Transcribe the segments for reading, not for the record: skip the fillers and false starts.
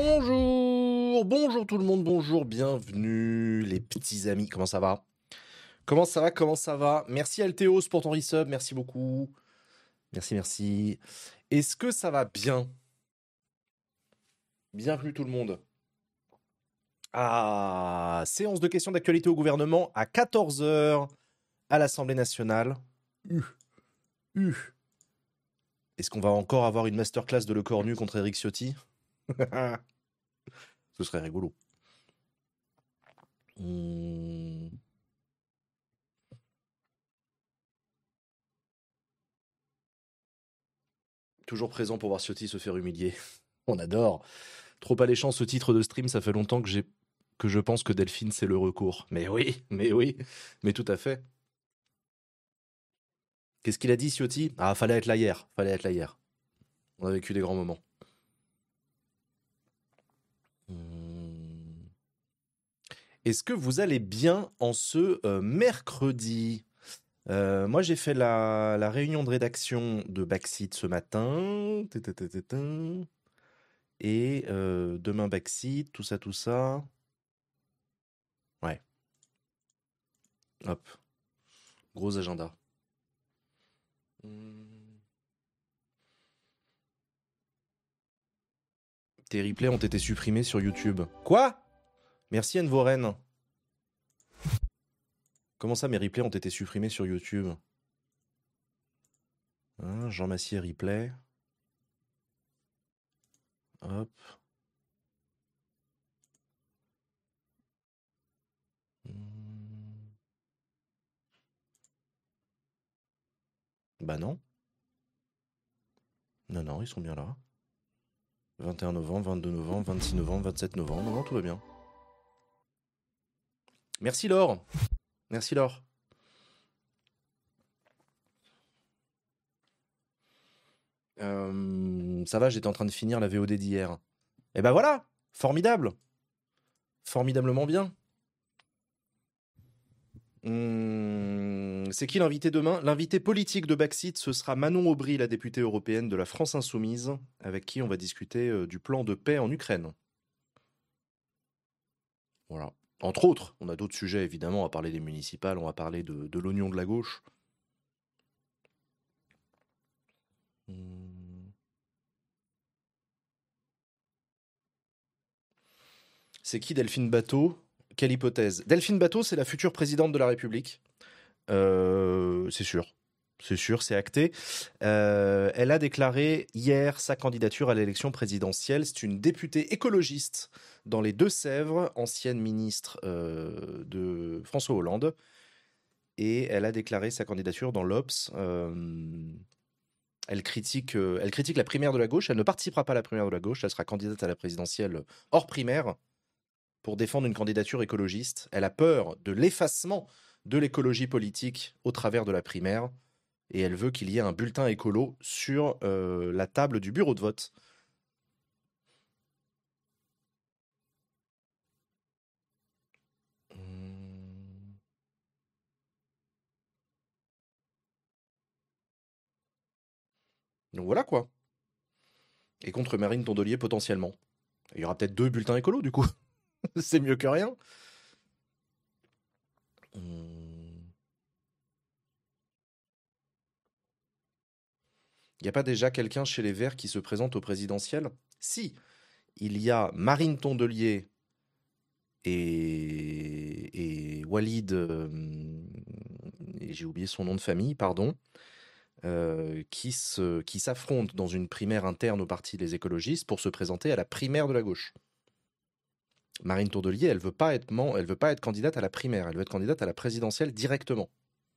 Bonjour tout le monde, bonjour, bienvenue les petits amis, comment ça va? Comment ça va? Merci Altéos pour ton resub, merci beaucoup. Merci. Est-ce que ça va bien? Bienvenue tout le monde. Ah, séance de questions d'actualité au gouvernement à 14 heures à l'Assemblée nationale. Est-ce qu'on va encore avoir une masterclass de Le Cornu contre Eric Ciotti? Ce serait rigolo. Toujours présent pour voir Ciotti se faire humilier. On adore. Trop alléchant ce titre de stream, ça fait longtemps que je pense que Delphine c'est le recours. Mais oui, mais tout à fait. Qu'est-ce qu'il a dit Ciotti? Ah, fallait être là hier. On a vécu des grands moments. Est-ce que vous allez bien en ce mercredi? Moi, j'ai fait la réunion de rédaction de Backseat ce matin. Et demain Backseat, tout ça. Ouais. Hop. Gros agenda. Tes replays ont été supprimés sur YouTube. Quoi? Merci Envoren. Comment ça, mes replays ont été supprimés sur YouTube? Hein, Jean Massier replay. Hop. Bah non. Non, ils sont bien là. 21 novembre, 22 novembre, 26 novembre, 27 novembre. Non, tout va bien. Merci Laure. Ça va, j'étais en train de finir la VOD d'hier. Et bah voilà, formidable. Formidablement bien. C'est qui l'invité demain? L'invité politique de Backseat, ce sera Manon Aubry, la députée européenne de la France Insoumise, avec qui on va discuter du plan de paix en Ukraine. Voilà. Entre autres, on a d'autres sujets évidemment, on va parler des municipales, on va parler de l'oignon de la gauche. C'est qui Delphine Bateau? Quelle hypothèse? Delphine Bateau, c'est la future présidente de la République. C'est sûr, c'est acté. Elle a déclaré hier sa candidature à l'élection présidentielle. C'est une députée écologiste dans les Deux-Sèvres, ancienne ministre de François Hollande. Et elle a déclaré sa candidature dans l'Obs. Elle critique la primaire de la gauche. Elle ne participera pas à la primaire de la gauche. Elle sera candidate à la présidentielle hors primaire pour défendre une candidature écologiste. Elle a peur de l'effacement de l'écologie politique au travers de la primaire. Et elle veut qu'il y ait un bulletin écolo sur la table du bureau de vote. Donc voilà quoi. Et contre Marine Tondelier potentiellement. Il y aura peut-être 2 bulletins écolos du coup. C'est mieux que rien. Il n'y a pas déjà quelqu'un chez les Verts qui se présente au présidentiel? Si, il y a Marine Tondelier et Walid, et j'ai oublié son nom de famille, pardon, qui s'affrontent dans une primaire interne au parti des écologistes pour se présenter à la primaire de la gauche. Marine Tondelier, elle veut pas être candidate à la primaire, elle veut être candidate à la présidentielle directement.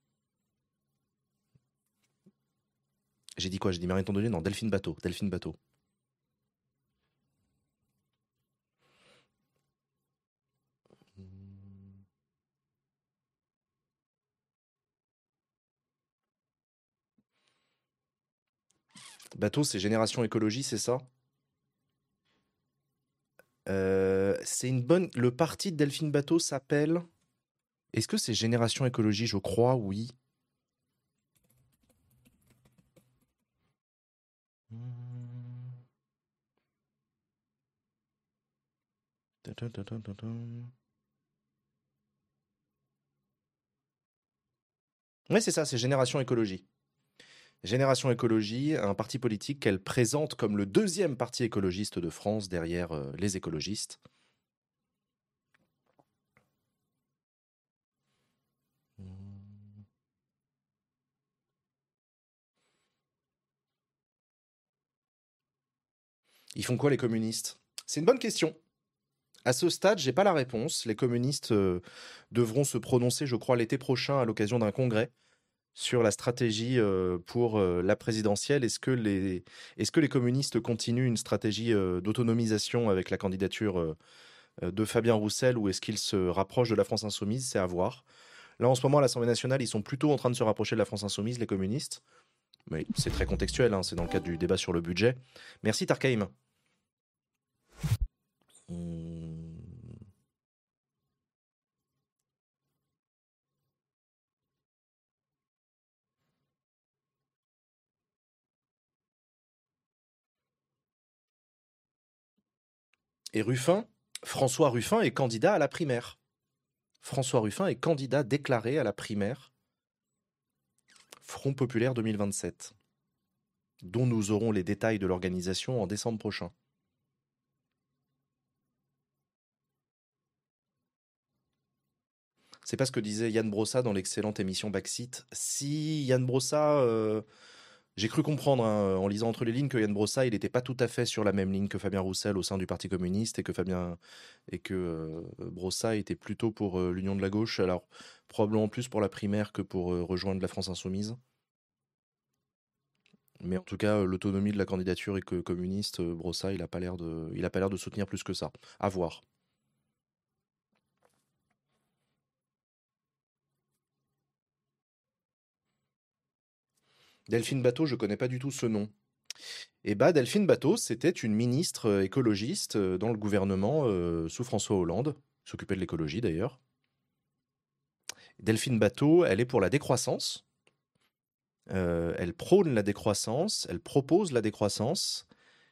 J'ai dit quoi? J'ai dit Marine Tondelier? Non, Delphine Bateau. Bateau, c'est Génération Écologie, c'est ça? C'est une bonne. Le parti de Delphine Bateau s'appelle. Est-ce que c'est Génération Écologie? Je crois, oui. Ouais, c'est ça, c'est Génération Écologie. Génération Écologie, un parti politique qu'elle présente comme le deuxième parti écologiste de France derrière les écologistes. Ils font quoi les communistes? C'est une bonne question. À ce stade, j'ai pas la réponse. Les communistes devront se prononcer, je crois, l'été prochain à l'occasion d'un congrès sur la stratégie pour la présidentielle. Est-ce que les communistes continuent une stratégie d'autonomisation avec la candidature de Fabien Roussel ou est-ce qu'ils se rapprochent de la France insoumise? C'est à voir. Là, en ce moment, à l'Assemblée nationale, ils sont plutôt en train de se rapprocher de la France insoumise, les communistes. Mais c'est très contextuel, hein, c'est dans le cadre du débat sur le budget. Merci Tarkaim. Hum. Et Ruffin, François Ruffin est candidat à la primaire. François Ruffin est candidat déclaré à la primaire Front Populaire 2027, dont nous aurons les détails de l'organisation en décembre prochain. C'est pas ce que disait Yann Brossa dans l'excellente émission Backseat. Si Yann Brossa, j'ai cru comprendre en lisant entre les lignes que Yann Brossa, il n'était pas tout à fait sur la même ligne que Fabien Roussel au sein du Parti communiste et que Brossa était plutôt pour l'union de la gauche. Alors probablement plus pour la primaire que pour rejoindre la France insoumise. Mais en tout cas, l'autonomie de la candidature et que communiste, Brossa, il a pas l'air de soutenir plus que ça. À voir. Delphine Bateau, je connais pas du tout ce nom. Et bah, Delphine Bateau, c'était une ministre écologiste dans le gouvernement sous François Hollande, s'occupait de l'écologie d'ailleurs. Delphine Bateau, elle est pour la décroissance. Elle prône la décroissance, elle propose la décroissance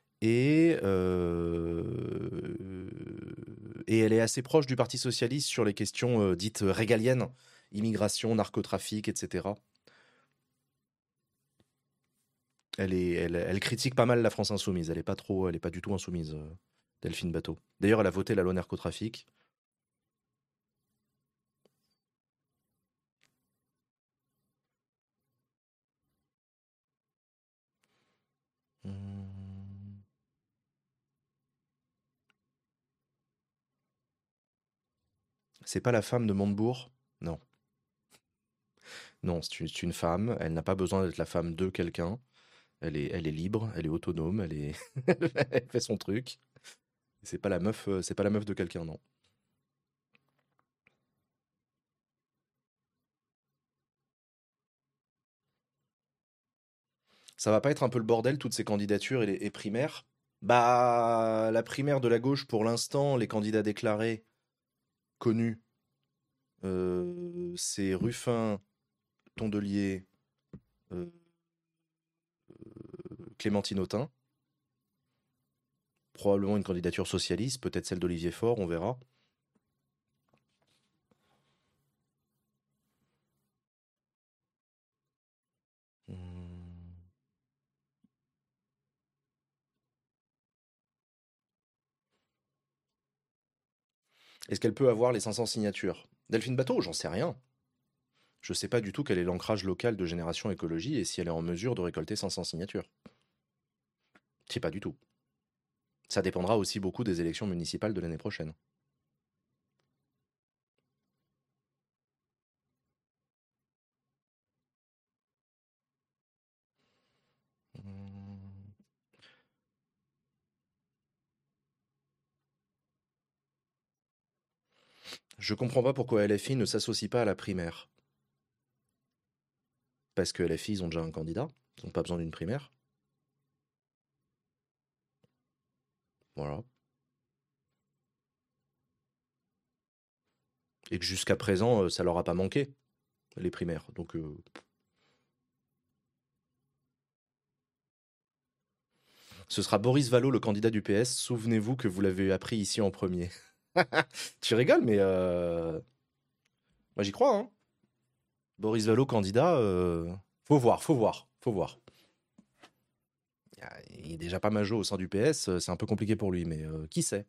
et elle est assez proche du Parti socialiste sur les questions dites régaliennes, immigration, narcotrafic, etc. Elle critique pas mal la France insoumise. Elle est pas du tout insoumise, Delphine Bateau. D'ailleurs, elle a voté la loi narcotrafic. Hmm. C'est pas la femme de Montebourg? Non. Non, c'est une femme. Elle n'a pas besoin d'être la femme de quelqu'un. Elle est libre, elle est autonome, elle fait son truc. C'est pas la meuf de quelqu'un, non. Ça va pas être un peu le bordel, toutes ces candidatures et primaires? Bah, la primaire de la gauche, pour l'instant, les candidats déclarés, connus, c'est Ruffin, Tondelier, euh, Clémentine Autain. Probablement une candidature socialiste, peut-être celle d'Olivier Faure, on verra. Hmm. Est-ce qu'elle peut avoir les 500 signatures? Delphine Bateau, j'en sais rien. Je sais pas du tout quel est l'ancrage local de Génération Écologie et si elle est en mesure de récolter 500 signatures. Je sais pas du tout. Ça dépendra aussi beaucoup des élections municipales de l'année prochaine. Hmm. Je comprends pas pourquoi LFI ne s'associe pas à la primaire. Parce que LFI, ils ont déjà un candidat. Ils n'ont pas besoin d'une primaire. Voilà. Et que jusqu'à présent, ça leur a pas manqué, les primaires. Donc, ce sera Boris Vallaud, le candidat du PS. Souvenez-vous que vous l'avez appris ici en premier. Tu rigoles, mais moi j'y crois, hein. Boris Vallaud, candidat, faut voir, faut voir, faut voir. Il est déjà pas majeur au sein du PS, c'est un peu compliqué pour lui, mais qui sait?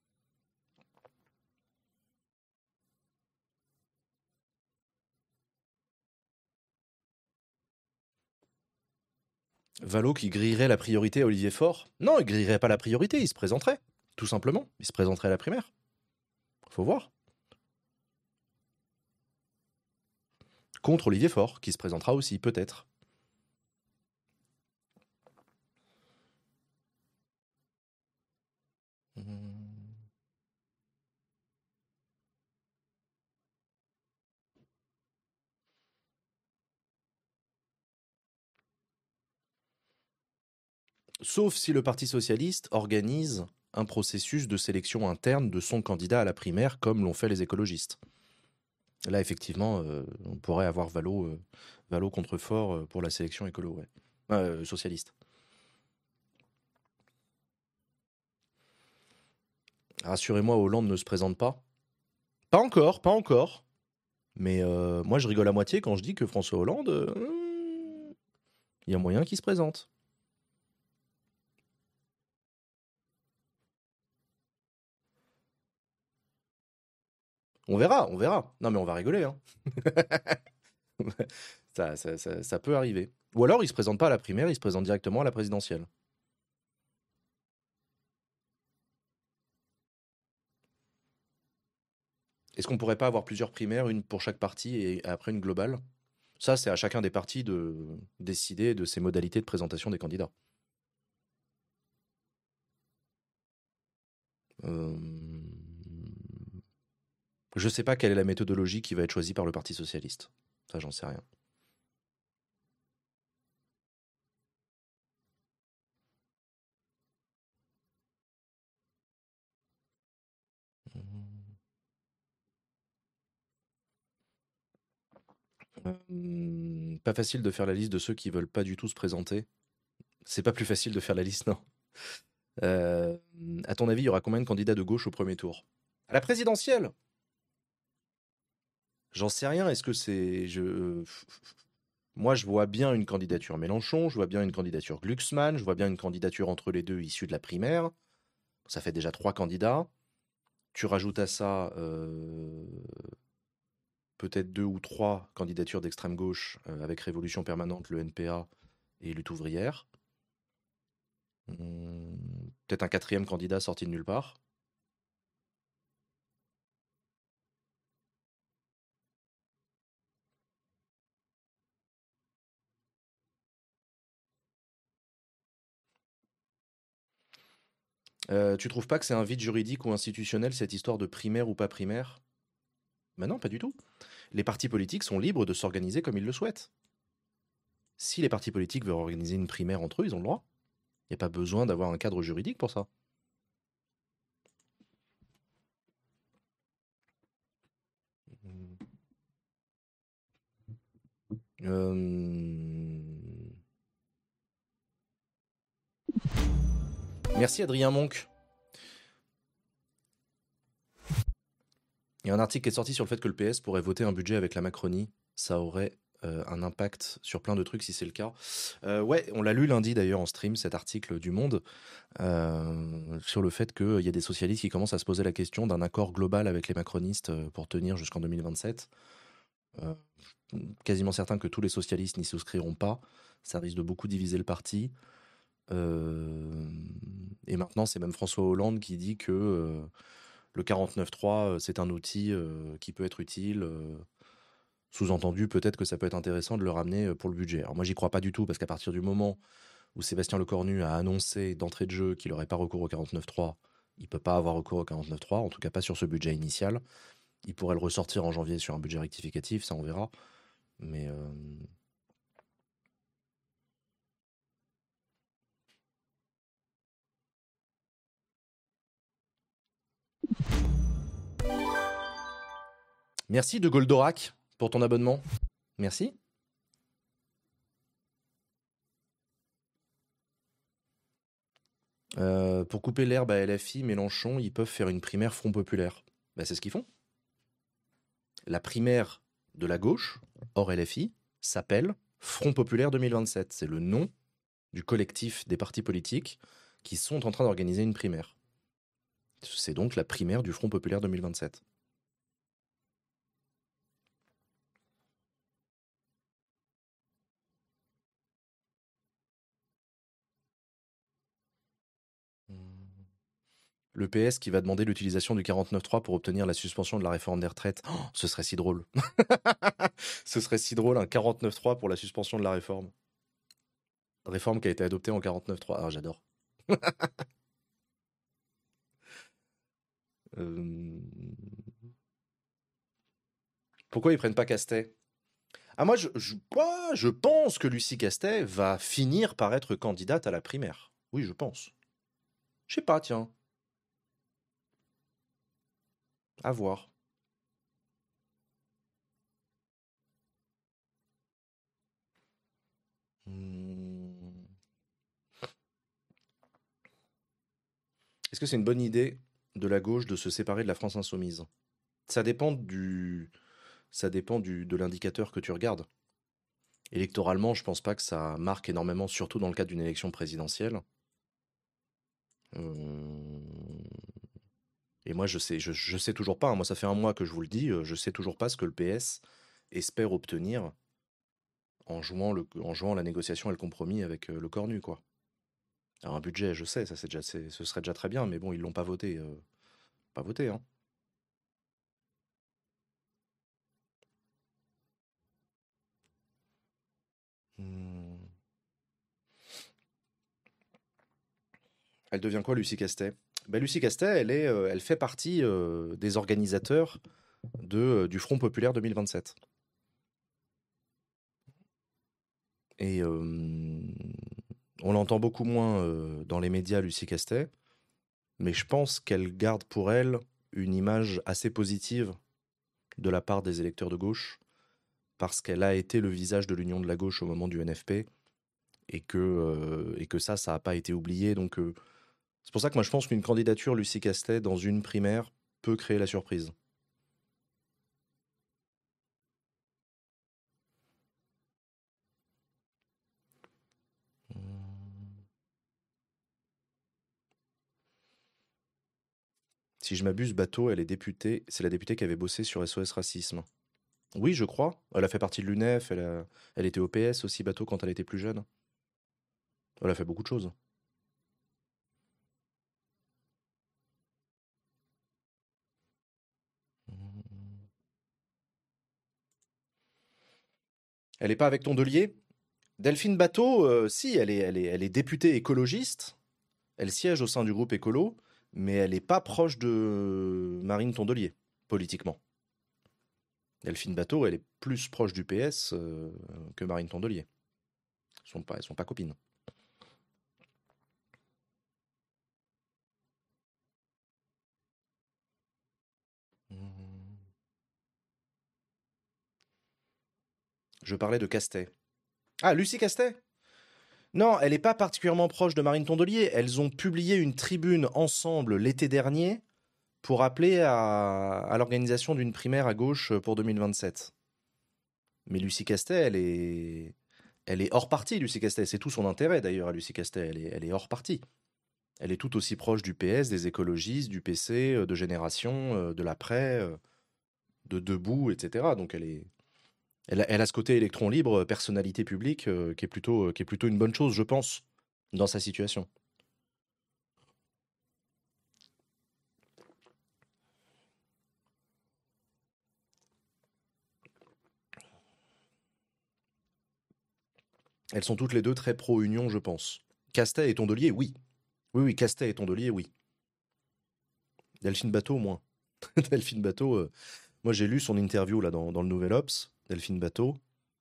Vallaud qui grillerait la priorité à Olivier Faure? Non, il grillerait pas la priorité, il se présenterait, tout simplement. Il se présenterait à la primaire. Faut voir. Contre Olivier Faure, qui se présentera aussi, peut-être. Hmm. Sauf si le Parti socialiste organise un processus de sélection interne de son candidat à la primaire, comme l'ont fait les écologistes. Là, effectivement, on pourrait avoir Vallaud contre Faure pour la sélection écolo, ouais. Socialiste. Rassurez-moi, Hollande ne se présente pas. Pas encore, pas encore. Mais moi, je rigole à moitié quand je dis que François Hollande, il y a moyen qu'il se présente. On verra, on verra. Non, mais on va rigoler, hein. Ça peut arriver. Ou alors, il se présente pas à la primaire, il se présente directement à la présidentielle. Est-ce qu'on pourrait pas avoir plusieurs primaires, une pour chaque parti et après une globale? Ça, c'est à chacun des partis de décider de ses modalités de présentation des candidats. Euh, Je sais pas quelle est la méthodologie qui va être choisie par le Parti socialiste. Ça, j'en sais rien. Pas facile de faire la liste de ceux qui veulent pas du tout se présenter. C'est pas plus facile de faire la liste, non. Euh, à ton avis, il y aura combien de candidats de gauche au premier tour? À la présidentielle? J'en sais rien. Est-ce que c'est. Moi, je vois bien une candidature Mélenchon, je vois bien une candidature Glucksmann, je vois bien une candidature entre les deux issue de la primaire. Ça fait déjà 3 candidats. Tu rajoutes à ça peut-être 2 ou 3 candidatures d'extrême gauche avec Révolution permanente, le NPA et Lutte ouvrière. Peut-être un quatrième candidat sorti de nulle part. Tu trouves pas que c'est un vide juridique ou institutionnel cette histoire de primaire ou pas primaire? Ben non, pas du tout. Les partis politiques sont libres de s'organiser comme ils le souhaitent. Si les partis politiques veulent organiser une primaire entre eux, ils ont le droit. Il n'y a pas besoin d'avoir un cadre juridique pour ça. Euh, Merci Adrien Monk. Il y a un article qui est sorti sur le fait que le PS pourrait voter un budget avec la Macronie. Ça aurait un impact sur plein de trucs si c'est le cas. Ouais, on l'a lu lundi d'ailleurs en stream, cet article du Monde, sur le fait qu'il y a des socialistes qui commencent à se poser la question d'un accord global avec les macronistes pour tenir jusqu'en 2027. Euh, Quasiment certain que tous les socialistes n'y souscriront pas. Ça risque de beaucoup diviser le parti. Et maintenant, c'est même François Hollande qui dit que le 49.3, c'est un outil qui peut être utile. Sous-entendu, peut-être que ça peut être intéressant de le ramener pour le budget. Alors moi, j'y crois pas du tout, parce qu'à partir du moment où Sébastien Lecornu a annoncé d'entrée de jeu qu'il n'aurait pas recours au 49.3, il peut pas avoir recours au 49.3, en tout cas pas sur ce budget initial. Il pourrait le ressortir en janvier sur un budget rectificatif, ça on verra. Mais merci de Goldorak pour ton abonnement. Merci. Pour couper l'herbe à LFI, Mélenchon, ils peuvent faire une primaire Front Populaire. Ben, c'est ce qu'ils font. La primaire de la gauche, hors LFI, s'appelle Front Populaire 2027. C'est le nom du collectif des partis politiques qui sont en train d'organiser une primaire. C'est donc la primaire du Front Populaire 2027. Le PS qui va demander l'utilisation du 49.3 pour obtenir la suspension de la réforme des retraites. Oh, ce serait si drôle. Ce serait si drôle, un 49.3 pour la suspension de la réforme. Réforme qui a été adoptée en 49.3. Ah, j'adore. Euh, Pourquoi ils prennent pas Castet? Ah, moi, je pense que Lucie Castet va finir par être candidate à la primaire. Oui, je pense. Je sais pas, tiens. À voir. Hmm. Est-ce que c'est une bonne idée de la gauche de se séparer de la France insoumise? Ça dépend de l'indicateur que tu regardes. Électoralement, je pense pas que ça marque énormément, surtout dans le cadre d'une élection présidentielle. Euh, Et moi, je sais toujours pas, hein. Moi, ça fait un mois que je vous le dis, je sais toujours pas ce que le PS espère obtenir en jouant la négociation et le compromis avec le Cornu, quoi. Alors, un budget, je sais, ce serait déjà très bien, mais bon, ils l'ont pas voté, pas voté, hein. Hmm. Elle devient quoi, Lucie Castet? Ben, Lucie Castet, elle fait partie des organisateurs du Front Populaire 2027. Et on l'entend beaucoup moins dans les médias, Lucie Castet, mais je pense qu'elle garde pour elle une image assez positive de la part des électeurs de gauche, parce qu'elle a été le visage de l'union de la gauche au moment du NFP, et que ça n'a pas été oublié. Donc c'est pour ça que moi je pense qu'une candidature Lucie Castet dans une primaire peut créer la surprise. Si je m'abuse, Bateau, elle est députée, c'est la députée qui avait bossé sur SOS Racisme. Oui, je crois. Elle a fait partie de l'UNEF, elle était au PS aussi, Bateau, quand elle était plus jeune. Elle a fait beaucoup de choses. Elle n'est pas avec Tondelier? Delphine Bateau, si, elle est députée écologiste. Elle siège au sein du groupe écolo, mais elle n'est pas proche de Marine Tondelier, politiquement. Delphine Bateau, elle est plus proche du PS que Marine Tondelier. Elles sont pas copines. Je parlais de Castet. Ah, Lucie Castet? Non, elle n'est pas particulièrement proche de Marine Tondelier. Elles ont publié une tribune ensemble l'été dernier pour appeler à l'organisation d'une primaire à gauche pour 2027. Mais Lucie Castet, elle est hors parti, Lucie Castet. C'est tout son intérêt d'ailleurs à Lucie Castet. Elle est hors parti. Elle est tout aussi proche du PS, des écologistes, du PC, de Génération, de l'après, de Debout, etc. Donc elle a ce côté électron libre, personnalité publique, qui est plutôt une bonne chose, je pense, dans sa situation. Elles sont toutes les deux très pro-union, je pense. Castet et Tondelier, oui. Oui, oui, Castet et Tondelier, oui. Delphine Bateau, moins. Delphine Bateau, moi j'ai lu son interview là dans le Nouvel Obs, Delphine Bateau.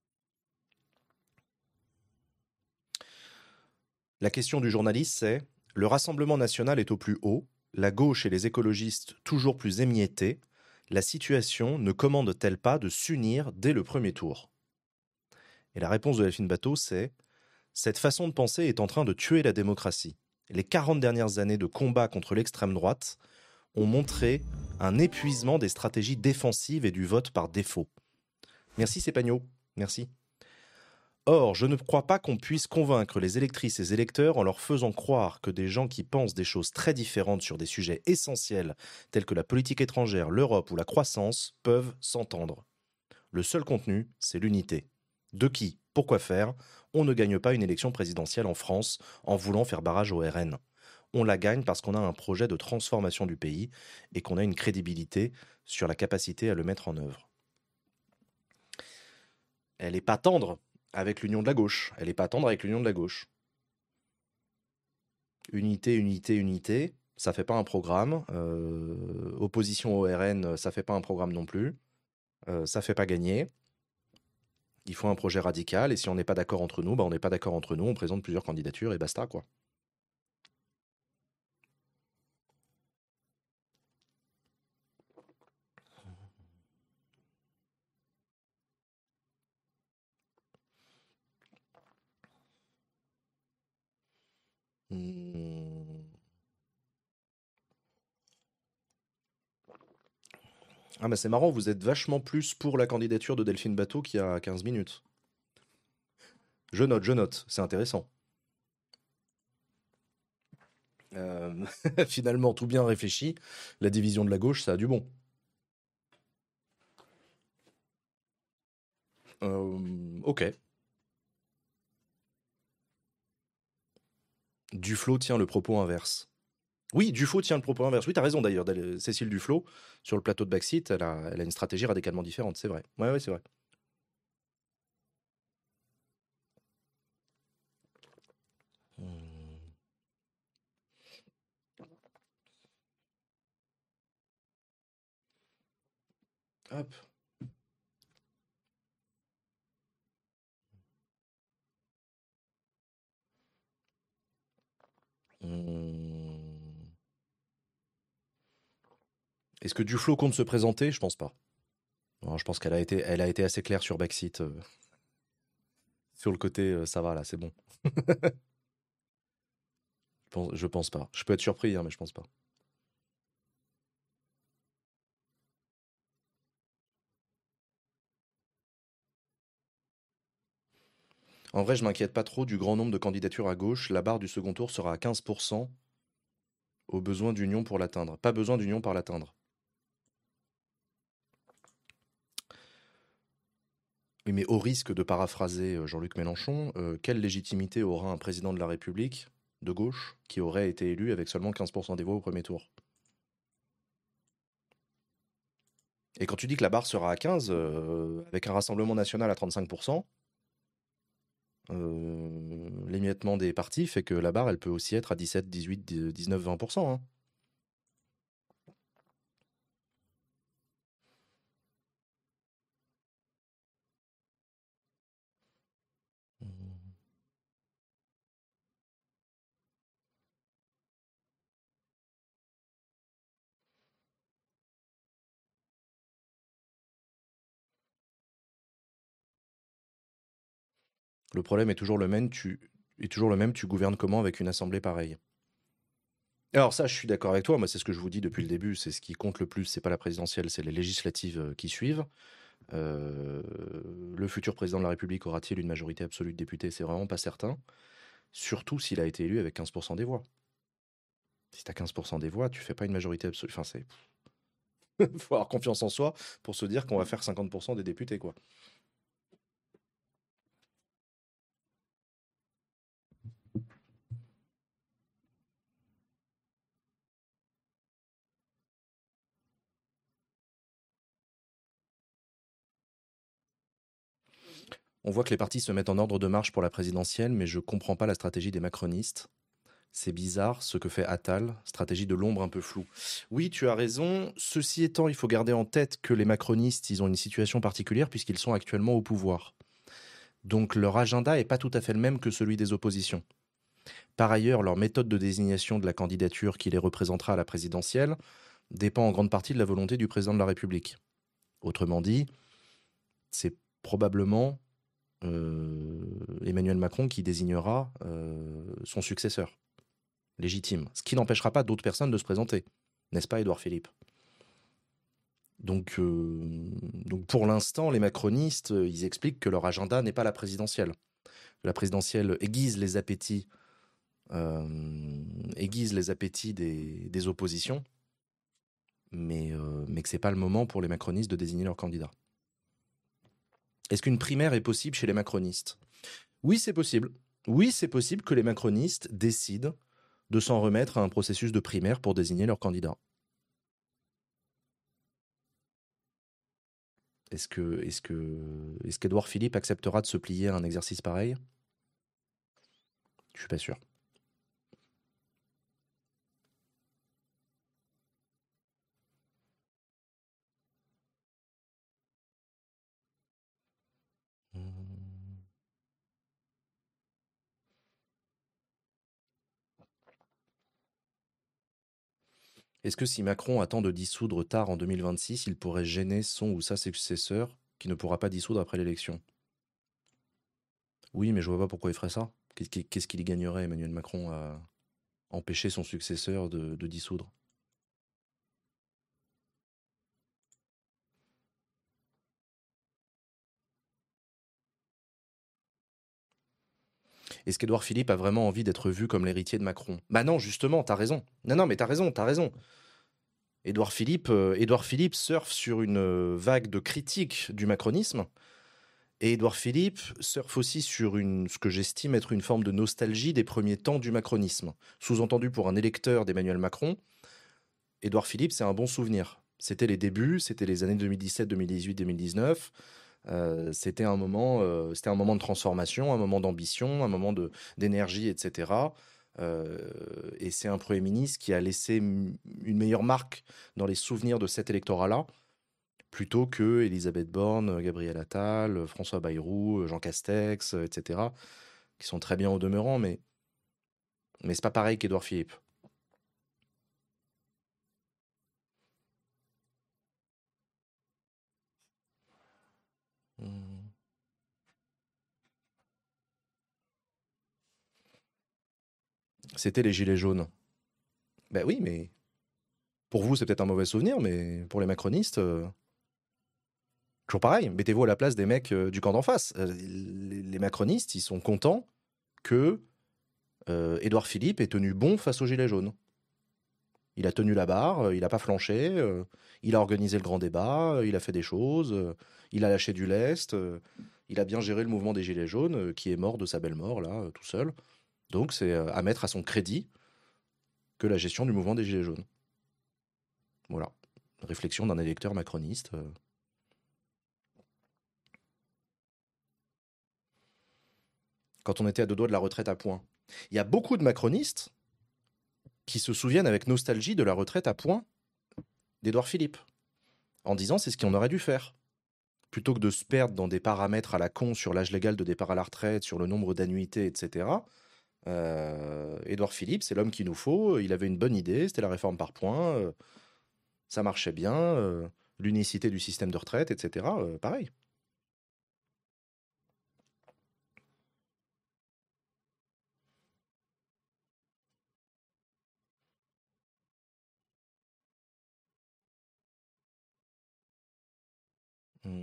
La question du journaliste, c'est: le Rassemblement national est au plus haut, la gauche et les écologistes toujours plus émiettés, la situation ne commande-t-elle pas de s'unir dès le premier tour? Et la réponse de Delphine Bateau, c'est: cette façon de penser est en train de tuer la démocratie. Les 40 dernières années de combat contre l'extrême droite ont montré un épuisement des stratégies défensives et du vote par défaut. Merci Cépagno, merci. Or, je ne crois pas qu'on puisse convaincre les électrices et électeurs en leur faisant croire que des gens qui pensent des choses très différentes sur des sujets essentiels tels que la politique étrangère, l'Europe ou la croissance peuvent s'entendre. Le seul contenu, c'est l'unité. De qui? Pourquoi faire? On ne gagne pas une élection présidentielle en France en voulant faire barrage au RN. On la gagne parce qu'on a un projet de transformation du pays et qu'on a une crédibilité sur la capacité à le mettre en œuvre. Elle n'est pas tendre avec l'union de la gauche. Elle n'est pas tendre avec l'union de la gauche. Unité, unité, unité, ça fait pas un programme. Opposition au RN, ça fait pas un programme non plus. Ça fait pas gagner. Il faut un projet radical, et si on n'est pas d'accord entre nous, bah on n'est pas d'accord entre nous, on présente plusieurs candidatures et basta, quoi. Hmm. Ah bah c'est marrant, vous êtes vachement plus pour la candidature de Delphine Bateau qu'il y a 15 minutes. Je note, c'est intéressant. Finalement, tout bien réfléchi, la division de la gauche, ça a du bon. Ok. Duflo tient le propos inverse. Oui, Duflo tient le propos inverse. Oui, t'as raison d'ailleurs. Cécile Duflo, sur le plateau de Backseat, elle a une stratégie radicalement différente, c'est vrai. Ouais, c'est vrai. Hmm. Hop. Hmm. Est-ce que Duflo compte se présenter? Je pense pas. Non, je pense elle a été assez claire sur Backseat. Sur le côté, ça va là, c'est bon. Je pense pas. Je peux être surpris, hein, mais je pense pas. En vrai, je m'inquiète pas trop du grand nombre de candidatures à gauche. La barre du second tour sera à 15% au besoin d'union pour l'atteindre. Pas besoin d'union pour l'atteindre. Oui, mais au risque de paraphraser Jean-Luc Mélenchon, quelle légitimité aura un président de la République de gauche qui aurait été élu avec seulement 15% des voix au premier tour? Et quand tu dis que la barre sera à 15, avec un Rassemblement national à 35%, l'émiettement des partis fait que la barre, elle peut aussi être à 17, 18, 19, 20%, hein. Le problème est toujours le même, tu gouvernes comment avec une assemblée pareille? Alors ça, je suis d'accord avec toi, moi c'est ce que je vous dis depuis le début, c'est ce qui compte le plus, c'est pas la présidentielle, c'est les législatives qui suivent. Euh, le futur président de la République aura-t-il une majorité absolue de députés? C'est vraiment pas certain. Surtout s'il a été élu avec 15% des voix. Si tu as 15% des voix, tu fais pas une majorité absolue. Enfin, c'est. Faut avoir confiance en soi pour se dire qu'on va faire 50% des députés, quoi. On voit que les partis se mettent en ordre de marche pour la présidentielle, mais je comprends pas la stratégie des macronistes. C'est bizarre ce que fait Attal, stratégie de l'ombre un peu floue. Oui, tu as raison. Ceci étant, il faut garder en tête que les macronistes, ils ont une situation particulière puisqu'ils sont actuellement au pouvoir. Donc leur agenda est pas tout à fait le même que celui des oppositions. Par ailleurs, leur méthode de désignation de la candidature qui les représentera à la présidentielle dépend en grande partie de la volonté du président de la République. Autrement dit, c'est probablement Emmanuel Macron qui désignera son successeur. légitime. Ce qui n'empêchera pas d'autres personnes de se présenter. N'est-ce pas, Édouard Philippe? Donc pour l'instant, les macronistes, ils expliquent que leur agenda n'est pas la présidentielle. La présidentielle aiguise les appétits des oppositions, mais que c'est pas le moment pour les macronistes de désigner leur candidat. Est-ce qu'une primaire est possible chez les macronistes? Oui, c'est possible. Oui, c'est possible que les macronistes décident de s'en remettre à un processus de primaire pour désigner leur candidat. Est-ce qu'Édouard Philippe acceptera de se plier à un exercice pareil? Je suis pas sûr. Est-ce que si Macron attend de dissoudre tard en 2026, il pourrait gêner son ou sa successeur qui ne pourra pas dissoudre après l'élection? Oui, mais je vois pas pourquoi il ferait ça. Qu'est-ce qu'il y gagnerait, Emmanuel Macron, à empêcher son successeur de dissoudre? Est-ce qu'Édouard Philippe a vraiment envie d'être vu comme l'héritier de Macron? Bah non, justement, t'as raison. Non, non, mais t'as raison. Édouard Philippe surfe sur une vague de critiques du macronisme. Et Édouard Philippe surfe aussi sur ce que j'estime être une forme de nostalgie des premiers temps du macronisme. Sous-entendu pour un électeur d'Emmanuel Macron, Édouard Philippe, c'est un bon souvenir. C'était les débuts, c'était les années 2017, 2018, 2019. C'était un moment de transformation, un moment d'ambition, un moment d'énergie, etc. Et c'est un Premier ministre qui a laissé une meilleure marque dans les souvenirs de cet électorat-là, plutôt que Elisabeth Borne, Gabriel Attal, François Bayrou, Jean Castex, etc., qui sont très bien au demeurant, mais c'est pas pareil qu'Édouard Philippe. Hmm. C'était les Gilets jaunes. Ben oui, mais pour vous, c'est peut-être un mauvais souvenir, mais pour les macronistes, toujours pareil. Mettez-vous à la place des mecs du camp d'en face. Les macronistes, ils sont contents que Édouard Philippe ait tenu bon face aux Gilets jaunes. Il a tenu la barre, il n'a pas flanché, il a organisé le grand débat, il a fait des choses, il a lâché du lest, il a bien géré le mouvement des Gilets jaunes, qui est mort de sa belle mort, là, tout seul. Donc c'est à mettre à son crédit que la gestion du mouvement des Gilets jaunes. Voilà. Réflexion d'un électeur macroniste. Quand on était à deux doigts de la retraite à point. Il y a beaucoup de macronistes qui se souviennent avec nostalgie de la retraite à point d'Édouard Philippe, en disant c'est ce qu'on aurait dû faire. Plutôt que de se perdre dans des paramètres à la con sur l'âge légal de départ à la retraite, sur le nombre d'annuités, etc., Édouard Philippe, c'est l'homme qu'il nous faut. Il avait une bonne idée, c'était la réforme par points. Ça marchait bien. L'unicité du système de retraite, etc. Pareil. Mm.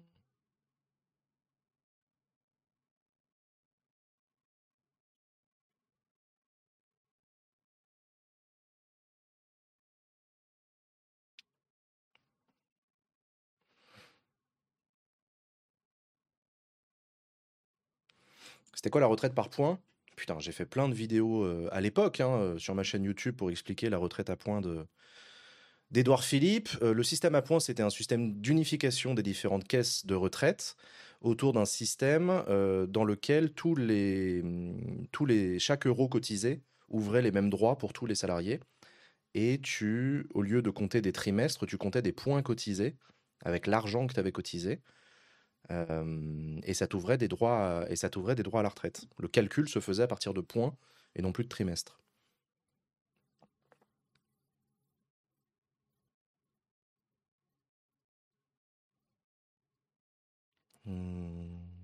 C'était quoi la retraite par points? Putain, j'ai fait plein de vidéos à l'époque, hein, sur ma chaîne YouTube pour expliquer la retraite à points d'Édouard Philippe. Le système à points, c'était un système d'unification des différentes caisses de retraite autour d'un système dans lequel chaque euro cotisé ouvrait les mêmes droits pour tous les salariés. Et au lieu de compter des trimestres, tu comptais des points cotisés avec l'argent que tu avais cotisé. Et ça t'ouvrait des droits à la retraite. Le calcul se faisait à partir de points et non plus de trimestres. Hmm.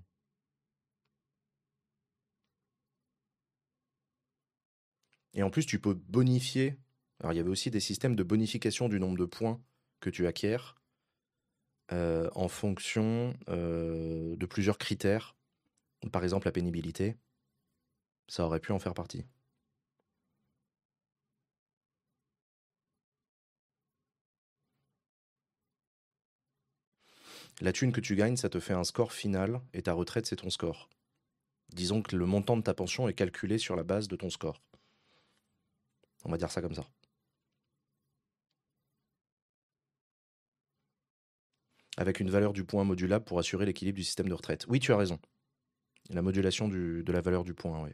Et en plus, tu peux bonifier. Alors, il y avait aussi des systèmes de bonification du nombre de points que tu acquiers en fonction de plusieurs critères. Par exemple, la pénibilité, ça aurait pu en faire partie. La thune que tu gagnes, ça te fait un score final et ta retraite, c'est ton score. Disons que le montant de ta pension est calculé sur la base de ton score. On va dire ça comme ça. Avec une valeur du point modulable pour assurer l'équilibre du système de retraite. Oui, tu as raison. La modulation de la valeur du point, oui.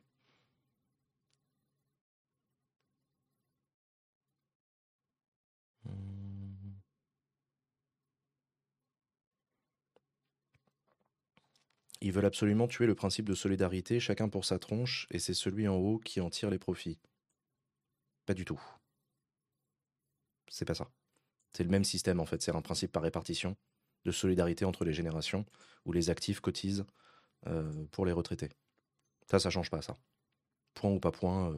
Ils veulent absolument tuer le principe de solidarité, chacun pour sa tronche, et c'est celui en haut qui en tire les profits. Pas du tout. C'est pas ça. C'est le même système en fait, c'est un principe par répartition de solidarité entre les générations où les actifs cotisent pour les retraités. Ça change pas ça. Point ou pas point.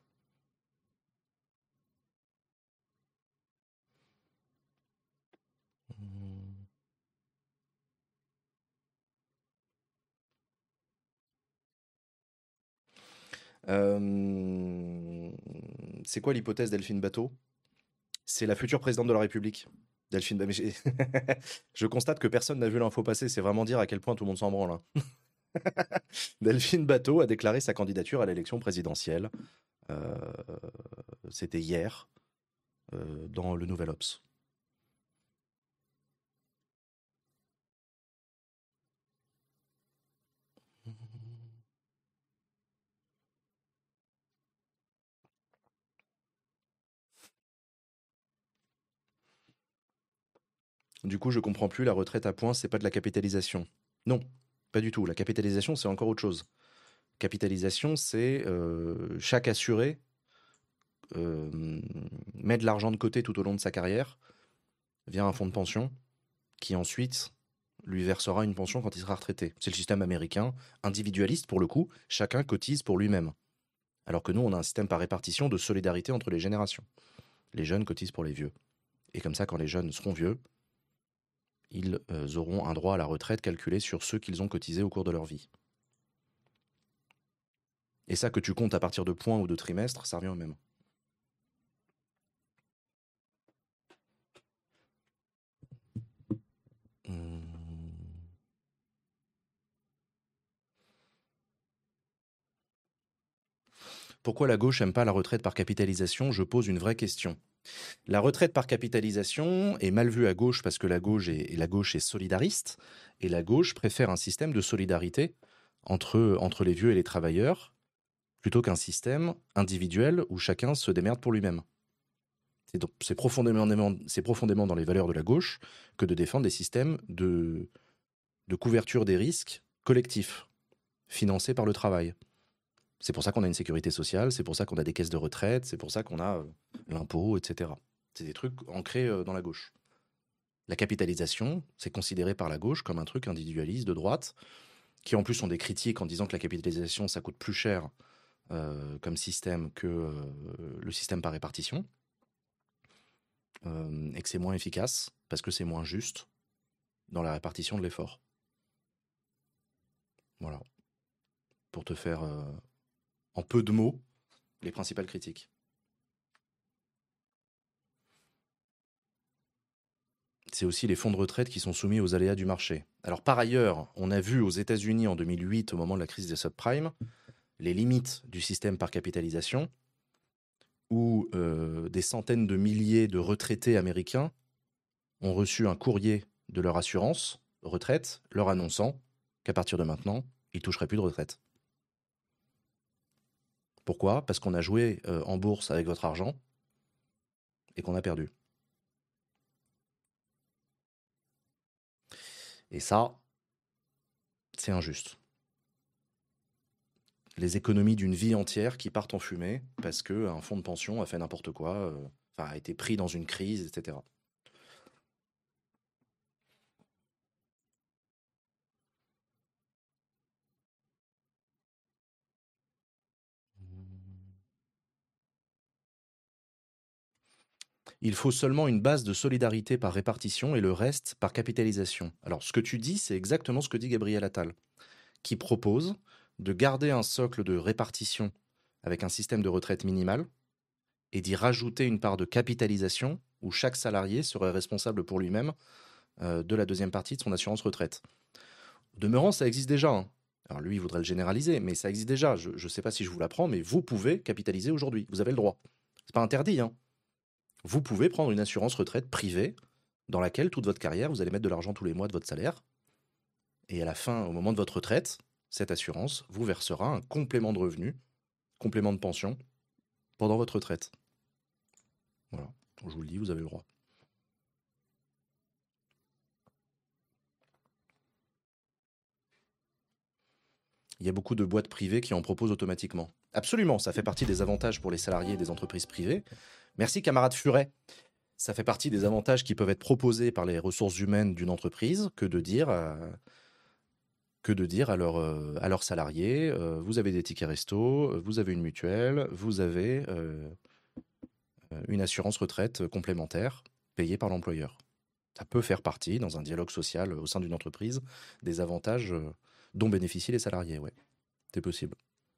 Euh, C'est quoi l'hypothèse Delphine Bateau? C'est la future présidente de la République. Delphine Bateau. Je constate que personne n'a vu l'info passer, c'est vraiment dire à quel point tout le monde s'en branle, hein. Delphine Bateau a déclaré sa candidature à l'élection présidentielle. Euh, C'était hier, dans le Nouvel Obs. Du coup, je comprends plus, la retraite à points, c'est pas de la capitalisation. Non, pas du tout. La capitalisation, c'est encore autre chose. Capitalisation, c'est chaque assuré euh, met de l'argent de côté tout au long de sa carrière via un fonds de pension qui ensuite lui versera une pension quand il sera retraité. C'est le système américain, individualiste pour le coup, chacun cotise pour lui-même. Alors que nous, on a un système par répartition de solidarité entre les générations. Les jeunes cotisent pour les vieux. Et comme ça, quand les jeunes seront vieux, ils auront un droit à la retraite calculé sur ceux qu'ils ont cotisés au cours de leur vie. Et ça, que tu comptes à partir de points ou de trimestres, ça revient au même. Hum. Pourquoi la gauche n'aime pas la retraite par capitalisation? Je pose une vraie question. La retraite par capitalisation est mal vue à gauche parce que la gauche est solidariste et la gauche préfère un système de solidarité entre les vieux et les travailleurs plutôt qu'un système individuel où chacun se démerde pour lui-même. C'est profondément dans les valeurs de la gauche que de défendre des systèmes de couverture des risques collectifs, financés par le travail. C'est pour ça qu'on a une sécurité sociale, c'est pour ça qu'on a des caisses de retraite, c'est pour ça qu'on a l'impôt, etc. C'est des trucs ancrés dans la gauche. La capitalisation, c'est considéré par la gauche comme un truc individualiste de droite, qui en plus ont des critiques en disant que la capitalisation, ça coûte plus cher comme système que le système par répartition, et que c'est moins efficace, parce que c'est moins juste dans la répartition de l'effort. Voilà. Pour te faire, en peu de mots, les principales critiques. C'est aussi les fonds de retraite qui sont soumis aux aléas du marché. Alors par ailleurs, on a vu aux États-Unis en 2008, au moment de la crise des subprimes, les limites du système par capitalisation, où des centaines de milliers de retraités américains ont reçu un courrier de leur assurance retraite leur annonçant qu'à partir de maintenant, ils toucheraient plus de retraite. Pourquoi? Parce qu'on a joué en bourse avec votre argent et qu'on a perdu. Et ça, c'est injuste. Les économies d'une vie entière qui partent en fumée parce qu'un fonds de pension a fait n'importe quoi, a été pris dans une crise, etc. Il faut seulement une base de solidarité par répartition et le reste par capitalisation. Alors, ce que tu dis, c'est exactement ce que dit Gabriel Attal, qui propose de garder un socle de répartition avec un système de retraite minimal et d'y rajouter une part de capitalisation où chaque salarié serait responsable pour lui-même de la deuxième partie de son assurance retraite. Au demeurant, ça existe déjà, hein. Alors lui, il voudrait le généraliser, mais ça existe déjà. Je ne sais pas si je vous l'apprends, mais vous pouvez capitaliser aujourd'hui. Vous avez le droit. C'est pas interdit, hein. Vous pouvez prendre une assurance retraite privée dans laquelle toute votre carrière, vous allez mettre de l'argent tous les mois de votre salaire. Et à la fin, au moment de votre retraite, cette assurance vous versera un complément de revenu, complément de pension pendant votre retraite. Voilà. Je vous le dis, vous avez le droit. Il y a beaucoup de boîtes privées qui en proposent automatiquement. Absolument, ça fait partie des avantages pour les salariés des entreprises privées. Merci camarade Furet. Ça fait partie des avantages qui peuvent être proposés par les ressources humaines d'une entreprise que de dire à leurs salariés, vous avez des tickets resto, vous avez une mutuelle, vous avez une assurance retraite complémentaire payée par l'employeur. Ça peut faire partie, dans un dialogue social au sein d'une entreprise, des avantages dont bénéficient les salariés. Ouais, c'est possible.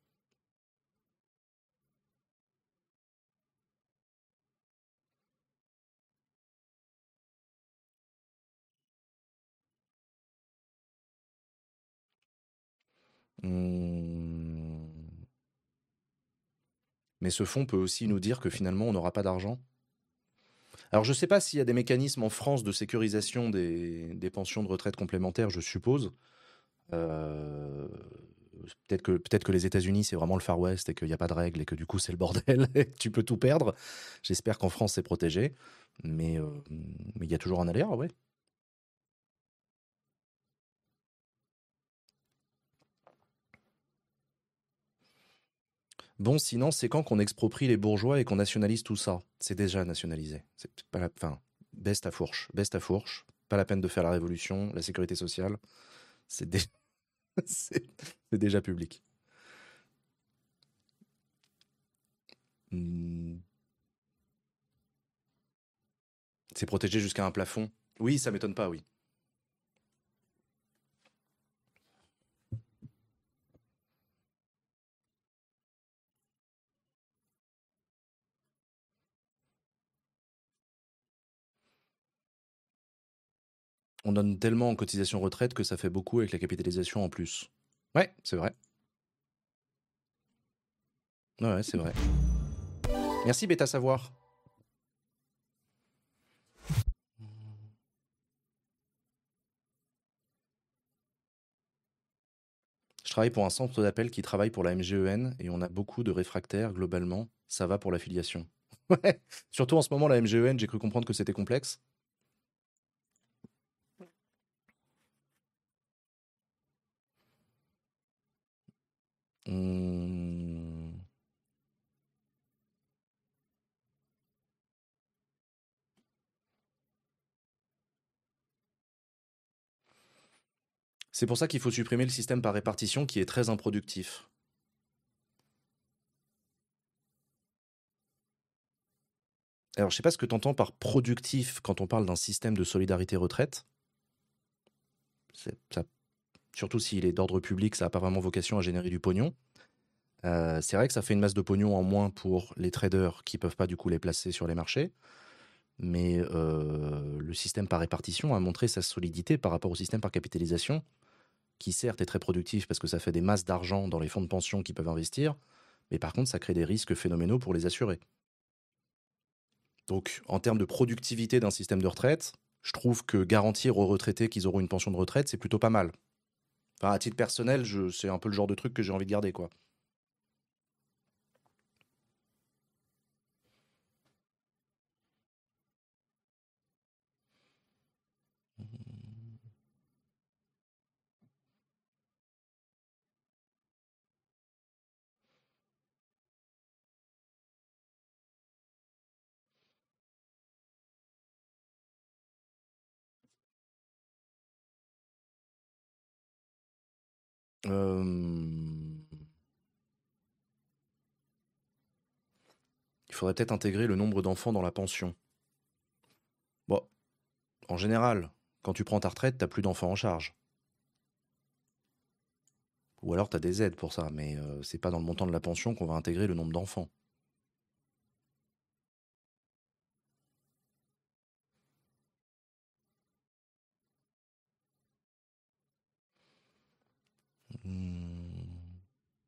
Mmh. Mais ce fonds peut aussi nous dire que finalement, on n'aura pas d'argent. Alors, je ne sais pas s'il y a des mécanismes en France de sécurisation des pensions de retraite complémentaires, je suppose. Euh, peut-être que les États-Unis, c'est vraiment le Far West et qu'il n'y a pas de règles et que du coup, c'est le bordel et que tu peux tout perdre. J'espère qu'en France, c'est protégé. Mais il y a toujours un aléa, ouais. Bon, sinon, c'est quand qu'on exproprie les bourgeois et qu'on nationalise tout ça? C'est déjà nationalisé. C'est pas la... Enfin, baisse ta fourche, baisse ta fourche. Pas la peine de faire la révolution, la sécurité sociale. C'est dé- c'est c'est déjà public. Hmm, c'est protégé jusqu'à un plafond. Oui, ça m'étonne pas, oui. On donne tellement en cotisation retraite que ça fait beaucoup avec la capitalisation en plus. Ouais, c'est vrai. Ouais, ouais, c'est vrai. Merci, Bêta Savoir. Je travaille pour un centre d'appel qui travaille pour la MGEN et on a beaucoup de réfractaires globalement. Ça va pour l'affiliation. Ouais. Surtout en ce moment, la MGEN, j'ai cru comprendre que c'était complexe. Hum, C'est pour ça qu'il faut supprimer le système par répartition qui est très improductif. Alors, je sais pas ce que tu entends par productif quand on parle d'un système de solidarité retraite. Ça, surtout s'il est d'ordre public, ça n'a pas vraiment vocation à générer du pognon. C'est vrai que ça fait une masse de pognon en moins pour les traders qui peuvent pas du coup les placer sur les marchés. Mais le système par répartition a montré sa solidité par rapport au système par capitalisation, qui certes est très productif parce que ça fait des masses d'argent dans les fonds de pension qui peuvent investir, mais par contre ça crée des risques phénoménaux pour les assurés. Donc en termes de productivité d'un système de retraite, je trouve que garantir aux retraités qu'ils auront une pension de retraite, c'est plutôt pas mal. Enfin, à titre personnel, c'est un peu le genre de truc que j'ai envie de garder, quoi. Euh, Il faudrait peut-être intégrer le nombre d'enfants dans la pension. En général, quand tu prends ta retraite, t'as plus d'enfants en charge. Ou alors t'as des aides pour ça, mais c'est pas dans le montant de la pension qu'on va intégrer le nombre d'enfants. Hmm.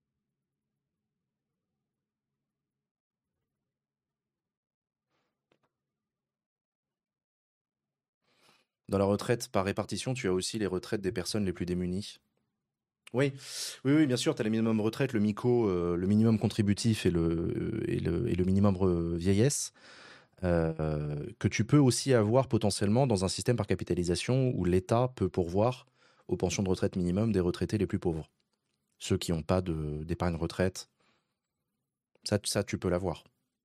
Dans la retraite par répartition, tu as aussi les retraites des personnes les plus démunies. Oui, oui, oui, bien sûr, tu as les minimums retraite, le MICO, le minimum contributif et le minimum vieillesse, que tu peux aussi avoir potentiellement dans un système par capitalisation où l'État peut pourvoir aux pensions de retraite minimum des retraités les plus pauvres. Ceux qui n'ont pas d'épargne retraite, ça, tu peux l'avoir.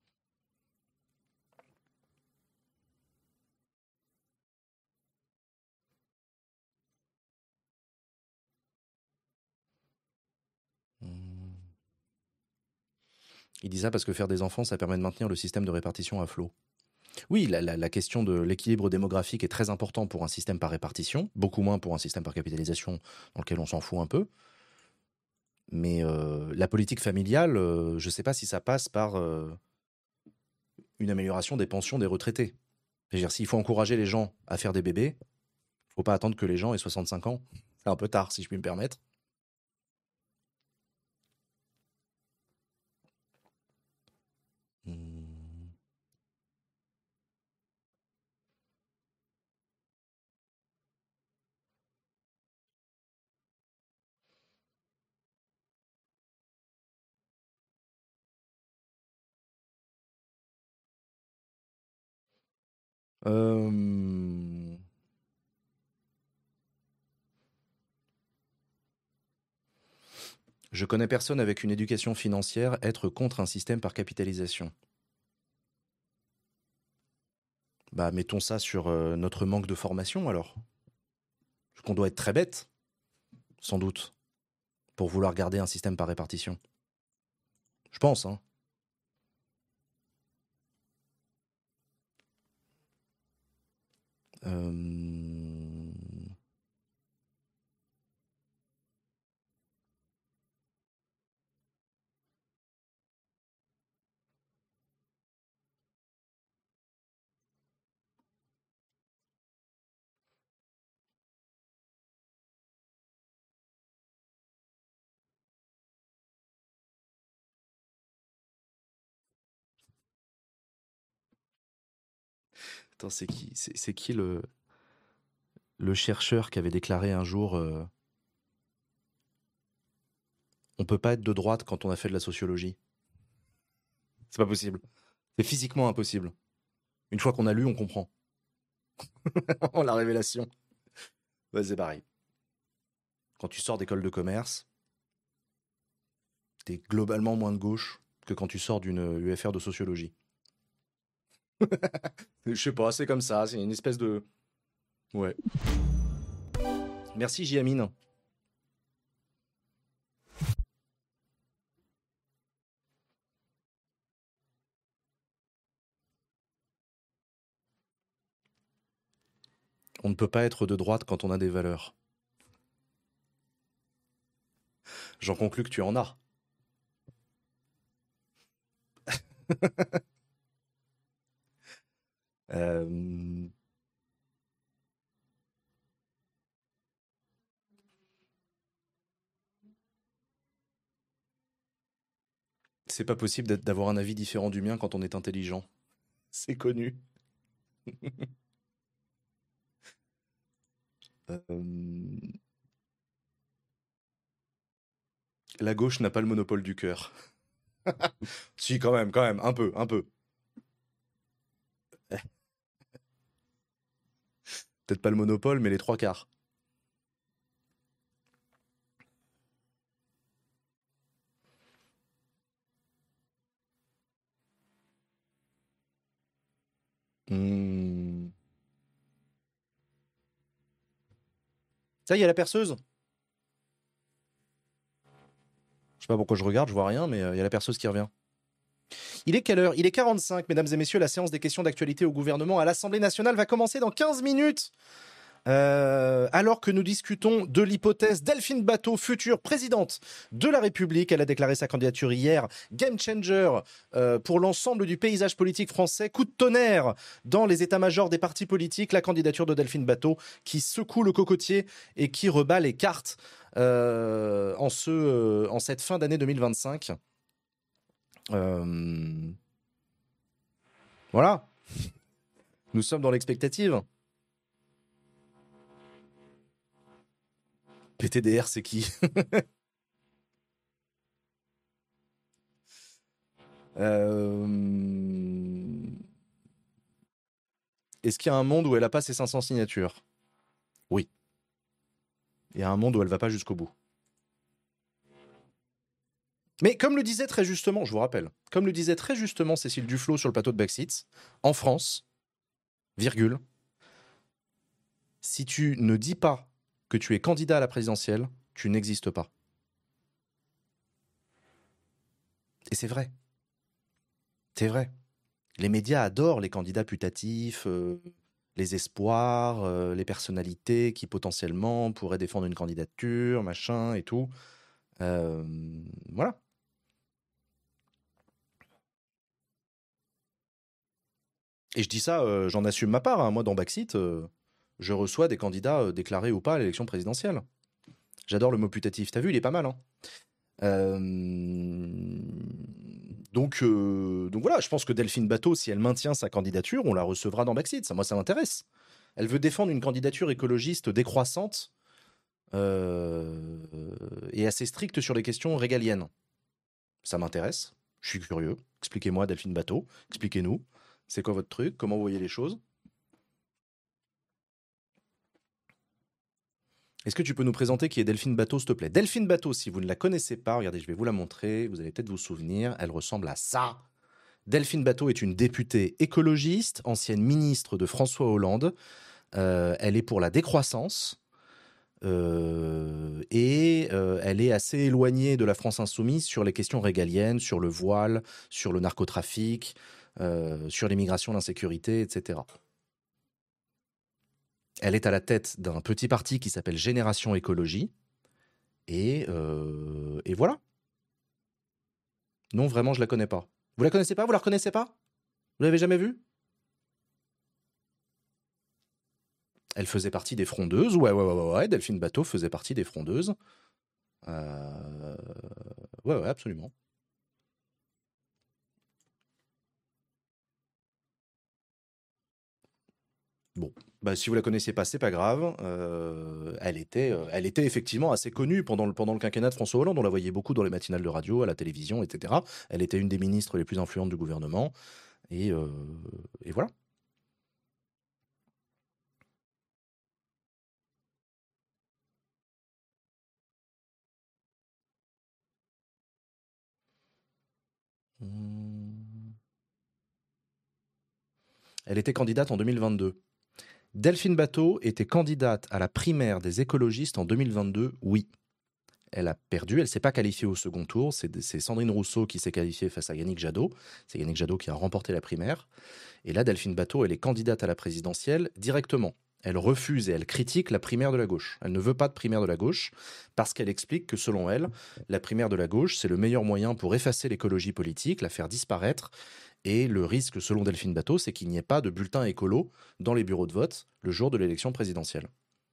Hmm. Il dit ça parce que faire des enfants, ça permet de maintenir le système de répartition à flot. Oui, la question de l'équilibre démographique est très important pour un système par répartition, beaucoup moins pour un système par capitalisation dans lequel on s'en fout un peu. Mais la politique familiale, je ne sais pas si ça passe par une amélioration des pensions des retraités. C'est-à-dire, s'il faut encourager les gens à faire des bébés, il ne faut pas attendre que les gens aient 65 ans. C'est un peu tard, si je puis me permettre. Hmm. Euh, Je connais personne avec une éducation financière être contre un système par capitalisation. Bah, mettons ça sur notre manque de formation alors. Parce qu'on doit être très bête, sans doute, pour vouloir garder un système par répartition. Je pense, hein. Euh, Attends, c'est qui le chercheur qui avait déclaré un jour on peut pas être de droite quand on a fait de la sociologie. C'est pas possible. C'est physiquement impossible. Une fois qu'on a lu, on comprend. La révélation. Ouais, c'est pareil. Quand tu sors d'école de commerce, t'es globalement moins de gauche que quand tu sors d'une UFR de sociologie. Je sais pas, c'est comme ça, c'est une espèce de... Ouais. Merci Giamine. On ne peut pas être de droite quand on a des valeurs. J'en conclus que tu en as. Euh, C'est pas possible d'avoir un avis différent du mien quand on est intelligent. C'est connu. Euh, La gauche n'a pas le monopole du cœur. Si, quand même, un peu, un peu. Peut-être pas le monopole, mais les trois quarts. Hmm. Ça, il y a la perceuse. Je sais pas pourquoi je regarde, je vois rien, mais il y a la perceuse qui revient. Il est quelle heure? Il est 45, mesdames et messieurs. La séance des questions d'actualité au gouvernement à l'Assemblée nationale va commencer dans 15 minutes. Alors que nous discutons de l'hypothèse Delphine Batho, future présidente de la République, elle a déclaré sa candidature hier, game changer pour l'ensemble du paysage politique français, coup de tonnerre dans les états-majors des partis politiques, la candidature de Delphine Batho qui secoue le cocotier et qui rebat les cartes en cette fin d'année 2025. Voilà, nous sommes dans l'expectative. PTDR, c'est qui? Est-ce qu'il y a un monde où elle n'a pas ses 500 signatures? Oui. Il y a un monde où elle ne va pas jusqu'au bout. Mais comme le disait très justement, je vous rappelle, comme le disait très justement Cécile Duflot sur le plateau de Backseat, en France, virgule, si tu ne dis pas que tu es candidat à la présidentielle, tu n'existes pas. Et c'est vrai. C'est vrai. Les médias adorent les candidats putatifs, les espoirs, les personnalités qui potentiellement pourraient défendre une candidature, machin et tout. Voilà. Et je dis ça, j'en assume ma part. Hein. Moi, dans Backseat, je reçois des candidats déclarés ou pas à l'élection présidentielle. J'adore le mot putatif. T'as vu, il est pas mal. Hein. Donc voilà, je pense que Delphine Batho, si elle maintient sa candidature, on la recevra dans Backseat. Ça, moi, ça m'intéresse. Elle veut défendre une candidature écologiste décroissante et assez stricte sur les questions régaliennes. Ça m'intéresse. Je suis curieux. Expliquez-moi, Delphine Batho. Expliquez-nous. C'est quoi votre truc? Comment vous voyez les choses? Est-ce que tu peux nous présenter qui est Delphine Batho, s'il te plaît? Delphine Batho, si vous ne la connaissez pas, regardez, je vais vous la montrer. Vous allez peut-être vous souvenir. Elle ressemble à ça. Delphine Batho est une députée écologiste, ancienne ministre de François Hollande. Elle est pour la décroissance. Et elle est assez éloignée de la France insoumise sur les questions régaliennes, sur le voile, sur le narcotrafic, sur l'immigration, l'insécurité, etc. Elle est à la tête d'un petit parti qui s'appelle Génération Écologie. Et voilà. Non, vraiment, je la connais pas. Vous la connaissez pas? Vous la reconnaissez pas? Vous l'avez jamais vue? Elle faisait partie des frondeuses. Ouais. Delphine Batho faisait partie des frondeuses. Ouais, absolument. Bon, bah, si vous la connaissiez pas, c'est pas grave. Elle était effectivement assez connue pendant le quinquennat de François Hollande. On la voyait beaucoup dans les matinales de radio, à la télévision, etc. Elle était une des ministres les plus influentes du gouvernement. Et voilà. Elle était candidate en 2022. Delphine Batho était candidate à la primaire des écologistes en 2022, oui. Elle a perdu, elle ne s'est pas qualifiée au second tour. C'est Sandrine Rousseau qui s'est qualifiée face à Yannick Jadot. C'est Yannick Jadot qui a remporté la primaire. Et là, Delphine Batho, elle est candidate à la présidentielle directement. Elle refuse et elle critique la primaire de la gauche. Elle ne veut pas de primaire de la gauche parce qu'elle explique que selon elle, la primaire de la gauche, c'est le meilleur moyen pour effacer l'écologie politique, la faire disparaître. Et le risque, selon Delphine Batho, c'est qu'il n'y ait pas de bulletin écolo dans les bureaux de vote le jour de l'élection présidentielle.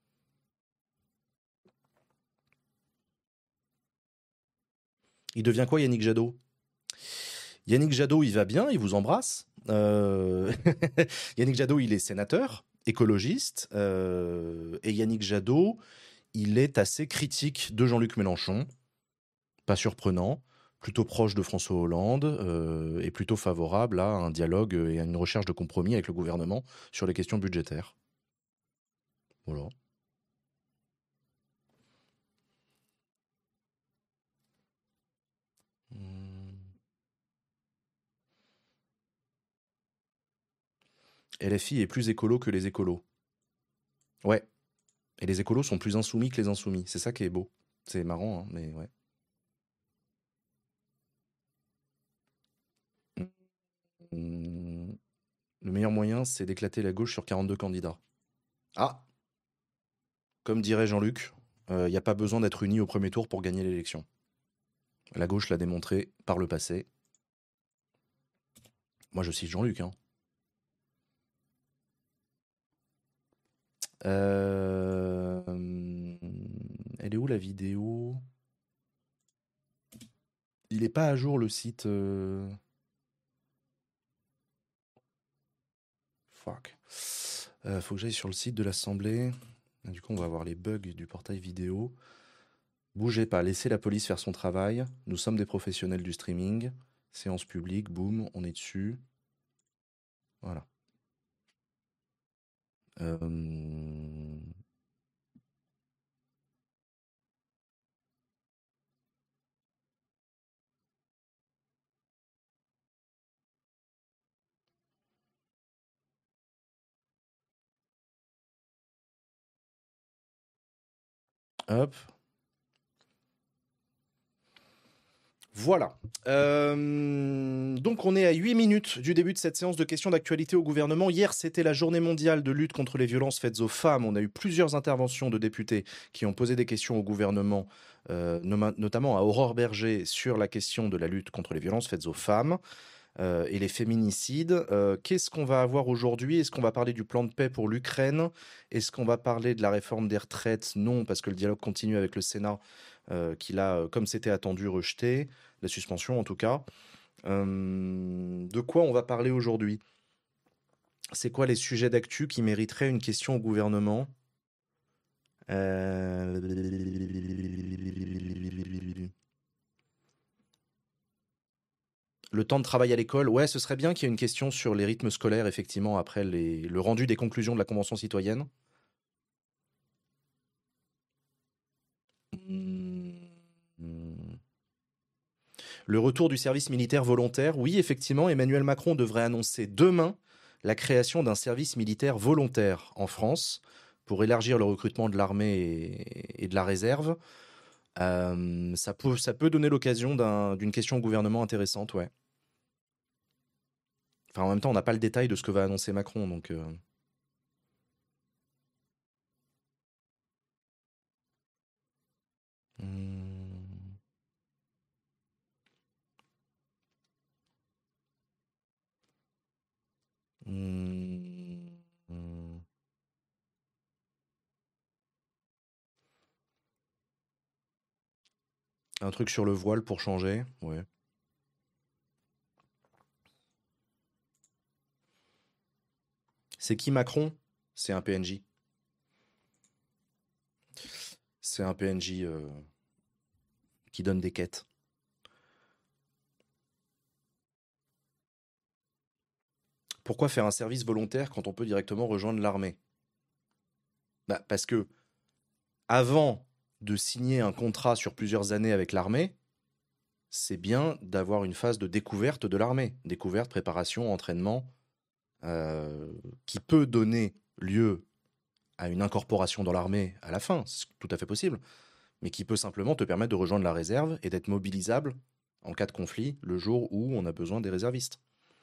Il devient quoi, Yannick Jadot? Yannick Jadot, il va bien, il vous embrasse. Yannick Jadot, il est sénateur, écologiste. Et Yannick Jadot, il est assez critique de Jean-Luc Mélenchon. Pas surprenant. Plutôt proche de François Hollande et plutôt favorable à un dialogue et à une recherche de compromis avec le gouvernement sur les questions budgétaires. Voilà. LFI est plus écolo que les écolos. Ouais. Et les écolos sont plus insoumis que les insoumis. C'est ça qui est beau. C'est marrant, hein, mais ouais. Le meilleur moyen, c'est d'éclater la gauche sur 42 candidats. Ah, comme dirait Jean-Luc, il n'y a pas besoin d'être uni au premier tour pour gagner l'élection. La gauche l'a démontré par le passé. Moi, je cite Jean-Luc. Hein. Elle est où la vidéo? Il n'est pas à jour le site. Fuck. Faut que j'aille sur le site de l'Assemblée. Du coup, on va avoir les bugs du portail vidéo. Bougez pas, laissez la police faire son travail. Nous sommes des professionnels du streaming. Séance publique, boum, on est dessus. Voilà. Hop. Voilà. Donc on est à 8 minutes du début de cette séance de questions d'actualité au gouvernement. Hier, c'était la journée mondiale de lutte contre les violences faites aux femmes. On a eu plusieurs interventions de députés qui ont posé des questions au gouvernement, notamment à Aurore Berger, sur la question de la lutte contre les violences faites aux femmes et les féminicides. Qu'est-ce qu'on va avoir aujourd'hui? Est-ce qu'on va parler du plan de paix pour l'Ukraine? Est-ce qu'on va parler de la réforme des retraites? Non, parce que le dialogue continue avec le Sénat, qu'il a, comme c'était attendu, rejeté, la suspension en tout cas. De quoi on va parler aujourd'hui? C'est quoi les sujets d'actu qui mériteraient une question au gouvernement? Le temps de travail à l'école, ouais, ce serait bien qu'il y ait une question sur les rythmes scolaires, effectivement, après le rendu des conclusions de la Convention citoyenne. Le retour du service militaire volontaire, oui, effectivement, Emmanuel Macron devrait annoncer demain la création d'un service militaire volontaire en France pour élargir le recrutement de l'armée et de la réserve. Ça peut donner l'occasion d'une question au gouvernement intéressante, ouais. Enfin, en même temps, on n'a pas le détail de ce que va annoncer Macron, donc... Hmm. Hmm. Hmm. Un truc sur le voile pour changer, ouais. C'est qui Macron? C'est un PNJ. C'est un PNJ qui donne des quêtes. Pourquoi faire un service volontaire quand on peut directement rejoindre l'armée? Bah, parce que avant de signer un contrat sur plusieurs années avec l'armée, c'est bien d'avoir une phase de découverte de l'armée. Découverte, préparation, entraînement, qui peut donner lieu à une incorporation dans l'armée à la fin, c'est tout à fait possible, mais qui peut simplement te permettre de rejoindre la réserve et d'être mobilisable en cas de conflit le jour où on a besoin des réservistes.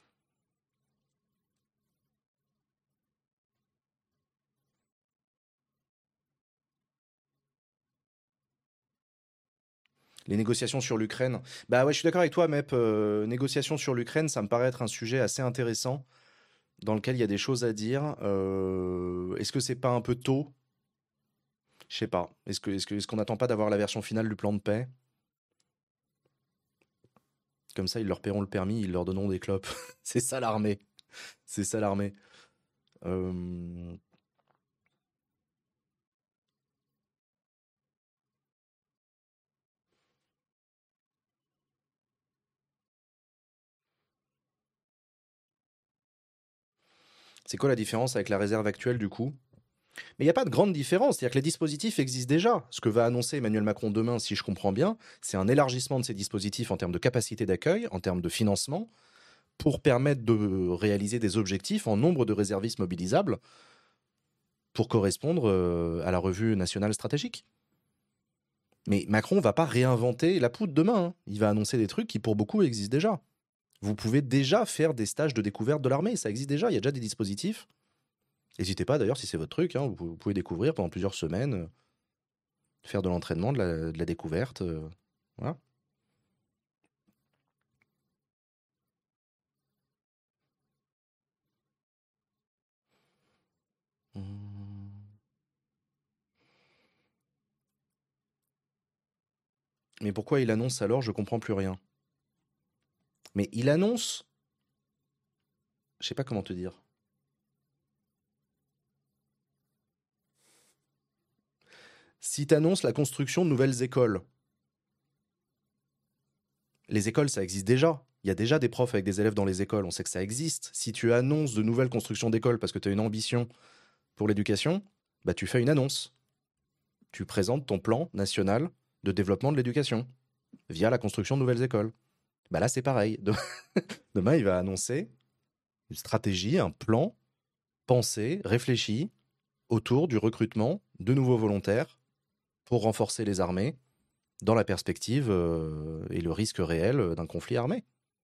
Les négociations sur l'Ukraine. Bah ouais, je suis d'accord avec toi, Mep. Négociations sur l'Ukraine, ça me paraît être un sujet assez intéressant dans lequel il y a des choses à dire. Est-ce que c'est pas un peu tôt? Je sais pas. Est-ce qu'on n'attend pas d'avoir la version finale du plan de paix? Comme ça, ils leur paieront le permis, ils leur donneront des clopes. C'est ça l'armée. C'est ça l'armée. Euh, C'est quoi la différence avec la réserve actuelle du coup? Mais il n'y a pas de grande différence, c'est-à-dire que les dispositifs existent déjà. Ce que va annoncer Emmanuel Macron demain, si je comprends bien, c'est un élargissement de ces dispositifs en termes de capacité d'accueil, en termes de financement, pour permettre de réaliser des objectifs en nombre de réservistes mobilisables pour correspondre à la revue nationale stratégique. Mais Macron va pas réinventer la poudre demain. Hein. Il va annoncer des trucs qui, pour beaucoup, existent déjà. Vous pouvez déjà faire des stages de découverte de l'armée, ça existe déjà, il y a déjà des dispositifs. N'hésitez pas d'ailleurs, si c'est votre truc, hein, vous pouvez découvrir pendant plusieurs semaines, faire de l'entraînement, de la découverte. Voilà. Mmh. Mais pourquoi il annonce alors? Je comprends plus rien. Mais il annonce. Je sais pas comment te dire. Si tu annonces la construction de nouvelles écoles, les écoles, ça existe déjà. Il y a déjà des profs avec des élèves dans les écoles, on sait que ça existe. Si tu annonces de nouvelles constructions d'écoles parce que tu as une ambition pour l'éducation, bah tu fais une annonce. Tu présentes ton plan national de développement de l'éducation via la construction de nouvelles écoles. Bah là, c'est pareil. Demain, il va annoncer une stratégie, un plan pensé, réfléchi autour du recrutement de nouveaux volontaires pour renforcer les armées dans la perspective et le risque réel d'un conflit armé.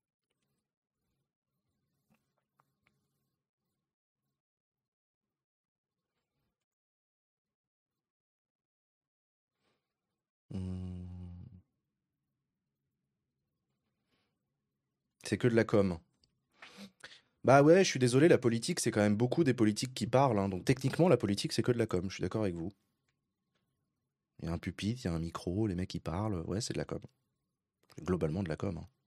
Hmm. C'est que de la com. Bah ouais, je suis désolé, la politique, c'est quand même beaucoup des politiques qui parlent, hein. Donc techniquement, la politique, c'est que de la com. Je suis d'accord avec vous. Il y a un pupitre, il y a un micro, les mecs qui parlent. Ouais, c'est de la com. C'est globalement de la com, hein.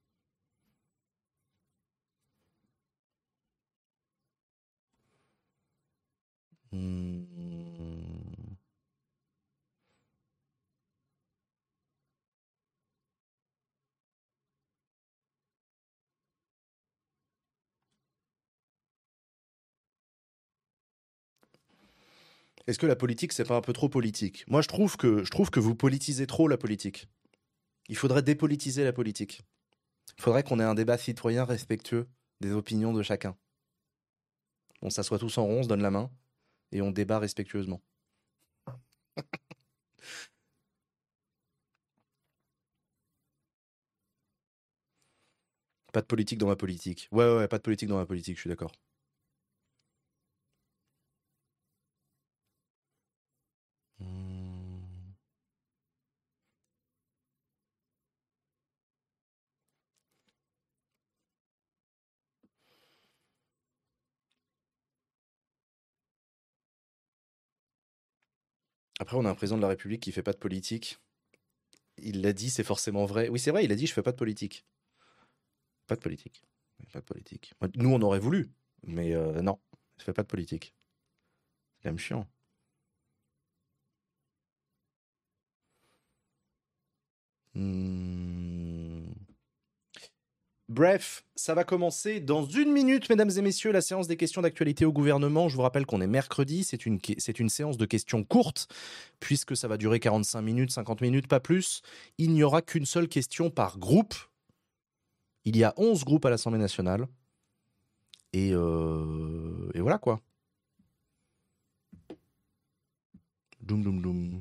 Hmm. Est-ce que la politique, c'est pas un peu trop politique? Moi, je trouve que vous politisez trop la politique. Il faudrait dépolitiser la politique. Il faudrait qu'on ait un débat citoyen respectueux des opinions de chacun. On s'assoit tous en rond, on se donne la main et on débat respectueusement. Pas de politique dans ma politique. Ouais, ouais, ouais, pas de politique dans ma politique, je suis d'accord. Hmm. Après, on a un président de la République qui fait pas de politique. Il l'a dit, c'est forcément vrai. Oui, c'est vrai, il a dit, je fais pas de politique. Pas de politique. Pas de politique. Nous, on aurait voulu, mais non, je fais pas de politique. C'est quand même chiant. Hmm. Bref, ça va commencer dans une minute, mesdames et messieurs, la séance des questions d'actualité au gouvernement. Je vous rappelle qu'on est mercredi, c'est une séance de questions courte, puisque ça va durer 45 minutes, 50 minutes, pas plus. Il n'y aura qu'une seule question par groupe. Il y a 11 groupes à l'Assemblée nationale. Et voilà quoi. Doum doum doum.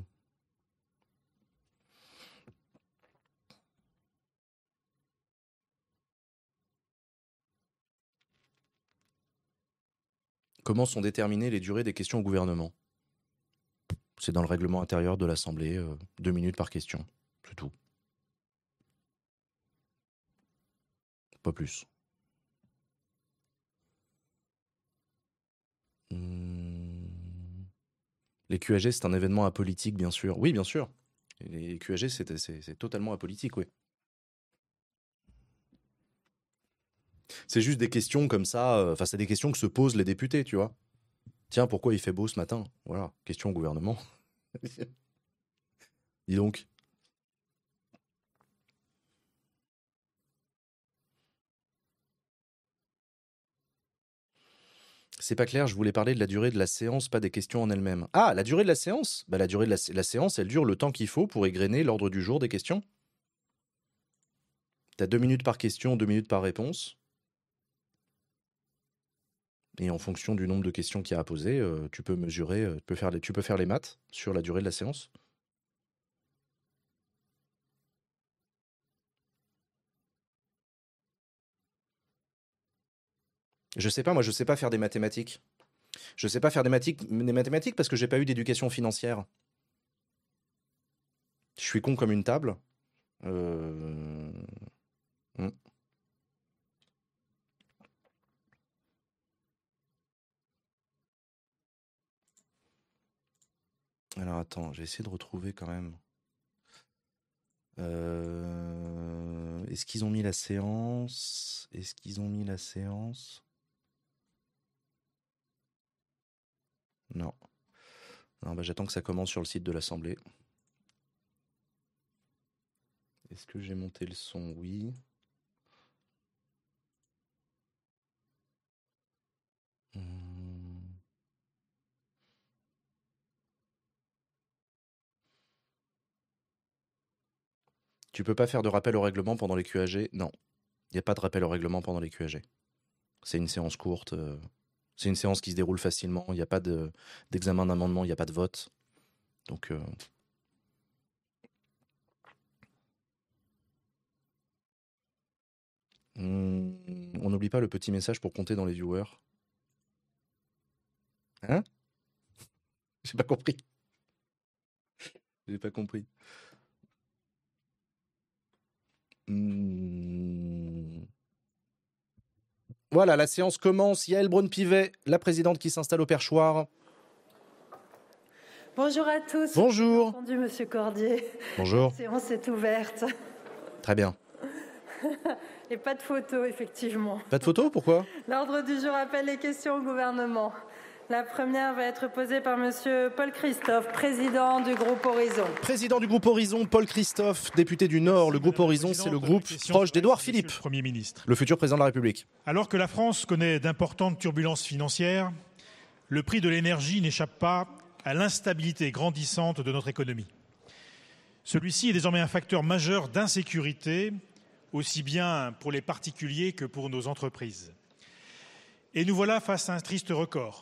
Comment sont déterminées les durées des questions au gouvernement? C'est dans le règlement intérieur de l'Assemblée, 2 minutes par question. C'est tout. Pas plus. Hmm. Les QAG, c'est un événement apolitique, bien sûr. Oui, bien sûr. Les QAG, c'est totalement apolitique, oui. C'est juste des questions comme ça. Enfin, c'est des questions que se posent les députés, tu vois. Tiens, pourquoi il fait beau ce matin? Voilà, question au gouvernement. Dis donc. C'est pas clair, je voulais parler de la durée de la séance, pas des questions en elles-mêmes. Ah, la durée de la séance? Bah, la durée de la séance, elle dure le temps qu'il faut pour égrener l'ordre du jour des questions. T'as 2 minutes par question, 2 minutes par réponse. Et en fonction du nombre de questions qu'il y a à poser, tu peux mesurer, tu peux faire les maths sur la durée de la séance. Je sais pas, moi je sais pas faire des mathématiques. Je sais pas faire des mathématiques parce que j'ai pas eu d'éducation financière. Je suis con comme une table. Euh, hmm. Alors attends, j'ai essayé de retrouver quand même. Est-ce qu'ils ont mis la séance? Est-ce qu'ils ont mis la séance? Non. Non, bah, j'attends que ça commence sur le site de l'Assemblée. Est-ce que j'ai monté le son? Oui. Tu peux pas faire de rappel au règlement pendant les QAG? Non. Il n'y a pas de rappel au règlement pendant les QAG. C'est une séance courte. C'est une séance qui se déroule facilement. Il n'y a pas d'examen d'amendement, il n'y a pas de vote. Donc, on n'oublie pas le petit message pour compter dans les viewers. Hein? J'ai pas compris. J'ai pas compris. Voilà, la séance commence. Yaël Braun-Pivet, la présidente qui s'installe au perchoir. Bonjour à tous. Bonjour. Bien entendu, Monsieur Cordier. Bonjour. La séance est ouverte. Très bien. Et pas de photo, effectivement. Pas de photo, pourquoi? L'ordre du jour appelle les questions au gouvernement. La première va être posée par Monsieur Paul Christophe, président du groupe Horizon. Président du groupe Horizon, Paul Christophe, député du Nord. Le groupe Horizon, c'est le groupe proche d'Édouard Philippe, Premier ministre. Le futur président de la République. Alors que la France connaît d'importantes turbulences financières, le prix de l'énergie n'échappe pas à l'instabilité grandissante de notre économie. Celui-ci est désormais un facteur majeur d'insécurité, aussi bien pour les particuliers que pour nos entreprises. Et nous voilà face à un triste record.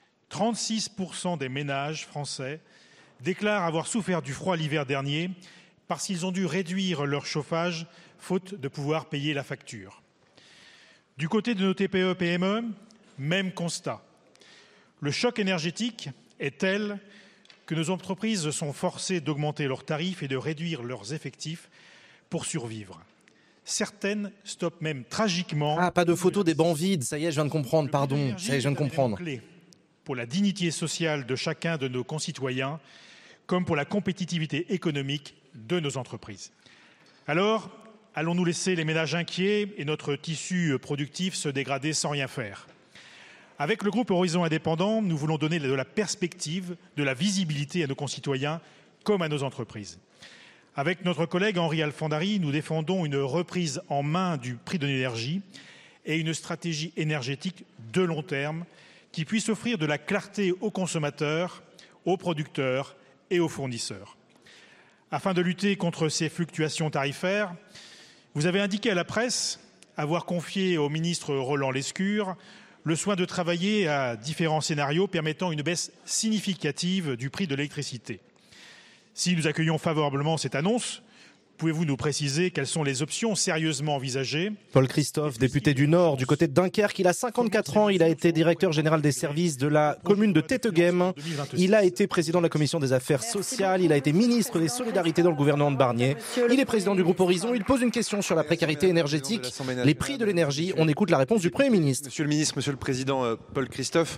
36% des ménages français déclarent avoir souffert du froid l'hiver dernier parce qu'ils ont dû réduire leur chauffage faute de pouvoir payer la facture. Du côté de nos TPE-PME, même constat. Le choc énergétique est tel que nos entreprises sont forcées d'augmenter leurs tarifs et de réduire leurs effectifs pour survivre. Certaines stoppent même tragiquement... Ah, pas de photo des bancs vides, ça y est, je viens de comprendre, pardon, ça y est, je viens de comprendre. Pour la dignité sociale de chacun de nos concitoyens, comme pour la compétitivité économique de nos entreprises. Alors, allons-nous laisser les ménages inquiets et notre tissu productif se dégrader sans rien faire? Avec le groupe Horizon Indépendant, nous voulons donner de la perspective, de la visibilité à nos concitoyens comme à nos entreprises. Avec notre collègue Henri Alfandari, nous défendons une reprise en main du prix de l'énergie et une stratégie énergétique de long terme qui puisse offrir de la clarté aux consommateurs, aux producteurs et aux fournisseurs. Afin de lutter contre ces fluctuations tarifaires, vous avez indiqué à la presse avoir confié au ministre Roland Lescure le soin de travailler à différents scénarios permettant une baisse significative du prix de l'électricité. Si nous accueillons favorablement cette annonce, pouvez-vous nous préciser quelles sont les options sérieusement envisagées? Paul Christophe, député du Nord, du côté de Dunkerque, il a 54 ans, il a été directeur général des services de la commune de Tettegem, il a été président de la commission des affaires sociales, il a été ministre des Solidarités dans le gouvernement de Barnier, il est président du groupe Horizon, il pose une question sur la précarité énergétique, les prix de l'énergie, on écoute la réponse du Premier ministre. Monsieur le ministre, monsieur le président Paul Christophe,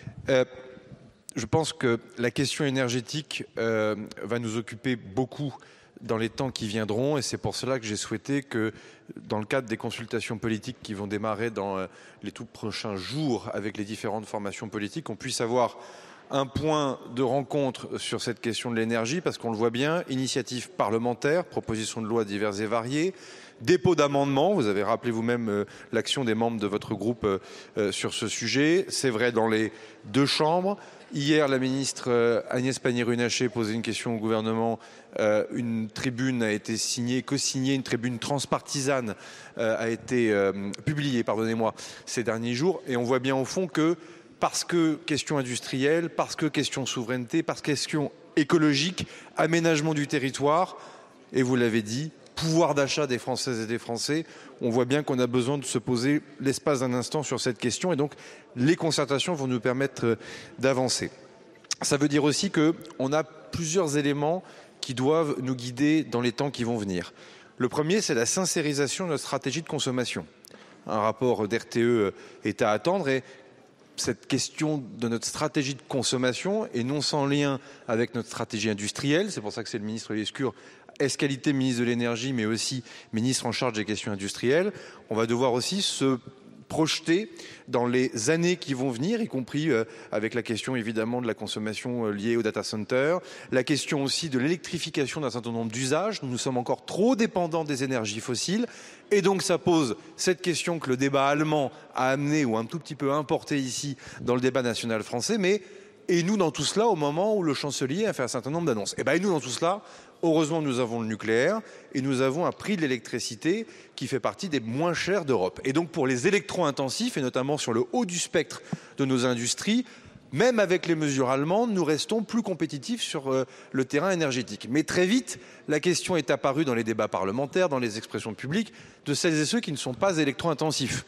je pense que la question énergétique va nous occuper beaucoup dans les temps qui viendront, et c'est pour cela que j'ai souhaité que, dans le cadre des consultations politiques qui vont démarrer dans les tout prochains jours avec les différentes formations politiques, on puisse avoir un point de rencontre sur cette question de l'énergie, parce qu'on le voit bien, initiative parlementaire, propositions de loi diverses et variées, dépôt d'amendements, vous avez rappelé vous-même l'action des membres de votre groupe sur ce sujet, c'est vrai dans les deux chambres. Hier, la ministre Agnès Pannier-Runacher posait une question au gouvernement. Une tribune a été co-signée, une tribune transpartisane a été publiée, pardonnez-moi, ces derniers jours. Et on voit bien au fond que, parce que question industrielle, parce que question souveraineté, parce que question écologique, aménagement du territoire, et vous l'avez dit, pouvoir d'achat des Françaises et des Français, on voit bien qu'on a besoin de se poser l'espace d'un instant sur cette question et donc les concertations vont nous permettre d'avancer. Ça veut dire aussi qu'on a plusieurs éléments qui doivent nous guider dans les temps qui vont venir. Le premier, c'est la sincérisation de notre stratégie de consommation. Un rapport d'RTE est à attendre et cette question de notre stratégie de consommation est non sans lien avec notre stratégie industrielle. C'est pour ça que c'est le ministre Lescure, qualité ministre de l'énergie, mais aussi ministre en charge des questions industrielles. On va devoir aussi se projeter dans les années qui vont venir, y compris avec la question évidemment de la consommation liée au data center, la question aussi de l'électrification d'un certain nombre d'usages. Nous sommes encore trop dépendants des énergies fossiles et donc ça pose cette question que le débat allemand a amené ou un tout petit peu importé ici dans le débat national français, mais et nous dans tout cela au moment où le chancelier a fait un certain nombre d'annonces. Et nous dans tout cela, heureusement, nous avons le nucléaire et nous avons un prix de l'électricité qui fait partie des moins chers d'Europe. Et donc, pour les électro-intensifs, et notamment sur le haut du spectre de nos industries, même avec les mesures allemandes, nous restons plus compétitifs sur le terrain énergétique. Mais très vite, la question est apparue dans les débats parlementaires, dans les expressions publiques, de celles et ceux qui ne sont pas électro-intensifs.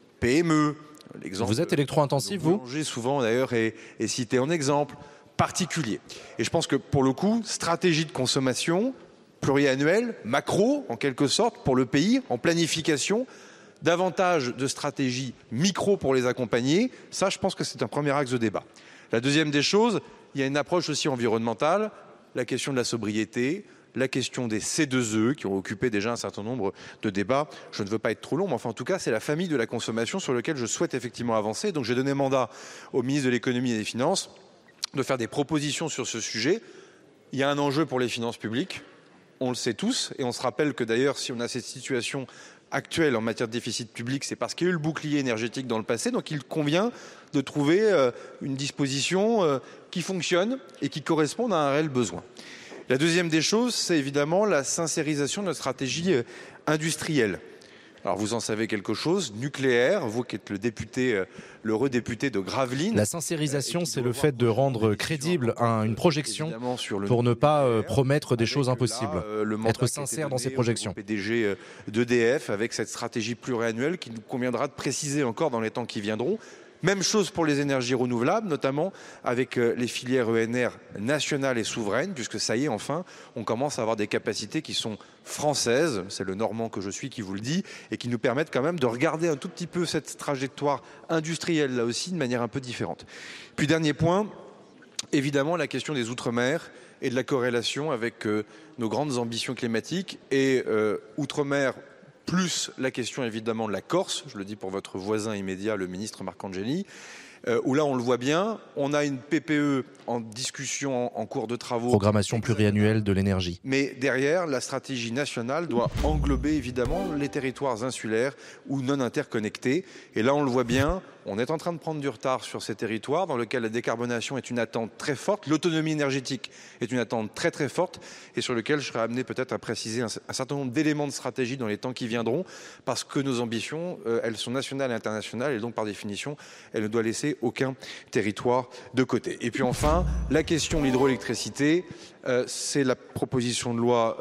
PME, l'exemple. Vous êtes électro-intensif, vous ? Souvent, d'ailleurs, est cité en exemple. Particulier. Et je pense que pour le coup, stratégie de consommation pluriannuelle, macro en quelque sorte pour le pays, en planification, davantage de stratégie micro pour les accompagner, ça je pense que c'est un premier axe de débat. La deuxième des choses, il y a une approche aussi environnementale, la question de la sobriété, la question des C2E qui ont occupé déjà un certain nombre de débats. Je ne veux pas être trop long, mais enfin en tout cas c'est la famille de la consommation sur laquelle je souhaite effectivement avancer. Donc j'ai donné mandat au ministre de l'économie et des finances de faire des propositions sur ce sujet. Il y a un enjeu pour les finances publiques, on le sait tous, et on se rappelle que d'ailleurs, si on a cette situation actuelle en matière de déficit public, c'est parce qu'il y a eu le bouclier énergétique dans le passé, donc il convient de trouver une disposition qui fonctionne et qui corresponde à un réel besoin. La deuxième des choses, c'est évidemment la sincérisation de notre stratégie industrielle. Alors vous en savez quelque chose, nucléaire, vous qui êtes le député, l'heureux député de Gravelines. La sincérisation, c'est le fait de rendre crédible une projection pour ne pas promettre des choses impossibles. Être sincère dans ses projections. PDG d'EDF avec cette stratégie pluriannuelle qui nous conviendra de préciser encore dans les temps qui viendront. Même chose pour les énergies renouvelables, notamment avec les filières ENR nationales et souveraines, puisque ça y est, enfin, on commence à avoir des capacités qui sont françaises, c'est le Normand que je suis qui vous le dit, et qui nous permettent quand même de regarder un tout petit peu cette trajectoire industrielle, là aussi, de manière un peu différente. Puis dernier point, évidemment, la question des Outre-mer et de la corrélation avec nos grandes ambitions climatiques et Outre-mer, plus la question évidemment de la Corse, je le dis pour votre voisin immédiat, le ministre Marcangeli, où là on le voit bien, on a une PPE en discussion, en cours de travaux. Programmation pluriannuelle de l'énergie. Mais derrière, la stratégie nationale doit englober évidemment les territoires insulaires ou non interconnectés. Et là on le voit bien, on est en train de prendre du retard sur ces territoires dans lesquels la décarbonation est une attente très forte, l'autonomie énergétique est une attente très très forte et sur lequel je serai amené peut-être à préciser un certain nombre d'éléments de stratégie dans les temps qui viendront parce que nos ambitions, elles sont nationales et internationales et donc par définition, elles ne doivent laisser aucun territoire de côté. Et puis enfin, la question de l'hydroélectricité, c'est la proposition de loi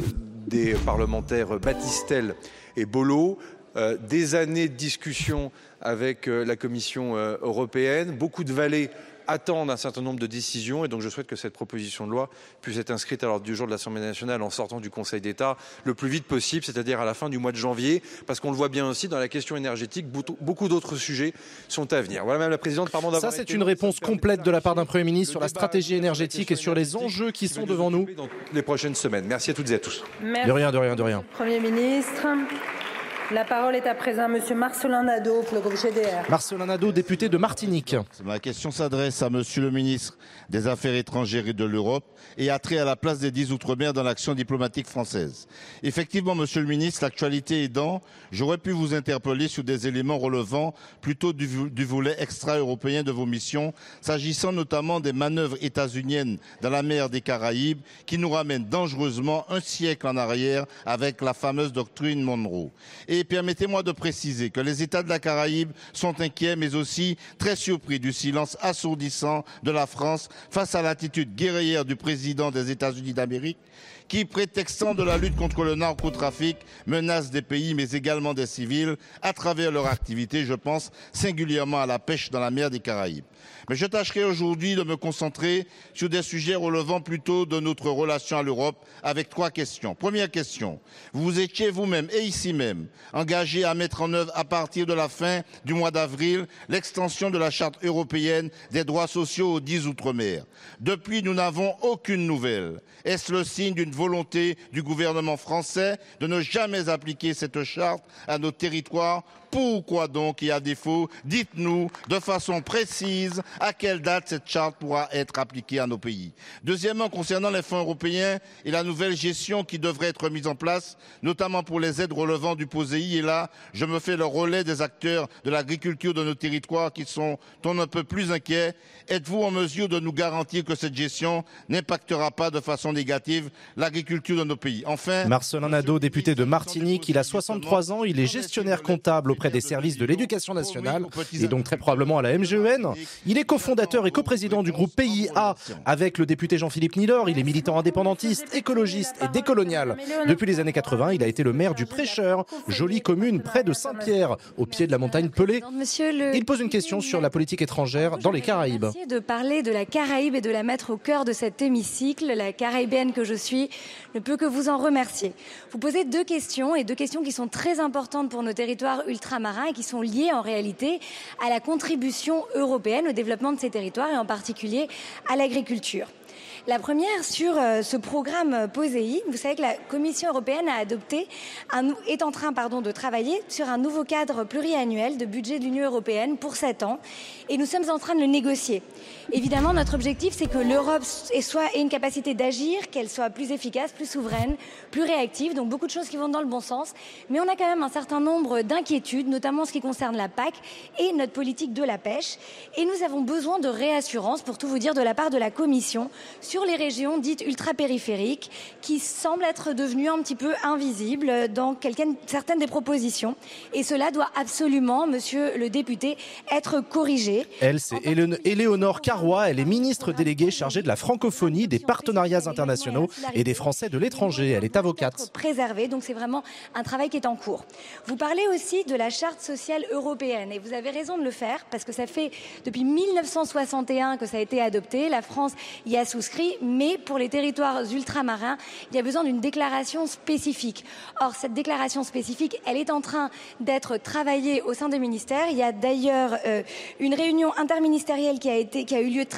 des parlementaires Battistel et Bolo, des années de discussion avec la Commission européenne, beaucoup de vallées attendent un certain nombre de décisions et donc je souhaite que cette proposition de loi puisse être inscrite à l'ordre du jour de l'Assemblée nationale en sortant du Conseil d'État le plus vite possible, c'est-à-dire à la fin du mois de janvier, parce qu'on le voit bien aussi dans la question énergétique, beaucoup d'autres sujets sont à venir. Voilà Madame la Présidente, pardon d'avoir... Ça c'est une réponse complète de la part d'un Premier ministre sur la stratégie énergétique et sur les enjeux qui sont devant nous. Dans les prochaines semaines. Merci à toutes et à tous. Merci. De rien. Premier ministre. La parole est à présent à monsieur Marcelin Nadeau pour le groupe GDR. Marcelin Nadeau, député de Martinique. Ma question s'adresse à monsieur le ministre des Affaires étrangères et de l'Europe et a trait à la place des 10 Outre-mer dans l'action diplomatique française. Effectivement, monsieur le ministre, l'actualité aidant, j'aurais pu vous interpeller sur des éléments relevant plutôt du volet extra-européen de vos missions, s'agissant notamment des manœuvres états-uniennes dans la mer des Caraïbes qui nous ramènent dangereusement un siècle en arrière avec la fameuse doctrine Monroe. Et permettez-moi de préciser que les États de la Caraïbe sont inquiets, mais aussi très surpris du silence assourdissant de la France face à l'attitude guerrière du président des États-Unis d'Amérique, qui, prétextant de la lutte contre le narcotrafic, menace des pays, mais également des civils, à travers leur activité. Je pense singulièrement à la pêche dans la mer des Caraïbes. Mais je tâcherai aujourd'hui de me concentrer sur des sujets relevant plutôt de notre relation à l'Europe, avec 3 questions. Première question, vous vous étiez vous-même et ici même engagé à mettre en œuvre à partir de la fin du mois d'avril l'extension de la Charte européenne des droits sociaux aux 10 Outre-mer. Depuis, nous n'avons aucune nouvelle. Est-ce le signe d'une volonté du gouvernement français de ne jamais appliquer cette charte à nos territoires? Pourquoi donc, et à défaut, dites-nous de façon précise à quelle date cette charte pourra être appliquée à nos pays. Deuxièmement, concernant les fonds européens et la nouvelle gestion qui devrait être mise en place, notamment pour les aides relevant du POSEI, et là, je me fais le relais des acteurs de l'agriculture de nos territoires qui sont on un peu plus inquiets. Êtes-vous en mesure de nous garantir que cette gestion n'impactera pas de façon négative l'agriculture de nos pays? Enfin, Marcelin Nadeau, député de Martinique, il a 63 ans, il est gestionnaire comptable auprès des services de l'éducation nationale et donc très probablement à la MGEN. Il est cofondateur et coprésident du groupe PIA avec le député Jean-Philippe Nilor. Il est militant indépendantiste, écologiste et décolonial. Depuis les années 80, il a été le maire du Prêcheur, jolie commune près de Saint-Pierre, au pied de la montagne Pelée. Il pose une question sur la politique étrangère dans les Caraïbes. Merci de parler de la Caraïbe et de la mettre au cœur de cet hémicycle. La Caraïbienne que je suis ne peut que vous en remercier. Vous posez 2 questions et 2 questions qui sont très importantes pour nos territoires ultramarins et qui sont liées en réalité à la contribution européenne au développement de ces territoires et en particulier à l'agriculture. La première sur ce programme POSEI. Vous savez que la Commission européenne est en train de travailler sur un nouveau cadre pluriannuel de budget de l'Union européenne pour 7 ans et nous sommes en train de le négocier. Évidemment, notre objectif, c'est que l'Europe ait une capacité d'agir, qu'elle soit plus efficace, plus souveraine, plus réactive, donc beaucoup de choses qui vont dans le bon sens. Mais on a quand même un certain nombre d'inquiétudes, notamment en ce qui concerne la PAC et notre politique de la pêche. Et nous avons besoin de réassurance, pour tout vous dire, de la part de la Commission sur les régions dites ultra-périphériques qui semblent être devenues un petit peu invisibles dans certaines des propositions. Et cela doit absolument, monsieur le député, être corrigé. Elle, c'est Éléonore Carrois. Elle est ministre déléguée chargée de la francophonie, des partenariats internationaux et des Français de l'étranger. Elle est avocate. Préservée, donc c'est vraiment un travail qui est en cours. Vous parlez aussi de la Charte sociale européenne et vous avez raison de le faire parce que ça fait depuis 1961 que ça a été adopté. La France y a souscrit, mais pour les territoires ultramarins, il y a besoin d'une déclaration spécifique. Or, cette déclaration spécifique, elle est en train d'être travaillée au sein des ministères. Il y a d'ailleurs une réunion interministérielle qui a eu lieu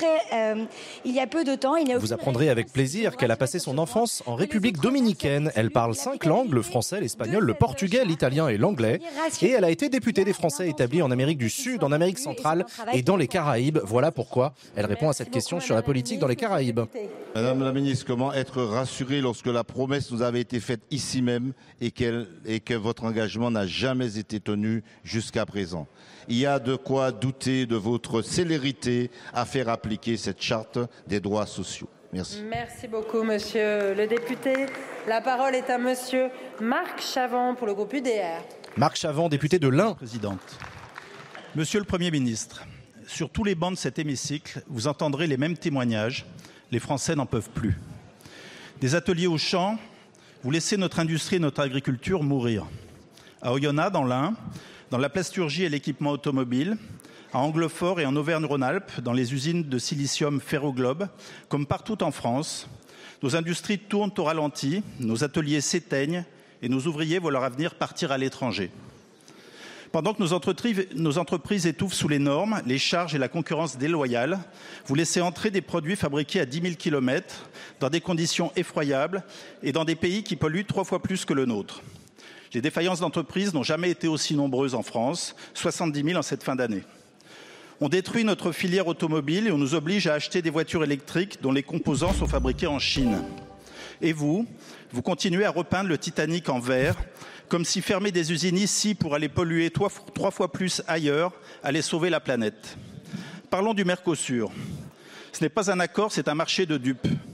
il y a peu de temps. Vous apprendrez avec plaisir qu'elle a passé son enfance en République dominicaine. Elle parle 5 langues, le français, l'espagnol, le portugais, l'italien et l'anglais. Et elle a été députée des Français établis en Amérique du Sud, en Amérique centrale et dans les Caraïbes. Voilà pourquoi elle répond à cette question sur la politique dans les Caraïbes. Madame la ministre, comment être rassurée lorsque la promesse nous avait été faite ici même et que votre engagement n'a jamais été tenu jusqu'à présent? Il y a de quoi douter de votre célérité à faire appliquer cette charte des droits sociaux. Merci. Merci beaucoup, monsieur le député. La parole est à monsieur Marc Chavant pour le groupe UDR. Marc Chavant, député de l'Ain. Présidente. Monsieur le Premier ministre, sur tous les bancs de cet hémicycle, vous entendrez les mêmes témoignages. Les Français n'en peuvent plus. Des ateliers au champ, vous laissez notre industrie et notre agriculture mourir. À Oyonnax, dans l'Ain, dans la plasturgie et l'équipement automobile, à Anglefort et en Auvergne-Rhône-Alpes, dans les usines de silicium Ferroglobe, comme partout en France, nos industries tournent au ralenti, nos ateliers s'éteignent et nos ouvriers voient leur avenir partir à l'étranger. Pendant que nos entreprises étouffent sous les normes, les charges et la concurrence déloyale, vous laissez entrer des produits fabriqués à 10 000 km dans des conditions effroyables et dans des pays qui polluent 3 fois plus que le nôtre. Les défaillances d'entreprises n'ont jamais été aussi nombreuses en France, 70 000 en cette fin d'année. On détruit notre filière automobile et on nous oblige à acheter des voitures électriques dont les composants sont fabriqués en Chine. Et vous continuez à repeindre le Titanic en vert, comme si fermer des usines ici pour aller polluer 3 fois plus ailleurs allait sauver la planète. Parlons du Mercosur. Ce n'est pas un accord, c'est un marché de dupes.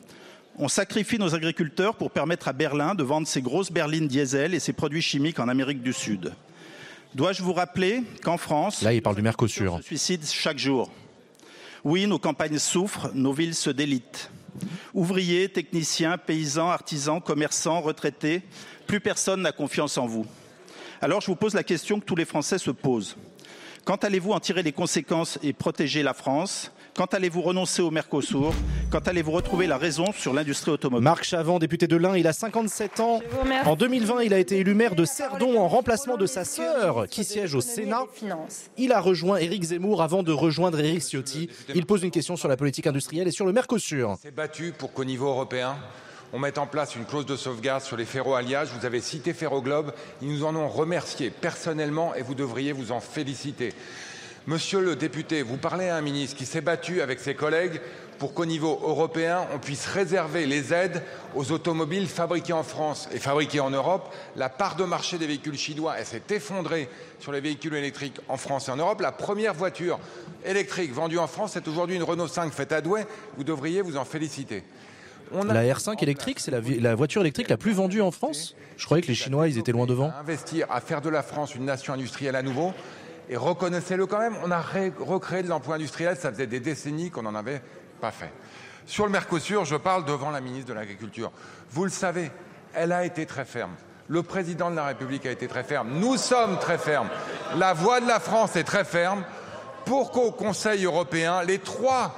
On sacrifie nos agriculteurs pour permettre à Berlin de vendre ses grosses berlines diesel et ses produits chimiques en Amérique du Sud. Dois-je vous rappeler qu'en France, là, il parle du Mercosur, se suicide chaque jour. Oui, nos campagnes souffrent, nos villes se délitent. Ouvriers, techniciens, paysans, artisans, commerçants, retraités, plus personne n'a confiance en vous. Alors je vous pose la question que tous les Français se posent. Quand allez-vous en tirer les conséquences et protéger la France ? Quand allez-vous renoncer au Mercosur ? Quand allez-vous retrouver la raison sur l'industrie automobile ? Marc Chavant, député de l'Ain, il a 57 ans. En 2020, il a été élu maire de Cerdon en remplacement de sa sœur qui siège au Sénat. Il a rejoint Éric Zemmour avant de rejoindre Éric Ciotti. Il pose une question sur la politique industrielle et sur le Mercosur. On s'est battu pour qu'au niveau européen, on mette en place une clause de sauvegarde sur les ferroalliages. Vous avez cité Ferroglobe, ils nous en ont remercié personnellement et vous devriez vous en féliciter. Monsieur le député, vous parlez à un ministre qui s'est battu avec ses collègues pour qu'au niveau européen, on puisse réserver les aides aux automobiles fabriquées en France et fabriquées en Europe. La part de marché des véhicules chinois, elle s'est effondrée sur les véhicules électriques en France et en Europe. La première voiture électrique vendue en France, c'est aujourd'hui une Renault 5 faite à Douai. Vous devriez vous en féliciter. La R5 électrique, c'est la voiture électrique la plus vendue en France. Je croyais que les Chinois, ils étaient loin devant. Investir, à faire de la France une nation industrielle à nouveau. Et reconnaissez-le quand même, on a recréé de l'emploi industriel, ça faisait des décennies qu'on n'en avait pas fait. Sur le Mercosur, je parle devant la ministre de l'Agriculture. Vous le savez, elle a été très ferme. Le président de la République a été très ferme. Nous sommes très fermes. La voix de la France est très ferme pour qu'au Conseil européen, les trois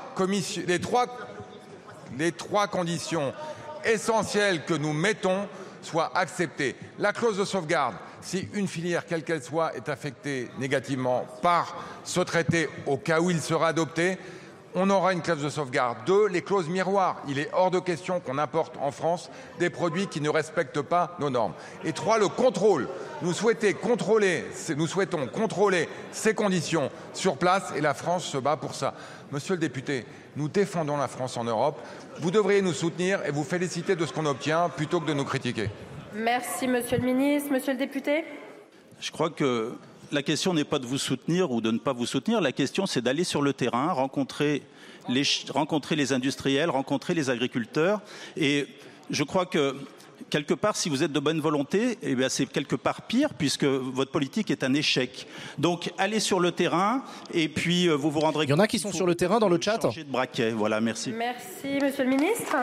conditions essentielles que nous mettons soient acceptées. La clause de sauvegarde. Si une filière, quelle qu'elle soit, est affectée négativement par ce traité au cas où il sera adopté, on aura une clause de sauvegarde. 2, les clauses miroirs. Il est hors de question qu'on importe en France des produits qui ne respectent pas nos normes. Et 3, le contrôle. Nous souhaitons contrôler ces conditions sur place et la France se bat pour ça. Monsieur le député, nous défendons la France en Europe. Vous devriez nous soutenir et vous féliciter de ce qu'on obtient plutôt que de nous critiquer. Merci, monsieur le ministre. Monsieur le député ? Je crois que la question n'est pas de vous soutenir ou de ne pas vous soutenir. La question, c'est d'aller sur le terrain, rencontrer les industriels, rencontrer les agriculteurs. Et je crois que, quelque part, si vous êtes de bonne volonté, eh bien, c'est quelque part pire, puisque votre politique est un échec. Donc, allez sur le terrain, et puis vous vous rendrez compte. Il y en a qui sont sur le terrain dans le chat. Changer de braquet. Voilà, merci. Merci, monsieur le ministre.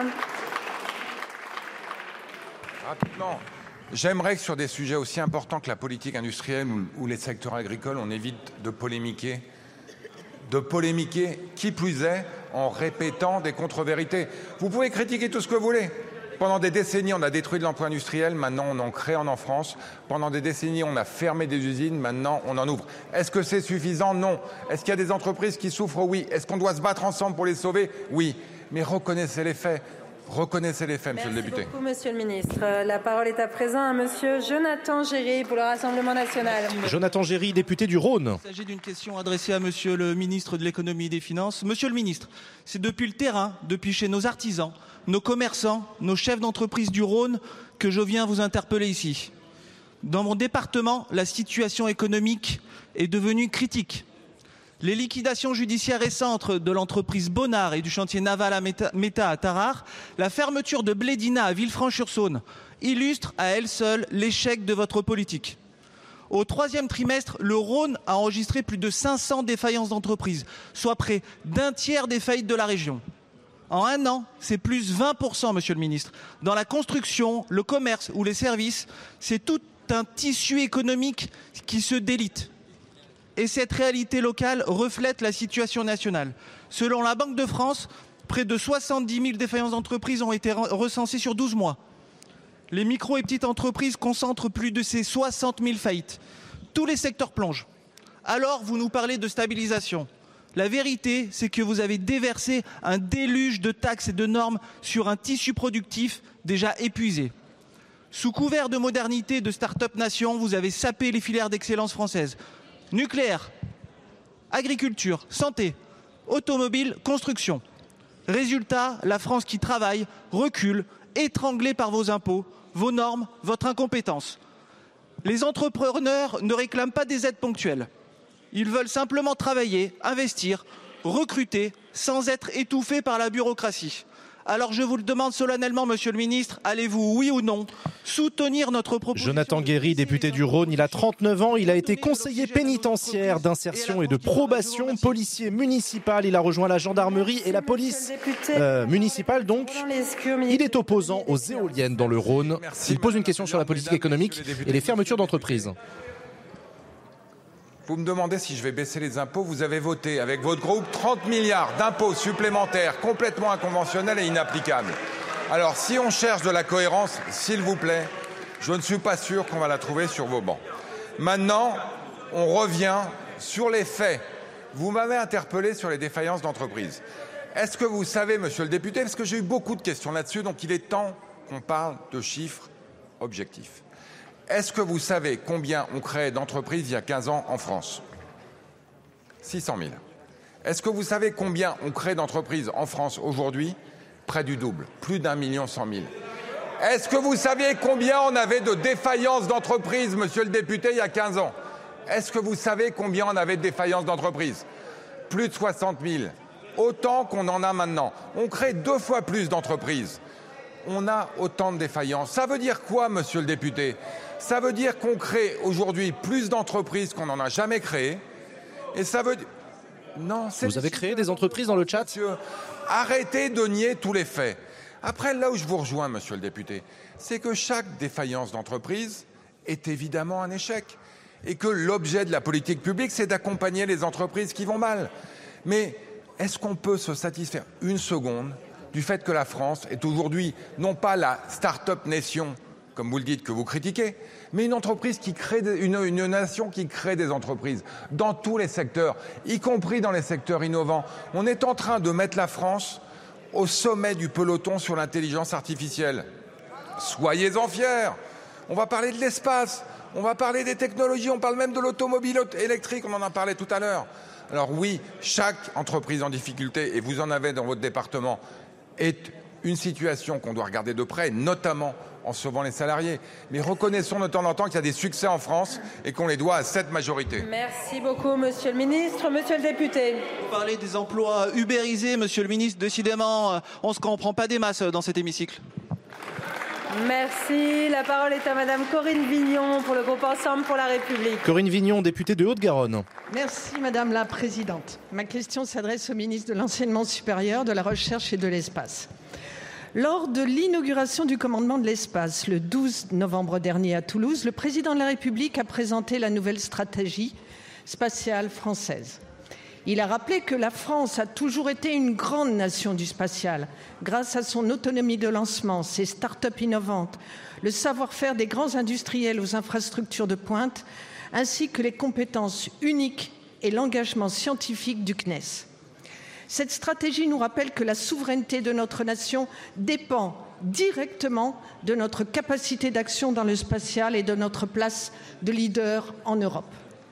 Rapidement, j'aimerais que sur des sujets aussi importants que la politique industrielle ou les secteurs agricoles, on évite de polémiquer. Qui plus est, en répétant des contre-vérités. Vous pouvez critiquer tout ce que vous voulez. Pendant des décennies, on a détruit de l'emploi industriel, maintenant on en crée en France. Pendant des décennies, on a fermé des usines, maintenant on en ouvre. Est-ce que c'est suffisant? Non. Est-ce qu'il y a des entreprises qui souffrent? Oui. Est-ce qu'on doit se battre ensemble pour les sauver? Oui. Mais reconnaissez les faits. Reconnaissez les faits, monsieur le député. Merci beaucoup, monsieur le ministre. La parole est à présent à monsieur Jonathan Géry pour le Rassemblement national. Jonathan Géry, député du Rhône. Il s'agit d'une question adressée à monsieur le ministre de l'économie et des finances. Monsieur le ministre, c'est depuis le terrain, depuis chez nos artisans, nos commerçants, nos chefs d'entreprise du Rhône que je viens vous interpeller ici. Dans mon département, la situation économique est devenue critique. Les liquidations judiciaires récentes de l'entreprise Bonnard et du chantier naval à Meta à Tarare, la fermeture de Blédina à Villefranche-sur-Saône illustre à elle seule l'échec de votre politique. Au troisième trimestre, le Rhône a enregistré plus de 500 défaillances d'entreprises, soit près d'un tiers des faillites de la région. En un an, c'est plus 20%, monsieur le ministre. Dans la construction, le commerce ou les services, c'est tout un tissu économique qui se délite. Et cette réalité locale reflète la situation nationale. Selon la Banque de France, près de 70 000 défaillances d'entreprises ont été recensées sur 12 mois. Les micro et petites entreprises concentrent plus de ces 60 000 faillites. Tous les secteurs plongent. Alors, vous nous parlez de stabilisation. La vérité, c'est que vous avez déversé un déluge de taxes et de normes sur un tissu productif déjà épuisé. Sous couvert de modernité de start-up nation, vous avez sapé les filières d'excellence françaises. Nucléaire, agriculture, santé, automobile, construction. Résultat, la France qui travaille recule, étranglée par vos impôts, vos normes, votre incompétence. Les entrepreneurs ne réclament pas des aides ponctuelles. Ils veulent simplement travailler, investir, recruter, sans être étouffés par la bureaucratie. Alors je vous le demande solennellement, Monsieur le Ministre, allez-vous, oui ou non, soutenir notre proposition? Jonathan Guéry, député du Rhône, il a 39 ans, il a été conseiller pénitentiaire d'insertion et de probation, policier municipal, il a rejoint la gendarmerie et la police municipale donc. Il est opposant aux éoliennes dans le Rhône. Il pose une question sur la politique économique et les fermetures d'entreprises. Vous me demandez si je vais baisser les impôts. Vous avez voté avec votre groupe 30 milliards d'impôts supplémentaires complètement inconventionnels et inapplicables. Alors si on cherche de la cohérence, s'il vous plaît, je ne suis pas sûr qu'on va la trouver sur vos bancs. Maintenant, on revient sur les faits. Vous m'avez interpellé sur les défaillances d'entreprises. Est-ce que vous savez, monsieur le député, parce que j'ai eu beaucoup de questions là-dessus, donc il est temps qu'on parle de chiffres objectifs. Est-ce que vous savez combien on crée d'entreprises il y a 15 ans en France? 600 000. Est-ce que vous savez combien on crée d'entreprises en France aujourd'hui? Près du double, plus d'1 100 000. Est-ce que vous saviez combien on avait de défaillances d'entreprises, monsieur le député, il y a 15 ans? Est-ce que vous savez combien on avait de défaillances d'entreprises? Plus de 60 000. Autant qu'on en a maintenant. On crée 2 fois plus d'entreprises. On a autant de défaillances. Ça veut dire quoi, monsieur le député? Ça veut dire qu'on crée aujourd'hui plus d'entreprises qu'on n'en a jamais créées. Et ça veut dire... Non, vous avez créé des entreprises dans le chat? Monsieur, arrêtez de nier tous les faits. Après, là où je vous rejoins, monsieur le député, c'est que chaque défaillance d'entreprise est évidemment un échec. Et que l'objet de la politique publique, c'est d'accompagner les entreprises qui vont mal. Mais est-ce qu'on peut se satisfaire une seconde du fait que la France est aujourd'hui non pas la start-up nation, comme vous le dites, que vous critiquez, mais une entreprise qui crée une nation qui crée des entreprises dans tous les secteurs, y compris dans les secteurs innovants. On est en train de mettre la France au sommet du peloton sur l'intelligence artificielle. Soyez-en fiers. On va parler de l'espace, on va parler des technologies, on parle même de l'automobile électrique, on en a parlé tout à l'heure. Alors oui, chaque entreprise en difficulté, et vous en avez dans votre département, est une situation qu'on doit regarder de près, notamment en sauvant les salariés. Mais reconnaissons de temps en temps qu'il y a des succès en France et qu'on les doit à cette majorité. Merci beaucoup, monsieur le ministre. Monsieur le député. Vous parlez des emplois ubérisés, monsieur le ministre. Décidément, on ne se comprend pas des masses dans cet hémicycle. Merci. La parole est à madame Corinne Vignon pour le groupe Ensemble pour la République. Corinne Vignon, députée de Haute-Garonne. Merci madame la présidente. Ma question s'adresse au ministre de l'Enseignement supérieur, de la Recherche et de l'Espace. Lors de l'inauguration du commandement de l'espace, le 12 novembre dernier à Toulouse, le président de la République a présenté la nouvelle stratégie spatiale française. Il a rappelé que la France a toujours été une grande nation du spatial, grâce à son autonomie de lancement, ses start-up innovantes, le savoir-faire des grands industriels aux infrastructures de pointe, ainsi que les compétences uniques et l'engagement scientifique du CNES. Cette stratégie nous rappelle que la souveraineté de notre nation dépend directement de notre capacité d'action dans le spatial et de notre place de leader en Europe.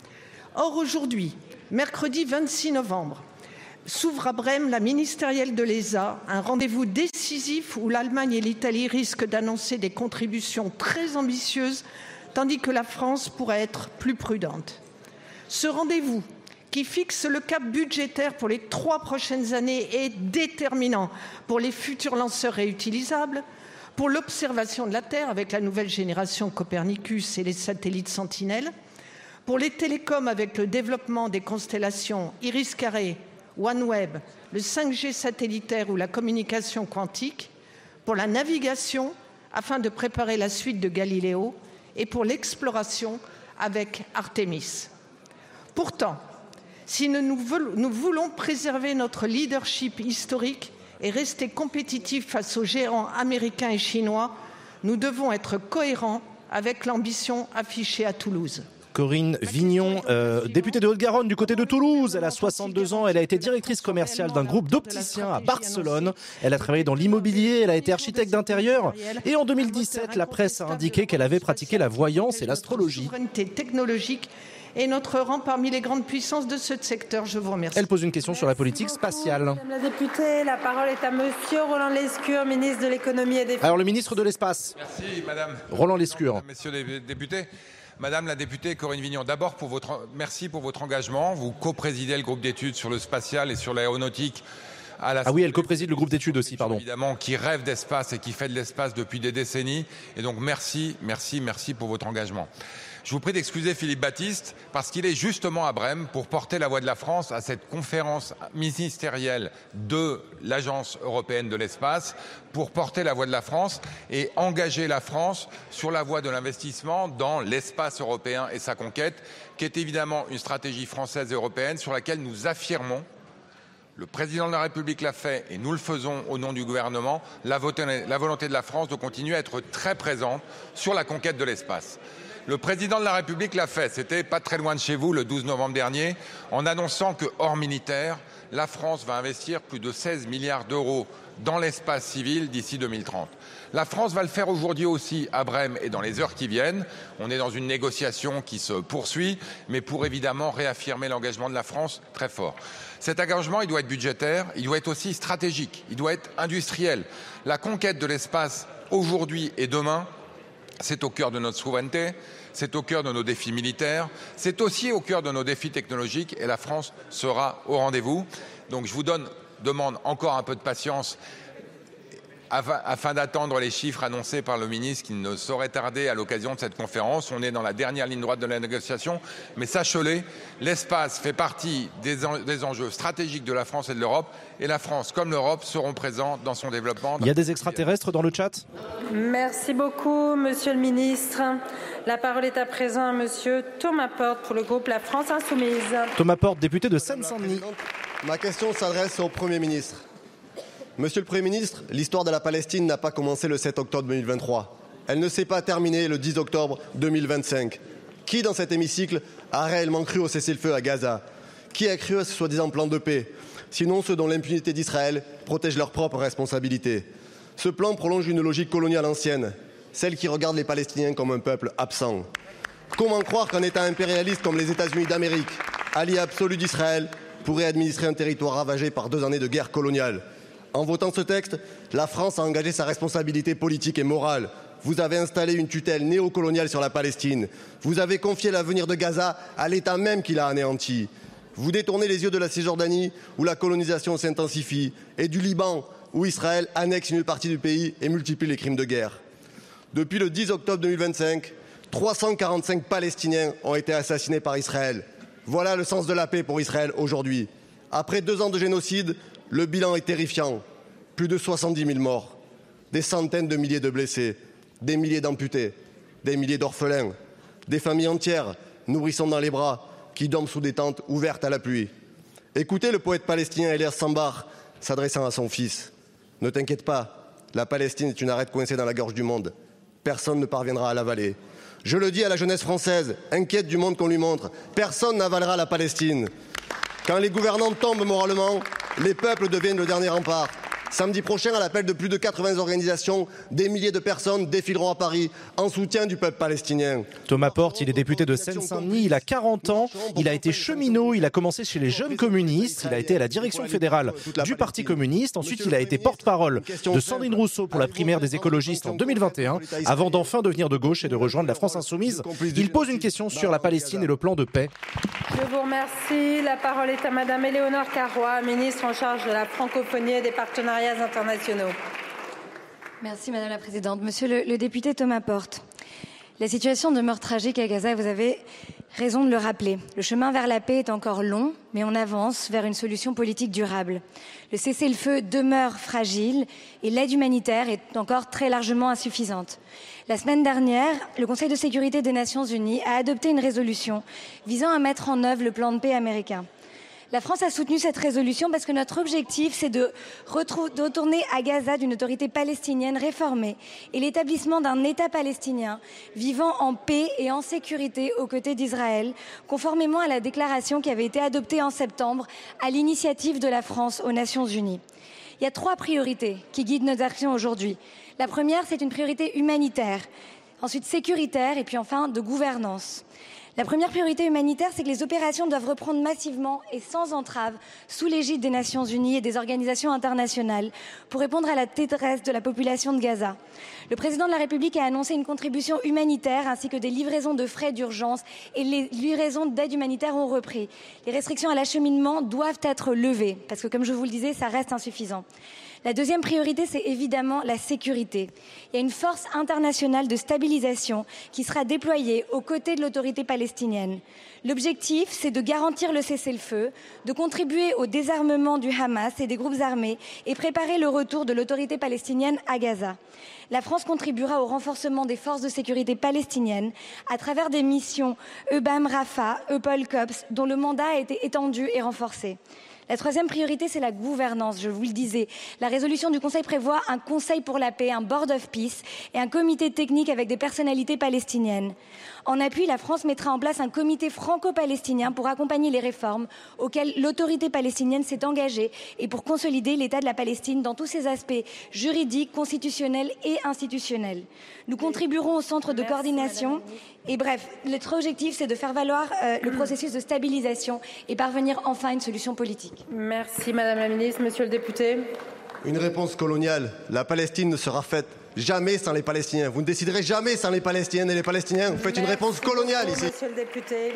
Or, aujourd'hui, mercredi 26 novembre, s'ouvre à Brême la ministérielle de l'ESA, un rendez-vous décisif où l'Allemagne et l'Italie risquent d'annoncer des contributions très ambitieuses, tandis que la France pourrait être plus prudente. Ce rendez-vous, qui fixe le cap budgétaire pour les 3 prochaines années, est déterminant pour les futurs lanceurs réutilisables, pour l'observation de la Terre avec la nouvelle génération Copernicus et les satellites Sentinelle, pour les télécoms avec le développement des constellations Iris-Carré, OneWeb, le 5G satellitaire ou la communication quantique, pour la navigation afin de préparer la suite de Galileo et pour l'exploration avec Artemis. Pourtant, si nous voulons préserver notre leadership historique et rester compétitifs face aux géants américains et chinois, nous devons être cohérents avec l'ambition affichée à Toulouse. Corinne Vignon, députée de Haute-Garonne du côté de Toulouse. Elle a 62 ans, elle a été directrice commerciale d'un groupe d'opticiens à Barcelone. Elle a travaillé dans l'immobilier, elle a été architecte d'intérieur. Et en 2017, la presse a indiqué qu'elle avait pratiqué la voyance et l'astrologie. Souveraineté technologique et notre rang parmi les grandes puissances de ce secteur. Je vous remercie. Elle pose une question sur la politique spatiale. Madame la députée, la parole est à monsieur Roland Lescure, ministre de l'économie et des finances. Alors le ministre de l'espace. Merci madame. Roland Lescure. Messieurs les députés. Madame la députée Corinne Vignon, d'abord merci pour votre engagement. Vous co-présidez le groupe d'études sur le spatial et sur l'aéronautique à la... Ah oui, elle co-préside le groupe d'études aussi, pardon. Évidemment, qui rêve d'espace et qui fait de l'espace depuis des décennies. Et donc merci pour votre engagement. Je vous prie d'excuser Philippe Baptiste parce qu'il est justement à Brême pour porter la voix de la France à cette conférence ministérielle de l'Agence européenne de l'espace, pour porter la voix de la France et engager la France sur la voie de l'investissement dans l'espace européen et sa conquête, qui est évidemment une stratégie française et européenne sur laquelle nous affirmons, le président de la République l'a fait et nous le faisons au nom du gouvernement, la volonté de la France de continuer à être très présente sur la conquête de l'espace. Le président de la République l'a fait, c'était pas très loin de chez vous, le 12 novembre dernier, en annonçant que, hors militaire, la France va investir plus de 16 milliards d'euros dans l'espace civil d'ici 2030. La France va le faire aujourd'hui aussi à Brême et dans les heures qui viennent. On est dans une négociation qui se poursuit, mais pour évidemment réaffirmer l'engagement de la France très fort. Cet engagement, il doit être budgétaire, il doit être aussi stratégique, il doit être industriel. La conquête de l'espace aujourd'hui et demain, c'est au cœur de notre souveraineté, c'est au cœur de nos défis militaires, c'est aussi au cœur de nos défis technologiques et la France sera au rendez-vous. Donc je vous demande encore un peu de patience afin d'attendre les chiffres annoncés par le ministre qui ne saurait tarder à l'occasion de cette conférence. On est dans la dernière ligne droite de la négociation, mais sachez-le, l'espace fait partie des enjeux stratégiques de la France et de l'Europe, et la France comme l'Europe seront présents dans son développement. Il y a des extraterrestres dans le chat? Merci beaucoup, Monsieur le Ministre. La parole est à présent à Monsieur Thomas Porte pour le groupe La France Insoumise. Thomas Porte, député de Seine-Saint-Denis. Ma question s'adresse au Premier ministre. Monsieur le Premier ministre, l'histoire de la Palestine n'a pas commencé le 7 octobre 2023. Elle ne s'est pas terminée le 10 octobre 2025. Qui dans cet hémicycle a réellement cru au cessez-le-feu à Gaza? Qui a cru à ce soi-disant plan de paix? Sinon ceux dont l'impunité d'Israël protège leurs propres responsabilités. Ce plan prolonge une logique coloniale ancienne, celle qui regarde les Palestiniens comme un peuple absent. Comment croire qu'un État impérialiste comme les États-Unis d'Amérique, allié absolu d'Israël, pourrait administrer un territoire ravagé par 2 années de guerre coloniale? En votant ce texte, la France a engagé sa responsabilité politique et morale. Vous avez installé une tutelle néocoloniale sur la Palestine. Vous avez confié l'avenir de Gaza à l'État même qui l'a anéanti. Vous détournez les yeux de la Cisjordanie, où la colonisation s'intensifie, et du Liban, où Israël annexe une partie du pays et multiplie les crimes de guerre. Depuis le 10 octobre 2025, 345 Palestiniens ont été assassinés par Israël. Voilà le sens de la paix pour Israël aujourd'hui. Après 2 ans de génocide, le bilan est terrifiant. Plus de 70 000 morts, des centaines de milliers de blessés, des milliers d'amputés, des milliers d'orphelins, des familles entières, nourrissons dans les bras, qui dorment sous des tentes ouvertes à la pluie. Écoutez le poète palestinien Elias Sambar s'adressant à son fils. Ne t'inquiète pas, la Palestine est une arête coincée dans la gorge du monde. Personne ne parviendra à l'avaler. Je le dis à la jeunesse française, inquiète du monde qu'on lui montre, personne n'avalera la Palestine. Quand les gouvernants tombent moralement, les peuples deviennent le dernier rempart. Samedi prochain, à l'appel de plus de 80 organisations, des milliers de personnes défileront à Paris en soutien du peuple palestinien. Thomas Porte, il est député de Seine-Saint-Denis, il a 40 ans, il a été cheminot, il a commencé chez les jeunes communistes, il a été à la direction fédérale du Parti communiste, ensuite il a été porte-parole de Sandrine Rousseau pour la primaire des écologistes en 2021, avant d'enfin devenir de gauche et de rejoindre la France Insoumise. Il pose une question sur la Palestine et le plan de paix. Je vous remercie. La parole est à Madame Éléonore Carrois, ministre en charge de la francophonie et des partenariats internationaux. Merci Madame la Présidente. Monsieur le député Thomas Porte, la situation demeure tragique à Gaza, vous avez raison de le rappeler. Le chemin vers la paix est encore long, mais on avance vers une solution politique durable. Le cessez-le-feu demeure fragile et l'aide humanitaire est encore très largement insuffisante. La semaine dernière, le Conseil de sécurité des Nations Unies a adopté une résolution visant à mettre en œuvre le plan de paix américain. La France a soutenu cette résolution parce que notre objectif, c'est de retourner à Gaza d'une autorité palestinienne réformée et l'établissement d'un État palestinien vivant en paix et en sécurité aux côtés d'Israël, conformément à la déclaration qui avait été adoptée en septembre à l'initiative de la France aux Nations Unies. Il y a 3 priorités qui guident nos actions aujourd'hui. La première, c'est une priorité humanitaire, ensuite sécuritaire et puis enfin de gouvernance. La première priorité humanitaire, c'est que les opérations doivent reprendre massivement et sans entrave sous l'égide des Nations Unies et des organisations internationales pour répondre à la détresse de la population de Gaza. Le président de la République a annoncé une contribution humanitaire ainsi que des livraisons de frais d'urgence et les livraisons d'aide humanitaire ont repris. Les restrictions à l'acheminement doivent être levées parce que, comme je vous le disais, ça reste insuffisant. La deuxième priorité, c'est évidemment la sécurité. Il y a une force internationale de stabilisation qui sera déployée aux côtés de l'autorité palestinienne. L'objectif, c'est de garantir le cessez-le-feu, de contribuer au désarmement du Hamas et des groupes armés et préparer le retour de l'autorité palestinienne à Gaza. La France contribuera au renforcement des forces de sécurité palestiniennes à travers des missions EUBAM Rafah, EUPOL COPS, dont le mandat a été étendu et renforcé. La troisième priorité, c'est la gouvernance, je vous le disais. La résolution du Conseil prévoit un Conseil pour la paix, un Board of Peace et un comité technique avec des personnalités palestiniennes. En appui, la France mettra en place un comité franco-palestinien pour accompagner les réformes auxquelles l'autorité palestinienne s'est engagée et pour consolider l'État de la Palestine dans tous ses aspects juridiques, constitutionnels et institutionnels. Nous contribuerons au centre de coordination et bref, notre objectif, c'est de faire valoir le processus de stabilisation et parvenir enfin à une solution politique. Merci Madame la Ministre. Monsieur le député. Une réponse coloniale. La Palestine ne sera faite jamais sans les Palestiniens. Vous ne déciderez jamais sans les Palestiniennes et les Palestiniens. Vous faites une réponse coloniale ici. Monsieur le député.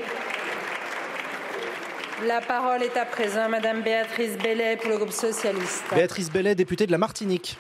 La parole est à présent Madame Béatrice Bellet pour le groupe socialiste. Béatrice Bellet, députée de la Martinique.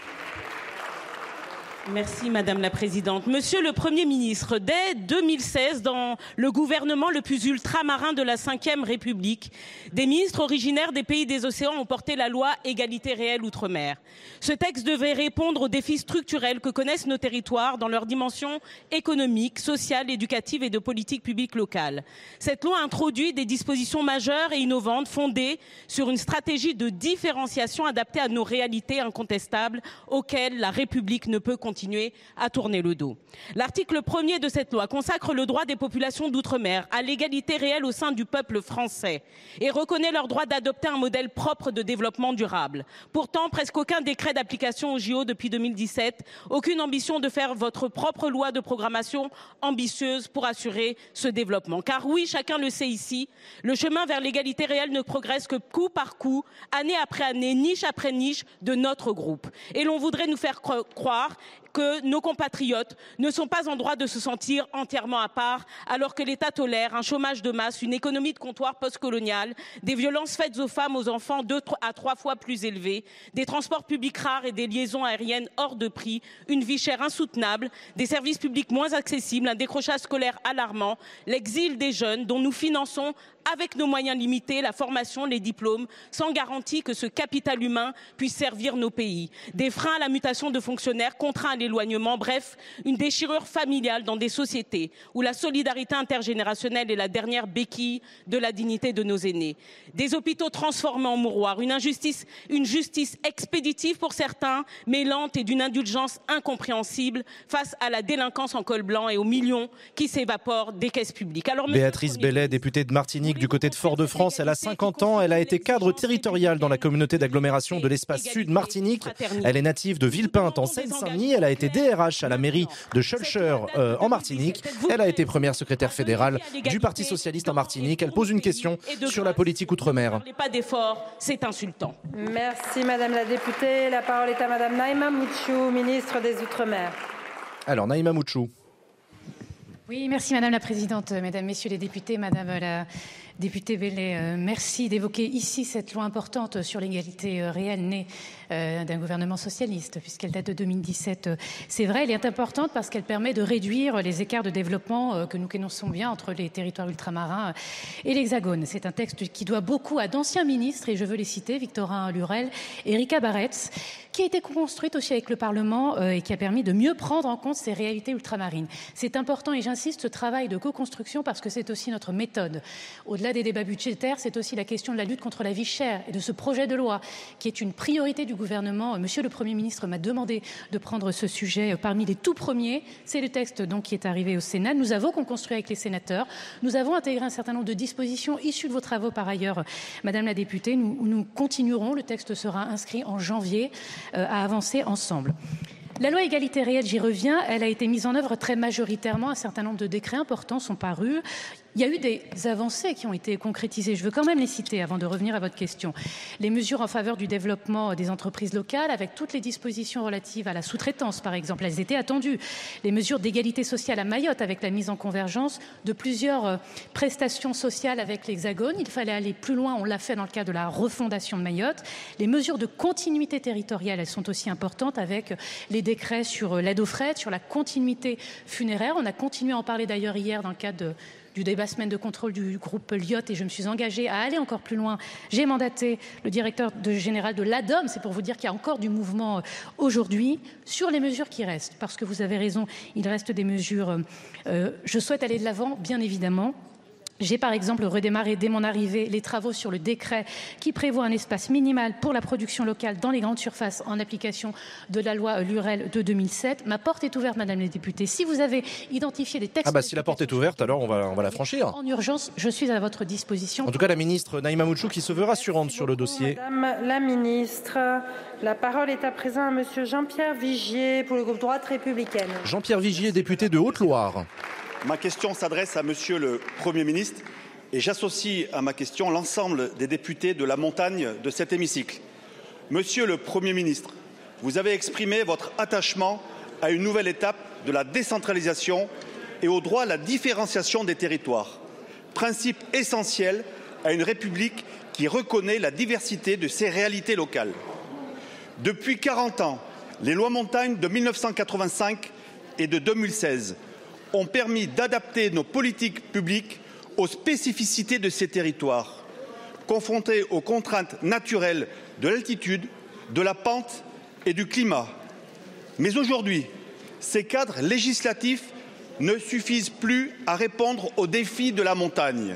Merci Madame la Présidente. Monsieur le Premier ministre, dès 2016, dans le gouvernement le plus ultramarin de la Ve République, des ministres originaires des pays des océans ont porté la loi Égalité réelle Outre-mer. Ce texte devait répondre aux défis structurels que connaissent nos territoires dans leur dimension économique, sociale, éducative et de politique publique locale. Cette loi introduit des dispositions majeures et innovantes fondées sur une stratégie de différenciation adaptée à nos réalités incontestables auxquelles la République ne peut continuer à tourner le dos. L'article 1er de cette loi consacre le droit des populations d'outre-mer à l'égalité réelle au sein du peuple français et reconnaît leur droit d'adopter un modèle propre de développement durable. Pourtant, presque aucun décret d'application au JO depuis 2017, aucune ambition de faire votre propre loi de programmation ambitieuse pour assurer ce développement. Car oui, chacun le sait ici, le chemin vers l'égalité réelle ne progresse que coup par coup, année après année, niche après niche de notre groupe. Et l'on voudrait nous faire croire que nos compatriotes ne sont pas en droit de se sentir entièrement à part, alors que l'État tolère un chômage de masse, une économie de comptoir postcoloniale, des violences faites aux femmes, aux enfants 2 à 3 fois plus élevées, des transports publics rares et des liaisons aériennes hors de prix, une vie chère insoutenable, des services publics moins accessibles, un décrochage scolaire alarmant, l'exil des jeunes dont nous finançons avec nos moyens limités, la formation, les diplômes, sans garantie que ce capital humain puisse servir nos pays. Des freins à la mutation de fonctionnaires, contraints à l'éloignement, bref, une déchirure familiale dans des sociétés où la solidarité intergénérationnelle est la dernière béquille de la dignité de nos aînés. Des hôpitaux transformés en mouroirs, une justice expéditive pour certains, mais lente et d'une indulgence incompréhensible face à la délinquance en col blanc et aux millions qui s'évaporent des caisses publiques. Alors, Béatrice Bellet, députée de Martinique, du côté de Fort-de-France, elle a 50 ans, elle a été cadre territorial dans la communauté d'agglomération de l'espace sud Martinique. Elle est native de Villepinte en Seine-Saint-Denis, elle a été DRH à la mairie de Schœlcher en Martinique. Elle a été première secrétaire fédérale du Parti socialiste en Martinique. Elle pose une question sur la politique outre-mer. Pas d'effort, c'est insultant. Merci Madame la députée. La parole est à Madame Naïma Moutchou, ministre des Outre-mer. Alors Naïma Moutchou. Oui, merci Madame la Présidente, Mesdames, Messieurs les députés, Madame la députée Bellet, merci d'évoquer ici cette loi importante sur l'égalité réelle née d'un gouvernement socialiste, puisqu'elle date de 2017. C'est vrai, elle est importante parce qu'elle permet de réduire les écarts de développement que nous connaissons bien entre les territoires ultramarins et l'Hexagone. C'est un texte qui doit beaucoup à d'anciens ministres, et je veux les citer, Victorin Lurel et Erika Baretz, qui a été construite aussi avec le Parlement et qui a permis de mieux prendre en compte ces réalités ultramarines. C'est important, et j'insiste, ce travail de co-construction, parce que c'est aussi notre méthode. Au-delà des débats budgétaires, c'est aussi la question de la lutte contre la vie chère et de ce projet de loi qui est une priorité du gouvernement. Monsieur le Premier ministre m'a demandé de prendre ce sujet parmi les tout premiers. C'est le texte donc qui est arrivé au Sénat. Nous avons construit avec les sénateurs. Nous avons intégré un certain nombre de dispositions issues de vos travaux par ailleurs, Madame la députée. Nous continuerons. Le texte sera inscrit en janvier à avancer ensemble. La loi égalité réelle, j'y reviens, elle a été mise en œuvre très majoritairement. Un certain nombre de décrets importants sont parus. Il y a eu des avancées qui ont été concrétisées. Je veux quand même les citer avant de revenir à votre question. Les mesures en faveur du développement des entreprises locales, avec toutes les dispositions relatives à la sous-traitance, par exemple, elles étaient attendues. Les mesures d'égalité sociale à Mayotte, avec la mise en convergence de plusieurs prestations sociales avec l'Hexagone. Il fallait aller plus loin, on l'a fait dans le cadre de la refondation de Mayotte. Les mesures de continuité territoriale, elles sont aussi importantes, avec les décrets sur l'aide aux frais, sur la continuité funéraire. On a continué à en parler d'ailleurs hier dans le cadre du débat semaine de contrôle du groupe Lyot, et je me suis engagée à aller encore plus loin. J'ai mandaté le directeur général de l'ADOM, c'est pour vous dire qu'il y a encore du mouvement aujourd'hui, sur les mesures qui restent, parce que vous avez raison, il reste des mesures. Je souhaite aller de l'avant, bien évidemment. J'ai par exemple redémarré dès mon arrivée les travaux sur le décret qui prévoit un espace minimal pour la production locale dans les grandes surfaces en application de la loi Lurel de 2007. Ma porte est ouverte, Madame la députée. Si vous avez identifié des textes... si la porte est ouverte, alors on va la franchir. En urgence, je suis à votre disposition. En tout cas, la ministre Naïma Moutchou qui se veut rassurante sur le dossier. Madame la ministre, la parole est à présent à Monsieur Jean-Pierre Vigier pour le groupe Droite républicaine. Jean-Pierre Vigier, député de Haute-Loire. Ma question s'adresse à Monsieur le Premier ministre et j'associe à ma question l'ensemble des députés de la montagne de cet hémicycle. Monsieur le Premier ministre, vous avez exprimé votre attachement à une nouvelle étape de la décentralisation et au droit à la différenciation des territoires, principe essentiel à une République qui reconnaît la diversité de ses réalités locales. Depuis 40 ans, les lois montagne de 1985 et de 2016 ont permis d'adapter nos politiques publiques aux spécificités de ces territoires, confrontés aux contraintes naturelles de l'altitude, de la pente et du climat. Mais aujourd'hui, ces cadres législatifs ne suffisent plus à répondre aux défis de la montagne.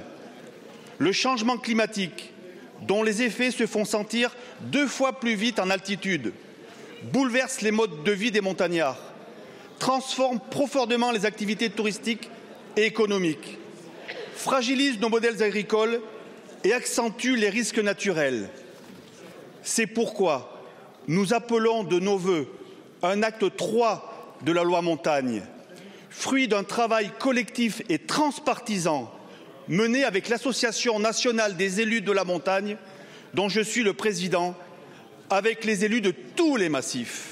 Le changement climatique, dont les effets se font sentir 2 fois plus vite en altitude, bouleverse les modes de vie des montagnards, transforme profondément les activités touristiques et économiques, fragilise nos modèles agricoles et accentue les risques naturels. C'est pourquoi nous appelons de nos vœux un acte 3 de la loi montagne, fruit d'un travail collectif et transpartisan mené avec l'Association nationale des élus de la montagne, dont je suis le président, avec les élus de tous les massifs.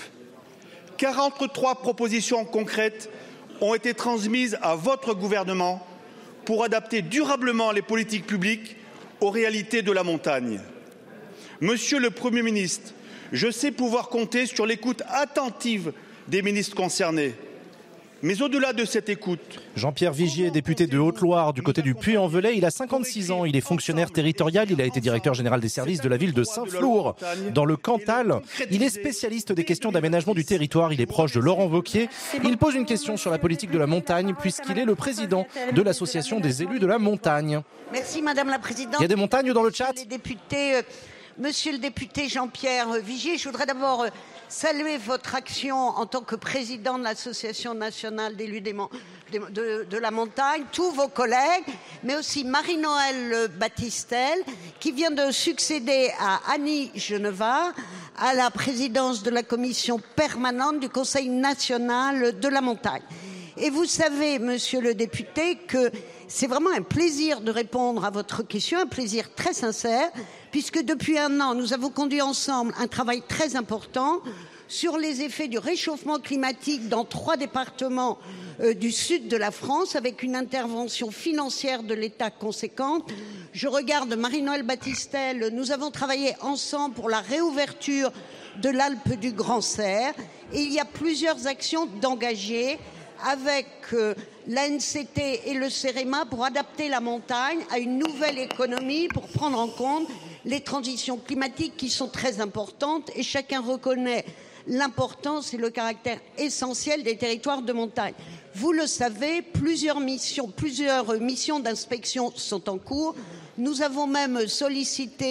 43 propositions concrètes ont été transmises à votre gouvernement pour adapter durablement les politiques publiques aux réalités de la montagne. Monsieur le Premier ministre, je sais pouvoir compter sur l'écoute attentive des ministres concernés. Mais au-delà de cette écoute... Jean-Pierre Vigier, député de Haute-Loire, du côté du Puy-en-Velay, il a 56 ans, il est fonctionnaire territorial, il a été directeur général des services de la ville de Saint-Flour, dans le Cantal. Il est spécialiste des questions d'aménagement du territoire, il est proche de Laurent Wauquiez. Il pose une question sur la politique de la montagne, puisqu'il est le président de l'Association des élus de la montagne. Merci Madame la Présidente. Il y a des montagnes dans le chat. Monsieur le député Jean-Pierre Vigier, je voudrais d'abord saluer votre action en tant que président de l'Association nationale d'élus de la montagne, tous vos collègues, mais aussi Marie-Noëlle Battistel, qui vient de succéder à Annie Genevard à la présidence de la commission permanente du Conseil national de la montagne. Et vous savez, monsieur le député, que c'est vraiment un plaisir de répondre à votre question, un plaisir très sincère, puisque depuis 1 an, nous avons conduit ensemble un travail très important sur les effets du réchauffement climatique dans 3 départements du sud de la France, avec une intervention financière de l'État conséquente. Je regarde Marie-Noëlle Battistel, nous avons travaillé ensemble pour la réouverture de l'Alpe du Grand Serre, et il y a plusieurs actions d'engagées avec l'ANCT et le CEREMA pour adapter la montagne à une nouvelle économie, pour prendre en compte les transitions climatiques qui sont très importantes, et chacun reconnaît l'importance et le caractère essentiel des territoires de montagne. Vous le savez, plusieurs missions d'inspection sont en cours. Nous avons même sollicité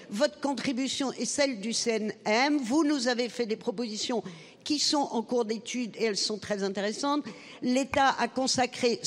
votre contribution et celle du CNM. Vous nous avez fait des propositions qui sont en cours d'étude et elles sont très intéressantes. L'État a consacré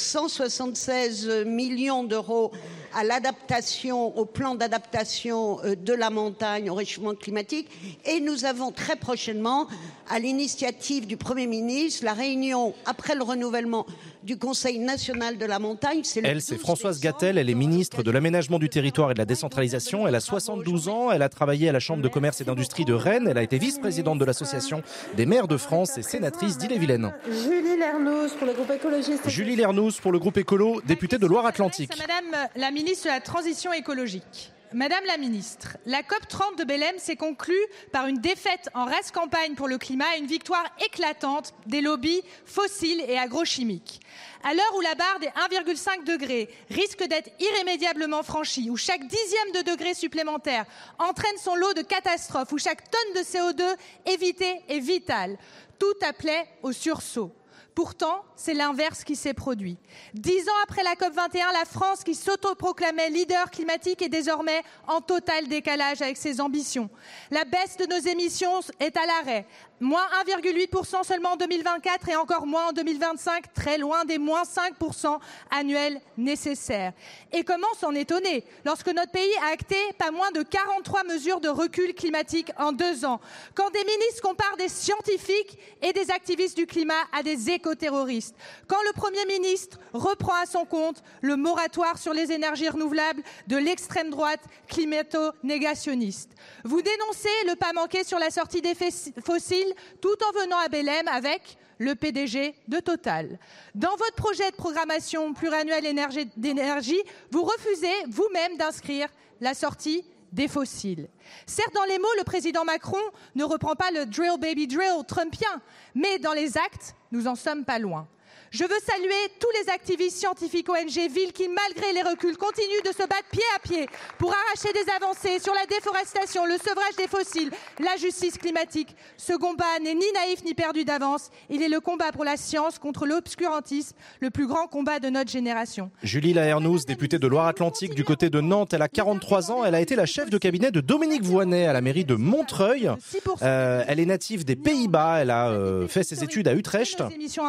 176 millions d'euros à l'adaptation, au plan d'adaptation de la montagne au réchauffement climatique. Et nous avons très prochainement, à l'initiative du Premier ministre, la réunion après le renouvellement du Conseil national de la montagne. Elle, c'est Françoise Gatel, elle est ministre de l'Aménagement du territoire et de la décentralisation. Elle a 72 ans, elle a travaillé à la Chambre de commerce et d'industrie de Rennes. Elle a été vice-présidente de l'Association des maires de France et sénatrice d'Ille-et-Vilaine. Julie Lernouz pour le groupe écologiste. Julie Lernouz pour le groupe écolo, députée de Loire-Atlantique. Madame la ministre de la Transition écologique. Madame la ministre, la COP30 de Belém s'est conclue par une défaite en race campagne pour le climat et une victoire éclatante des lobbies fossiles et agrochimiques. À l'heure où la barre des 1,5 degrés risque d'être irrémédiablement franchie, où chaque dixième de degré supplémentaire entraîne son lot de catastrophes, où chaque tonne de CO2 évitée est vitale, tout appelait au sursaut. Pourtant, c'est l'inverse qui s'est produit. 10 ans après la COP21, la France, qui s'autoproclamait leader climatique, est désormais en total décalage avec ses ambitions. La baisse de nos émissions est à l'arrêt. Moins 1,8% seulement en 2024 et encore moins en 2025, très loin des moins 5% annuels nécessaires. Et comment s'en étonner lorsque notre pays a acté pas moins de 43 mesures de recul climatique en 2 ans, quand des ministres comparent des scientifiques et des activistes du climat à des écoterroristes, quand le Premier ministre reprend à son compte le moratoire sur les énergies renouvelables de l'extrême droite climato-négationniste. Vous dénoncez le pas manqué sur la sortie des fossiles tout en venant à Belém avec le PDG de Total. Dans votre projet de programmation pluriannuelle d'énergie, vous refusez vous-même d'inscrire la sortie des fossiles. Certes, dans les mots, le président Macron ne reprend pas le drill baby drill trumpien, mais dans les actes, nous en sommes pas loin. Je veux saluer tous les activistes scientifiques ONG Ville qui, malgré les reculs, continuent de se battre pied à pied pour arracher des avancées sur la déforestation, le sevrage des fossiles, la justice climatique. Ce combat n'est ni naïf ni perdu d'avance. Il est le combat pour la science contre l'obscurantisme, le plus grand combat de notre génération. Julie Lernouz, députée de Loire-Atlantique du côté de Nantes, elle a 43 ans. Elle a été la chef de cabinet de Dominique Voynet à la mairie de Montreuil. Elle est native des Pays-Bas. Elle a fait ses études à Utrecht.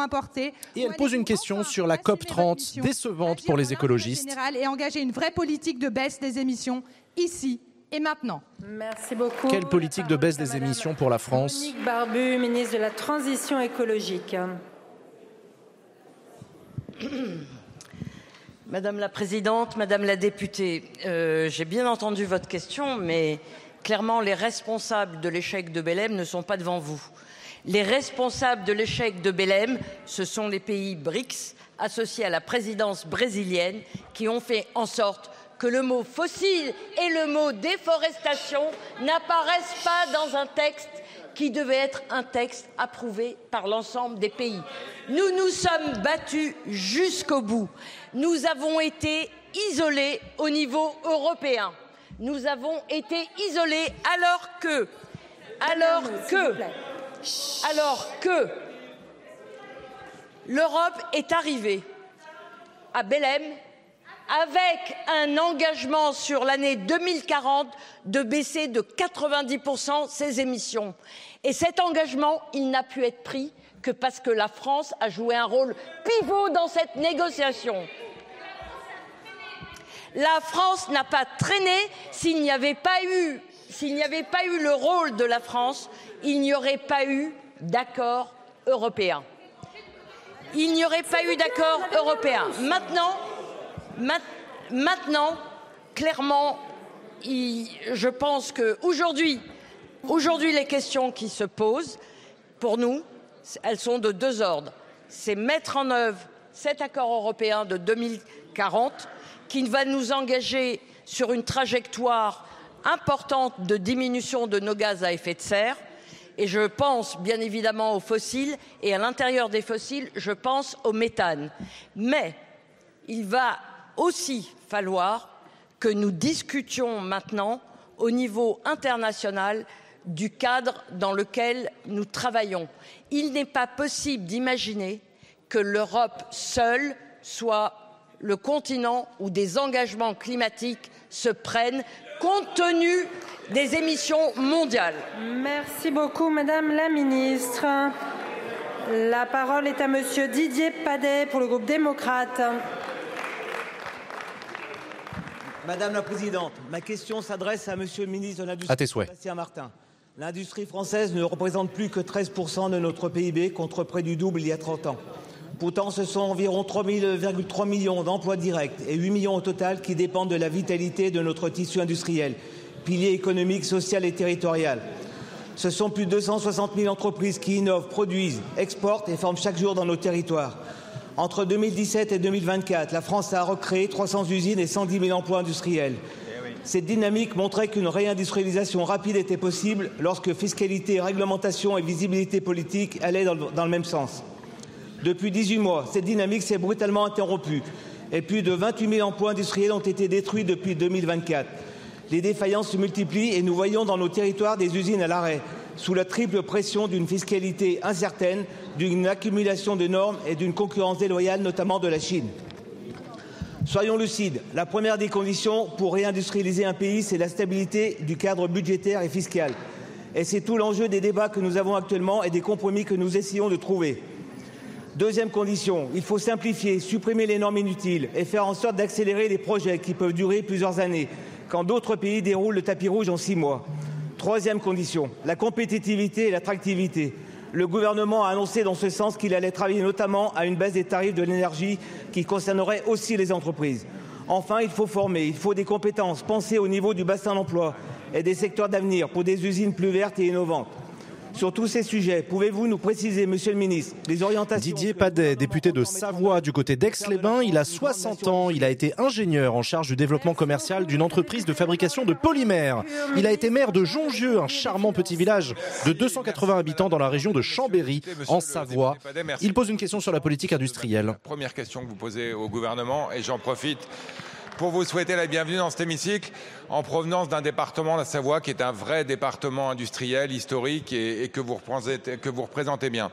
Et elle pose une question sur la COP30 décevante pour les écologistes. Et engager une vraie politique de baisse des émissions ici et maintenant. Merci beaucoup. Quelle politique de baisse des émissions pour la France? Monique Barbu, ministre de la Transition écologique. Madame la Présidente, Madame la députée, j'ai bien entendu votre question, mais clairement les responsables de l'échec de Belém ne sont pas devant vous. Les responsables de l'échec de Belém, ce sont les pays BRICS associés à la présidence brésilienne qui ont fait en sorte que le mot fossile et le mot déforestation n'apparaissent pas dans un texte qui devait être un texte approuvé par l'ensemble des pays. Nous nous sommes battus jusqu'au bout. Nous avons été isolés au niveau européen. Nous avons été isolés alors que l'Europe est arrivée à Belém avec un engagement sur l'année 2040 de baisser de 90% ses émissions. Et cet engagement, il n'a pu être pris que parce que la France a joué un rôle pivot dans cette négociation. La France n'a pas traîné. S'il n'y avait pas eu le rôle de la France, il n'y aurait pas eu d'accord européen. Il n'y aurait pas eu d'accord européen. Maintenant, clairement, je pense qu'aujourd'hui, les questions qui se posent, pour nous, elles sont de 2 ordres. C'est mettre en œuvre cet accord européen de 2040 qui va nous engager sur une trajectoire importante de diminution de nos gaz à effet de serre. Et je pense bien évidemment aux fossiles et à l'intérieur des fossiles, je pense au méthane. Mais il va aussi falloir que nous discutions maintenant au niveau international du cadre dans lequel nous travaillons. Il n'est pas possible d'imaginer que l'Europe seule soit le continent où des engagements climatiques se prennent compte tenu des émissions mondiales. Merci beaucoup, Madame la Ministre. La parole est à Monsieur Didier Padet pour le groupe démocrate. Madame la Présidente, ma question s'adresse à Monsieur le ministre de l'Industrie, à tes souhaits. Sébastien Martin. L'industrie française ne représente plus que 13% de notre PIB, contre près du double il y a 30 ans. Pourtant, ce sont environ 3,3 millions d'emplois directs et 8 millions au total qui dépendent de la vitalité de notre tissu industriel, pilier économique, social et territorial. Ce sont plus de 260 000 entreprises qui innovent, produisent, exportent et forment chaque jour dans nos territoires. Entre 2017 et 2024, la France a recréé 300 usines et 110 000 emplois industriels. Cette dynamique montrait qu'une réindustrialisation rapide était possible lorsque fiscalité, réglementation et visibilité politique allaient dans le même sens. Depuis 18 mois, cette dynamique s'est brutalement interrompue et plus de 28 000 emplois industriels ont été détruits depuis 2024. Les défaillances se multiplient et nous voyons dans nos territoires des usines à l'arrêt, sous la triple pression d'une fiscalité incertaine, d'une accumulation de normes et d'une concurrence déloyale, notamment de la Chine. Soyons lucides, la première des conditions pour réindustrialiser un pays, c'est la stabilité du cadre budgétaire et fiscal. Et c'est tout l'enjeu des débats que nous avons actuellement et des compromis que nous essayons de trouver. Deuxième condition, il faut simplifier, supprimer les normes inutiles et faire en sorte d'accélérer les projets qui peuvent durer plusieurs années, quand d'autres pays déroulent le tapis rouge en 6 mois. Troisième condition, la compétitivité et l'attractivité. Le gouvernement a annoncé dans ce sens qu'il allait travailler notamment à une baisse des tarifs de l'énergie qui concernerait aussi les entreprises. Enfin, il faut former, il faut des compétences, penser au niveau du bassin d'emploi et des secteurs d'avenir pour des usines plus vertes et innovantes. Sur tous ces sujets, pouvez-vous nous préciser, Monsieur le Ministre, les orientations... Didier Padet, député de Savoie du côté d'Aix-les-Bains, il a 60 ans, il a été ingénieur en charge du développement commercial d'une entreprise de fabrication de polymères. Il a été maire de Jongieux, un charmant petit village de 280 habitants dans la région de Chambéry, en Savoie. Il pose une question sur la politique industrielle. Première question que vous posez au gouvernement, et j'en profite pour vous souhaiter la bienvenue dans cet hémicycle en provenance d'un département, la Savoie, qui est un vrai département industriel, historique et que vous représentez bien.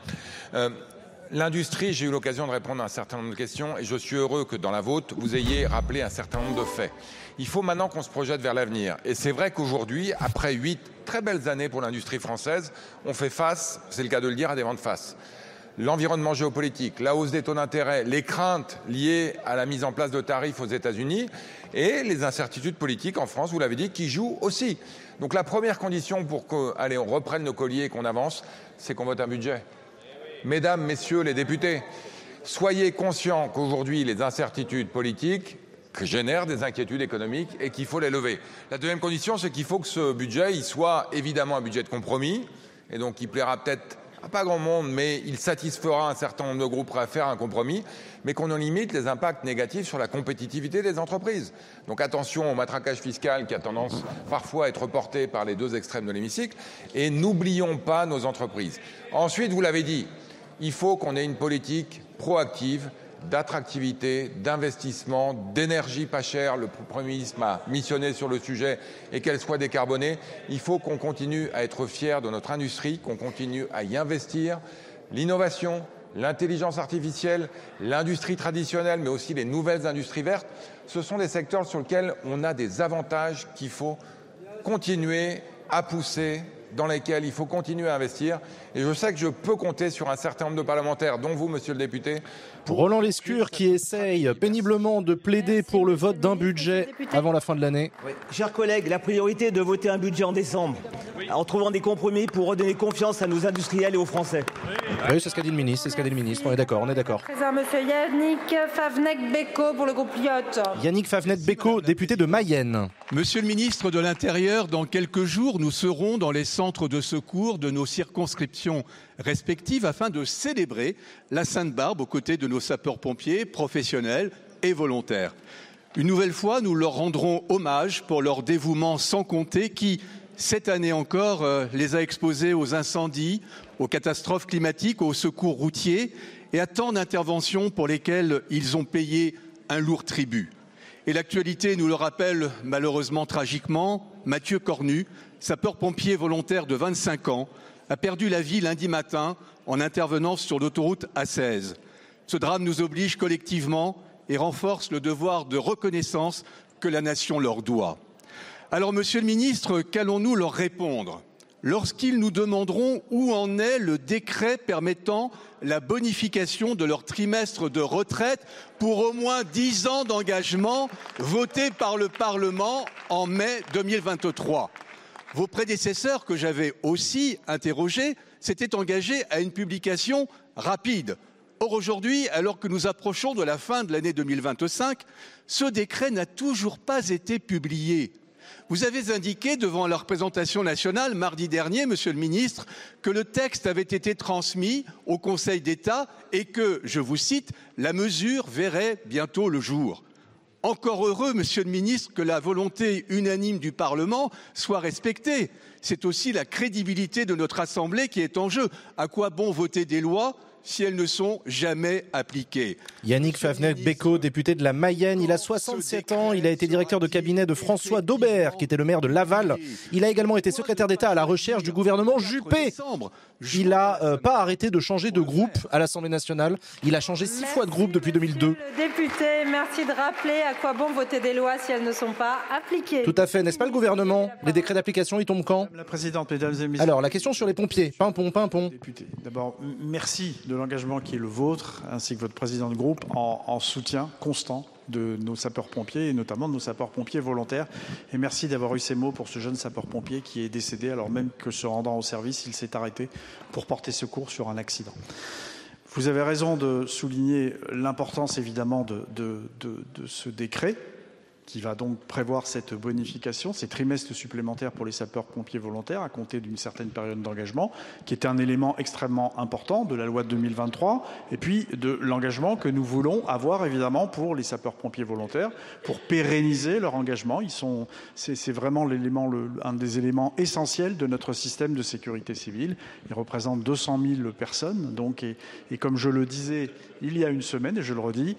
L'industrie, j'ai eu l'occasion de répondre à un certain nombre de questions et je suis heureux que dans la vôtre, vous ayez rappelé un certain nombre de faits. Il faut maintenant qu'on se projette vers l'avenir. Et c'est vrai qu'aujourd'hui, après 8 très belles années pour l'industrie française, on fait face, c'est le cas de le dire, à des vents de face. L'environnement géopolitique, la hausse des taux d'intérêt, les craintes liées à la mise en place de tarifs aux États-Unis et les incertitudes politiques en France, vous l'avez dit, qui jouent aussi. Donc la première condition pour qu'on reprenne nos colliers et qu'on avance, c'est qu'on vote un budget. Mesdames, messieurs les députés, soyez conscients qu'aujourd'hui, les incertitudes politiques génèrent des inquiétudes économiques et qu'il faut les lever. La deuxième condition, c'est qu'il faut que ce budget, il soit évidemment un budget de compromis et donc il plaira peut-être à pas grand monde, mais il satisfera un certain nombre de groupes prêts à faire un compromis, mais qu'on en limite les impacts négatifs sur la compétitivité des entreprises. Donc attention au matraquage fiscal qui a tendance parfois à être porté par les deux extrêmes de l'hémicycle, et n'oublions pas nos entreprises. Ensuite, vous l'avez dit, il faut qu'on ait une politique proactive d'attractivité, d'investissement, d'énergie pas chère. Le Premier ministre m'a missionné sur le sujet et qu'elle soit décarbonée. Il faut qu'on continue à être fiers de notre industrie, qu'on continue à y investir. L'innovation, l'intelligence artificielle, l'industrie traditionnelle, mais aussi les nouvelles industries vertes, ce sont des secteurs sur lesquels on a des avantages qu'il faut continuer à pousser, dans lesquels il faut continuer à investir. Et je sais que je peux compter sur un certain nombre de parlementaires, dont vous, monsieur le député. Pour Roland Lescure, qui essaye péniblement de plaider pour le vote d'un budget avant la fin de l'année. Oui. Chers collègues, la priorité est de voter un budget en décembre, en trouvant des compromis pour redonner confiance à nos industriels et aux Français. Oui, c'est ce qu'a dit le ministre, on est d'accord, Présent, monsieur Yannick Favnek-Beko pour le groupe Lyot. Yannick Favnek-Beko, député de Mayenne. Monsieur le ministre de l'Intérieur, dans quelques jours, nous serons dans les centres de secours de nos circonscriptions respectives afin de célébrer la Sainte-Barbe aux côtés de nos sapeurs-pompiers professionnels et volontaires. Une nouvelle fois, nous leur rendrons hommage pour leur dévouement sans compter qui, cette année encore, les a exposés aux incendies, aux catastrophes climatiques, aux secours routiers et à tant d'interventions pour lesquelles ils ont payé un lourd tribut. Et l'actualité nous le rappelle malheureusement tragiquement, Mathieu Cornu, sapeur-pompier volontaire de 25 ans, a perdu la vie lundi matin en intervenant sur l'autoroute A16. Ce drame nous oblige collectivement et renforce le devoir de reconnaissance que la nation leur doit. Alors, Monsieur le ministre, qu'allons-nous leur répondre lorsqu'ils nous demanderont où en est le décret permettant la bonification de leur trimestre de retraite pour au moins 10 ans d'engagement voté par le Parlement en mai 2023 ? Vos prédécesseurs, que j'avais aussi interrogés, s'étaient engagés à une publication rapide. Or, aujourd'hui, alors que nous approchons de la fin de l'année 2025, ce décret n'a toujours pas été publié. Vous avez indiqué devant la représentation nationale mardi dernier, Monsieur le ministre, que le texte avait été transmis au Conseil d'État et que, je vous cite, la mesure verrait bientôt le jour. Encore heureux, Monsieur le ministre, que la volonté unanime du Parlement soit respectée. C'est aussi la crédibilité de notre Assemblée qui est en jeu. À quoi bon voter des lois si elles ne sont jamais appliquées? Yannick Favennec-Becco, député de la Mayenne, il a 67 ans, il a été directeur de cabinet de François Daubert, qui était le maire de Laval. Il a également été secrétaire d'État à la recherche du gouvernement Juppé. Il n'a pas arrêté de changer de groupe à l'Assemblée nationale. Il a changé 6 fois de groupe depuis 2002. Le député, merci de rappeler à quoi bon voter des lois si elles ne sont pas appliquées. Tout à fait, n'est-ce pas le gouvernement? Les décrets d'application, ils tombent quand? Madame la Présidente, Mesdames et Messieurs. Alors, la question sur les pompiers. Pimpon. Député. D'abord, merci de l'engagement qui est le vôtre, ainsi que votre président de groupe, en soutien constant de nos sapeurs-pompiers et notamment de nos sapeurs-pompiers volontaires. Et merci d'avoir eu ces mots pour ce jeune sapeur-pompier qui est décédé alors même que se rendant au service, il s'est arrêté pour porter secours sur un accident. Vous avez raison de souligner l'importance évidemment de ce décret qui va donc prévoir cette bonification, ces trimestres supplémentaires pour les sapeurs-pompiers volontaires à compter d'une certaine période d'engagement, qui était un élément extrêmement important de la loi de 2023, et puis de l'engagement que nous voulons avoir évidemment pour les sapeurs-pompiers volontaires, pour pérenniser leur engagement. C'est vraiment un des éléments essentiels de notre système de sécurité civile. Ils représentent 200 000 personnes, donc, et comme je le disais il y a une semaine, et je le redis,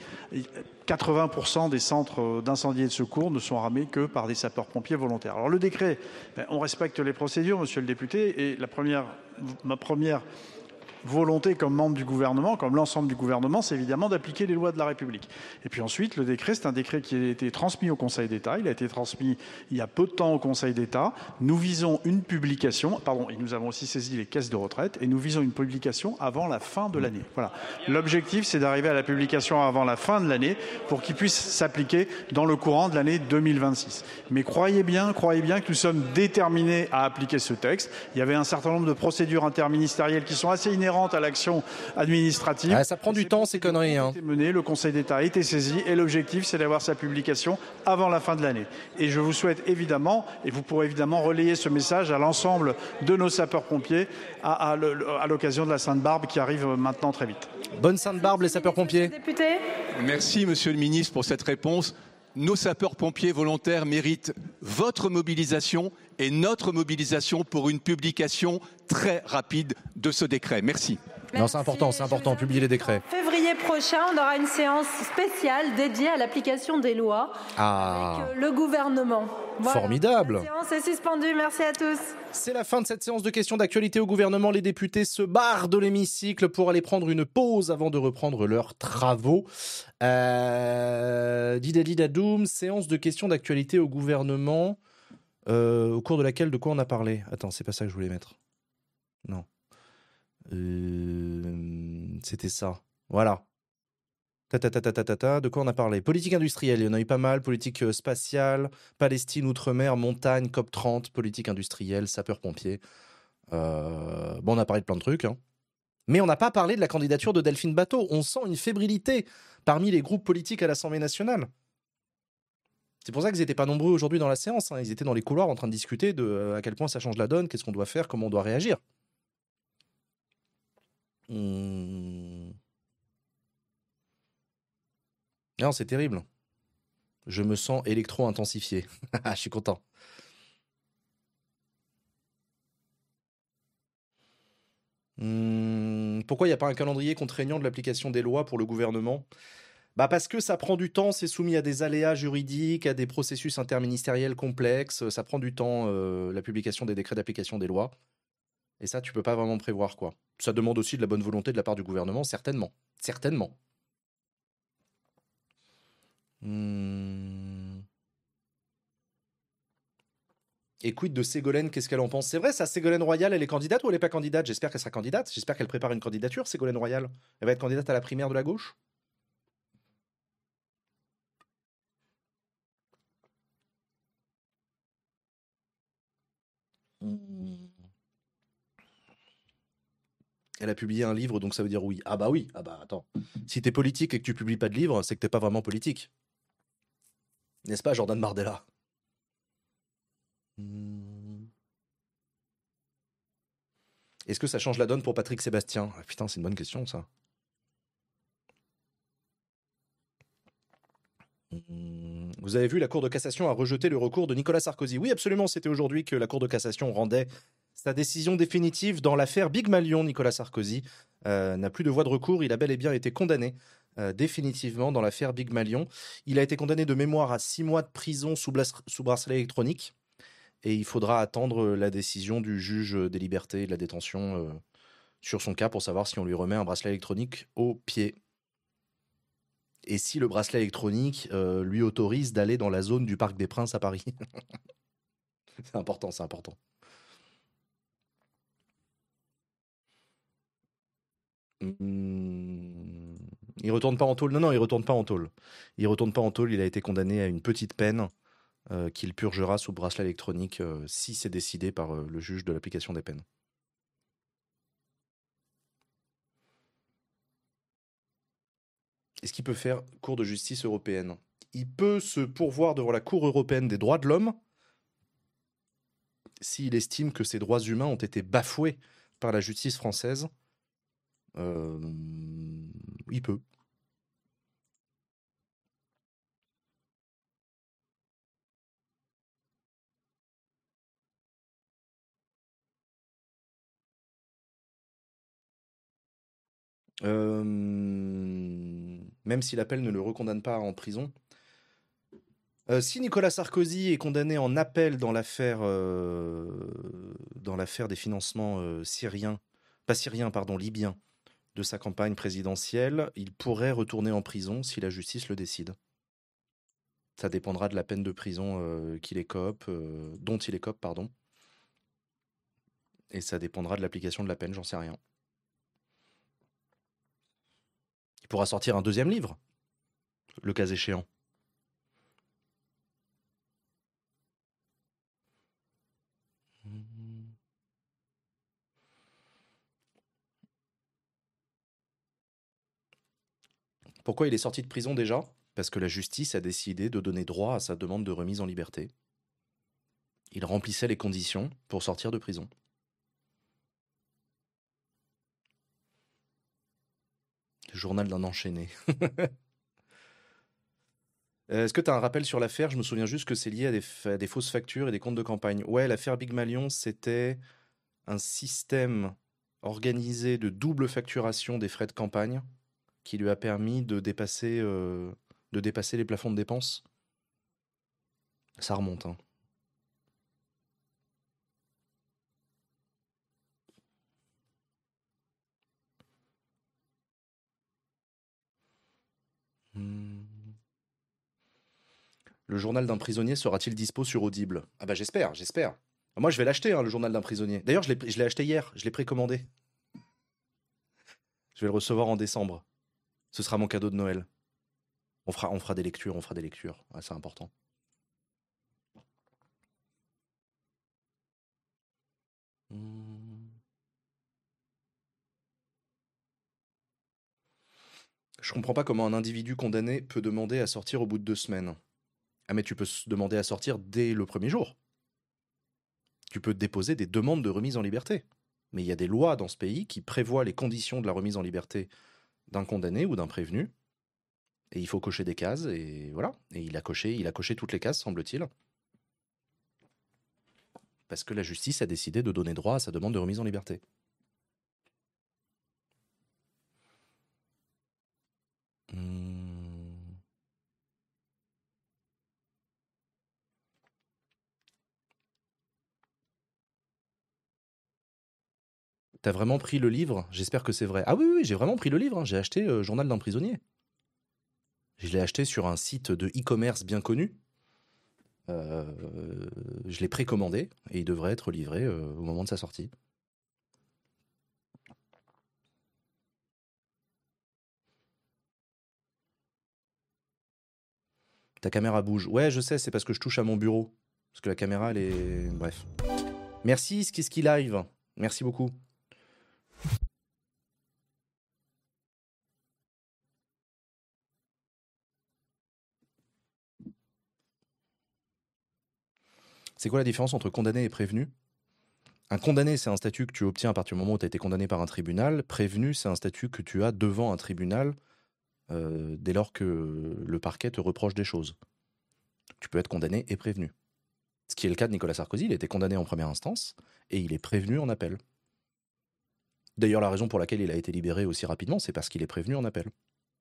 80% des centres d'incendie et de secours ne sont ramés que par des sapeurs-pompiers volontaires. Alors le décret, on respecte les procédures, monsieur le député, et ma première volonté comme membre du gouvernement, comme l'ensemble du gouvernement, c'est évidemment d'appliquer les lois de la République. Et puis ensuite, le décret, c'est un décret qui a été transmis au Conseil d'État. Il a été transmis il y a peu de temps au Conseil d'État. Nous visons une publication, et nous avons aussi saisi les caisses de retraite, et nous visons une publication avant la fin de l'année. Voilà. L'objectif, c'est d'arriver à la publication avant la fin de l'année pour qu'il puisse s'appliquer dans le courant de l'année 2026. Mais croyez bien que nous sommes déterminés à appliquer ce texte. Il y avait un certain nombre de procédures interministérielles qui sont assez inhérentes à l'action administrative. Ah, ça prend du temps, ces conneries. Le Conseil d'État a été saisi et l'objectif, c'est d'avoir sa publication avant la fin de l'année. Et je vous souhaite évidemment, et vous pourrez évidemment relayer ce message à l'ensemble de nos sapeurs-pompiers à l'occasion de la Sainte-Barbe qui arrive maintenant très vite. Bonne Sainte-Barbe, les sapeurs-pompiers. Merci, Monsieur le ministre, pour cette réponse. Nos sapeurs-pompiers volontaires méritent votre mobilisation et notre mobilisation pour une publication très rapide de ce décret. Merci. Non, c'est important, publier les décrets. Février prochain, on aura une séance spéciale dédiée à l'application des lois avec le gouvernement. Voilà. Formidable. La séance est suspendue. Merci à tous. C'est la fin de cette séance de questions d'actualité au gouvernement. Les députés se barrent de l'hémicycle pour aller prendre une pause avant de reprendre leurs travaux. Didadidadoum, séance de questions d'actualité au gouvernement, au cours de laquelle, de quoi on a parlé? Attends, c'est pas ça que je voulais mettre. Non. C'était ça. Voilà. De quoi on a parlé? Politique industrielle, il y en a eu pas mal. Politique spatiale, Palestine, Outre-mer, montagne, COP30, politique industrielle, sapeurs-pompiers. On a parlé de plein de trucs. Mais on n'a pas parlé de la candidature de Delphine Batho. On sent une fébrilité parmi les groupes politiques à l'Assemblée nationale. C'est pour ça qu'ils n'étaient pas nombreux aujourd'hui dans la séance. Ils étaient dans les couloirs en train de discuter de à quel point ça change la donne, qu'est-ce qu'on doit faire, comment on doit réagir. Non, c'est terrible. Je me sens électro-intensifié. Je suis content. Pourquoi il n'y a pas un calendrier contraignant de l'application des lois pour le gouvernement? Parce que ça prend du temps, c'est soumis à des aléas juridiques, à des processus interministériels complexes. Ça prend du temps, la publication des décrets d'application des lois. Et ça, tu peux pas vraiment prévoir, quoi. Ça demande aussi de la bonne volonté de la part du gouvernement, certainement. Certainement. Et quid de Ségolène, qu'est-ce qu'elle en pense? C'est vrai, ça, Ségolène Royal, elle est candidate ou elle n'est pas candidate? J'espère qu'elle sera candidate. J'espère qu'elle prépare une candidature, Ségolène Royal. Elle va être candidate à la primaire de la gauche? Elle a publié un livre, donc ça veut dire oui. Ah bah oui, ah bah attends. Si t'es politique et que tu publies pas de livre, c'est que t'es pas vraiment politique. N'est-ce pas, Jordan Bardella? Est-ce que ça change la donne pour Patrick Sébastien? Ah, putain, c'est une bonne question, ça. Vous avez vu, la Cour de cassation a rejeté le recours de Nicolas Sarkozy. Oui, absolument, c'était aujourd'hui que la Cour de cassation rendait sa décision définitive dans l'affaire Big Malion. Nicolas Sarkozy n'a plus de voie de recours, il a bel et bien été condamné définitivement dans l'affaire Big Malion. Il a été condamné de mémoire à 6 mois de prison sous bracelet électronique. Et il faudra attendre la décision du juge des libertés et de la détention sur son cas pour savoir si on lui remet un bracelet électronique au pied. Et si le bracelet électronique lui autorise d'aller dans la zone du Parc des Princes à Paris. C'est important, c'est important. Il retourne pas en tôle. Non, il retourne pas en tôle. Il retourne pas en tôle, il a été condamné à une petite peine. Qu'il purgera sous bracelet électronique si c'est décidé par le juge de l'application des peines. Est-ce qu'il peut faire Cour de justice européenne? Il peut se pourvoir devant la Cour européenne des droits de l'homme s'il estime que ses droits humains ont été bafoués par la justice française. Il peut. Même si l'appel ne le recondamne pas en prison. Si Nicolas Sarkozy est condamné en appel dans l'affaire des financements libyens de sa campagne présidentielle, il pourrait retourner en prison si la justice le décide. Ça dépendra de la peine de prison dont il écope, pardon. Et ça dépendra de l'application de la peine, j'en sais rien. Il pourra sortir un deuxième livre, le cas échéant. Pourquoi il est sorti de prison déjà? Parce que la justice a décidé de donner droit à sa demande de remise en liberté. Il remplissait les conditions pour sortir de prison. Le journal d'un enchaîné. Est-ce que tu as un rappel sur l'affaire? Je me souviens juste que c'est lié à des fausses factures et des comptes de campagne. Ouais, l'affaire Big Malion, c'était un système organisé de double facturation des frais de campagne qui lui a permis de dépasser les plafonds de dépenses. Ça remonte, hein. Le journal d'un prisonnier sera-t-il dispo sur Audible? Ah bah j'espère. Moi je vais l'acheter, hein, le journal d'un prisonnier. D'ailleurs je l'ai acheté hier, je l'ai précommandé. Je vais le recevoir en décembre. Ce sera mon cadeau de Noël. On fera des lectures. Ah, c'est important. Je comprends pas comment un individu condamné peut demander à sortir au bout de 2 semaines. Ah mais tu peux demander à sortir dès le premier jour. Tu peux déposer des demandes de remise en liberté. Mais il y a des lois dans ce pays qui prévoient les conditions de la remise en liberté d'un condamné ou d'un prévenu. Et il faut cocher des cases, et voilà. Et il a coché toutes les cases, semble-t-il. Parce que la justice a décidé de donner droit à sa demande de remise en liberté. T'as vraiment pris le livre? J'espère que c'est vrai. Ah oui, j'ai vraiment pris le livre, hein. J'ai acheté Journal d'un prisonnier. Je l'ai acheté sur un site de e-commerce bien connu. Je l'ai précommandé et il devrait être livré au moment de sa sortie. Ta caméra bouge. Ouais, je sais, c'est parce que je touche à mon bureau. Parce que la caméra, elle est... Bref. Merci, Skiski Live. Merci beaucoup. C'est quoi la différence entre condamné et prévenu? Un condamné, c'est un statut que tu obtiens à partir du moment où tu as été condamné par un tribunal. Prévenu, c'est un statut que tu as devant un tribunal dès lors que le parquet te reproche des choses. Tu peux être condamné et prévenu. Ce qui est le cas de Nicolas Sarkozy, il a été condamné en première instance et il est prévenu en appel. D'ailleurs, la raison pour laquelle il a été libéré aussi rapidement, c'est parce qu'il est prévenu en appel.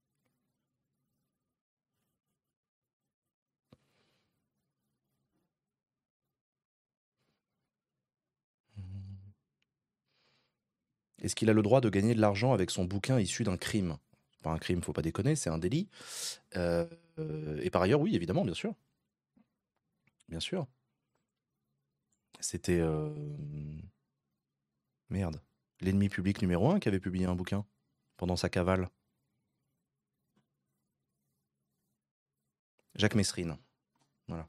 Est-ce qu'il a le droit de gagner de l'argent avec son bouquin issu d'un crime? Pas un crime, faut pas déconner, c'est un délit. Et par ailleurs, oui, évidemment, bien sûr. Bien sûr. C'était... Merde. L'ennemi public numéro 1 qui avait publié un bouquin pendant sa cavale. Jacques Messrine. Voilà.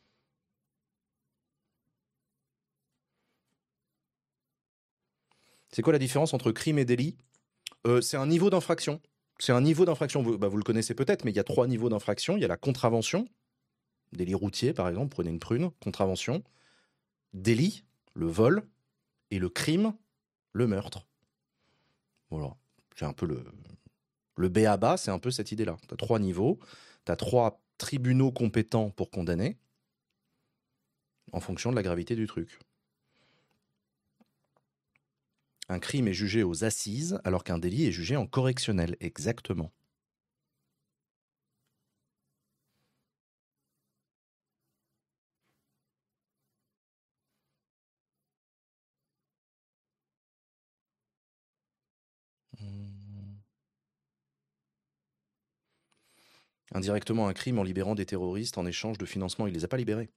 C'est quoi la différence entre crime et délit? C'est un niveau d'infraction. C'est un niveau d'infraction. Vous le connaissez peut-être, mais il y a 3 niveaux d'infraction. Il y a la contravention, délit routier par exemple, prenez une prune, contravention, délit, le vol, et le crime, le meurtre. Voilà. C'est un peu le b.a.-ba, c'est un peu cette idée-là. Tu as 3 niveaux, tu as 3 tribunaux compétents pour condamner, en fonction de la gravité du truc. Un crime est jugé aux assises, alors qu'un délit est jugé en correctionnel. Exactement. Indirectement un crime en libérant des terroristes en échange de financement. Il les a pas libérés.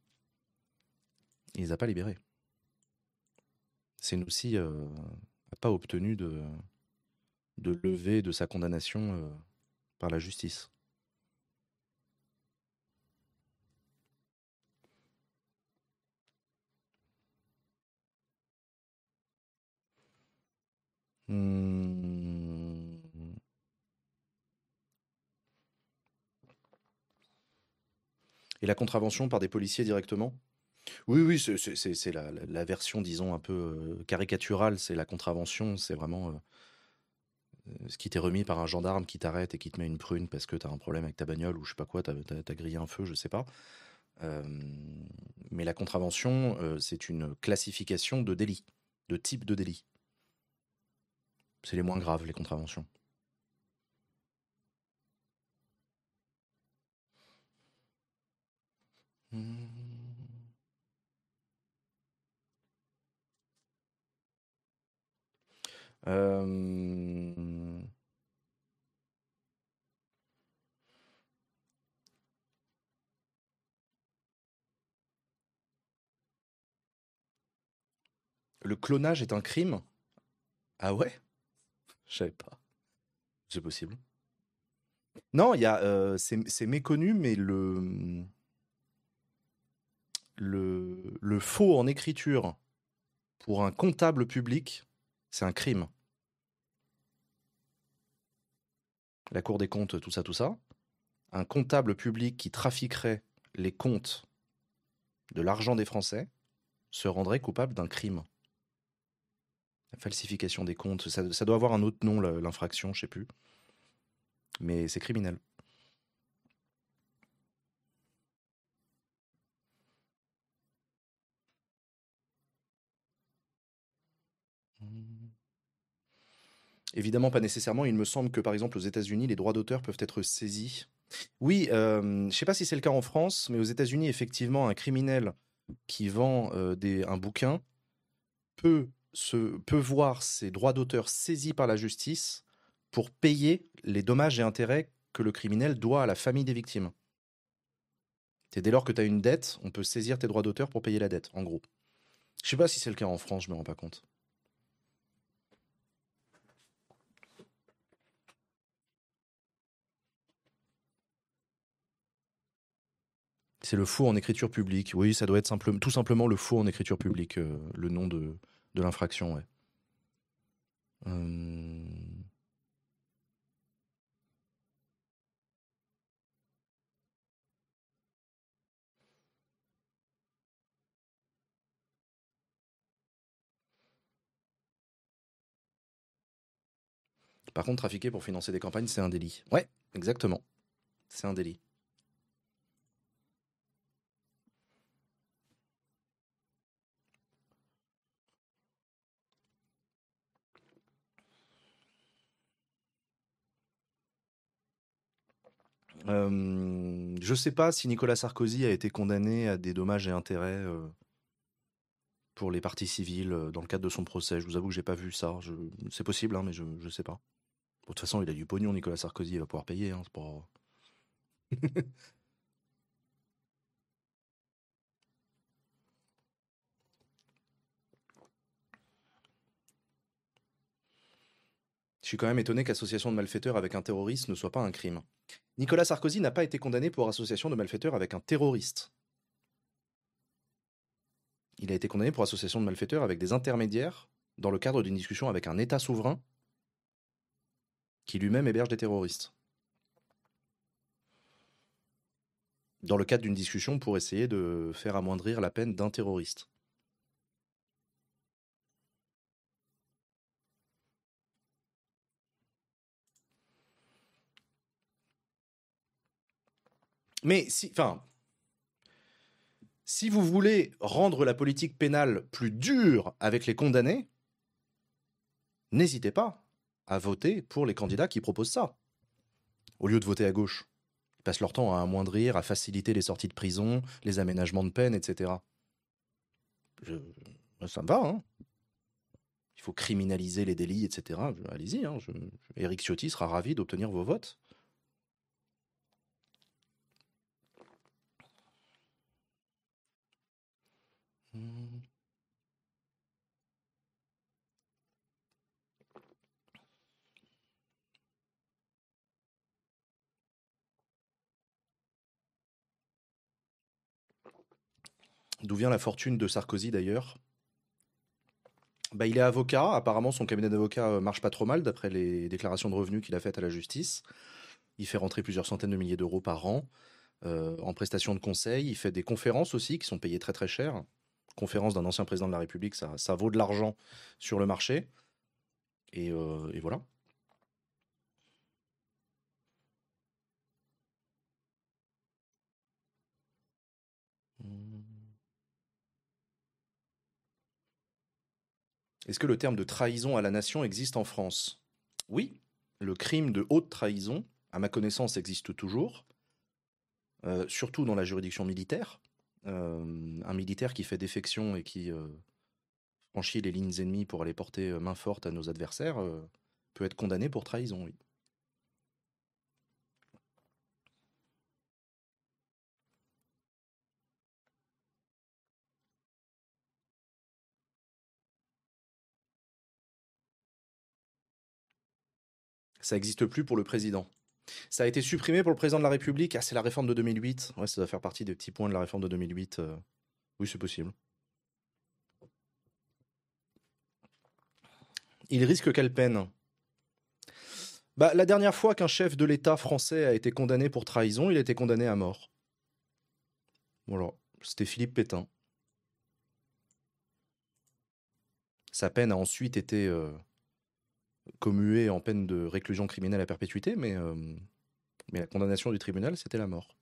Il les a pas libérés. Senoussi n'a pas obtenu de levée de sa condamnation par la justice. Et la contravention par des policiers directement? Oui, c'est la version, disons, un peu caricaturale. C'est la contravention, c'est vraiment ce qui t'est remis par un gendarme qui t'arrête et qui te met une prune parce que t'as un problème avec ta bagnole ou je sais pas quoi, t'as grillé un feu, je sais pas. Mais la contravention, c'est une classification de délit, de type de délit. C'est les moins graves, les contraventions. Le clonage est un crime? Ah ouais? Je savais pas. C'est possible. Non, il y a, c'est méconnu, mais le faux en écriture pour un comptable public, c'est un crime. La Cour des comptes, tout ça. Un comptable public qui trafiquerait les comptes de l'argent des Français se rendrait coupable d'un crime. La falsification des comptes, ça doit avoir un autre nom, l'infraction, je sais plus. Mais c'est criminel. Évidemment, pas nécessairement. Il me semble que, par exemple, aux États-Unis, les droits d'auteur peuvent être saisis. Oui, je ne sais pas si c'est le cas en France, mais aux États-Unis, effectivement, un criminel qui vend un bouquin peut voir ses droits d'auteur saisis par la justice pour payer les dommages et intérêts que le criminel doit à la famille des victimes. Dès lors que tu as une dette, on peut saisir tes droits d'auteur pour payer la dette, en gros. Je sais pas si c'est le cas en France, je me rends pas compte. C'est le faux en écriture publique. Oui, ça doit être tout simplement le faux en écriture publique, le nom de l'infraction, ouais. Par contre, trafiquer pour financer des campagnes, c'est un délit. Ouais, exactement. C'est un délit. Je sais pas si Nicolas Sarkozy a été condamné à des dommages et intérêts pour les parties civiles dans le cadre de son procès. Je vous avoue que j'ai pas vu ça. C'est possible, hein, mais je sais pas. De toute façon, il a du pognon, Nicolas Sarkozy, il va pouvoir payer. Hein, c'est pas... Je suis quand même étonné qu'association de malfaiteurs avec un terroriste ne soit pas un crime. Nicolas Sarkozy n'a pas été condamné pour association de malfaiteurs avec un terroriste. Il a été condamné pour association de malfaiteurs avec des intermédiaires dans le cadre d'une discussion avec un État souverain qui lui-même héberge des terroristes. Dans le cadre d'une discussion pour essayer de faire amoindrir la peine d'un terroriste. Mais si vous voulez rendre la politique pénale plus dure avec les condamnés, n'hésitez pas à voter pour les candidats qui proposent ça, au lieu de voter à gauche. Ils passent leur temps à amoindrir, à faciliter les sorties de prison, les aménagements de peine, etc. Ça me va, hein. Il faut criminaliser les délits, etc. Allez-y, hein. Éric Ciotti sera ravi d'obtenir vos votes. D'où vient la fortune de Sarkozy d'ailleurs? Il est avocat, apparemment son cabinet d'avocat marche pas trop mal d'après les déclarations de revenus qu'il a faites à la justice. Il fait rentrer plusieurs centaines de milliers d'euros par an en prestations de conseil. Il fait des conférences aussi qui sont payées très très cher. Conférence d'un ancien président de la République, ça vaut de l'argent sur le marché. Et voilà. Est-ce que le terme de trahison à la nation existe en France? Oui, le crime de haute trahison, à ma connaissance, existe toujours, surtout dans la juridiction militaire. Un militaire qui fait défection et qui franchit les lignes ennemies pour aller porter main forte à nos adversaires peut être condamné pour trahison, oui. Ça n'existe plus pour le président. Ça a été supprimé pour le président de la République. Ah, c'est la réforme de 2008. Ouais, ça doit faire partie des petits points de la réforme de 2008. Oui, c'est possible. Il risque quelle peine? La dernière fois qu'un chef de l'État français a été condamné pour trahison, il a été condamné à mort. Voilà, c'était Philippe Pétain. Sa peine a ensuite été commuée en peine de réclusion criminelle à perpétuité, mais la condamnation du tribunal, c'était la mort.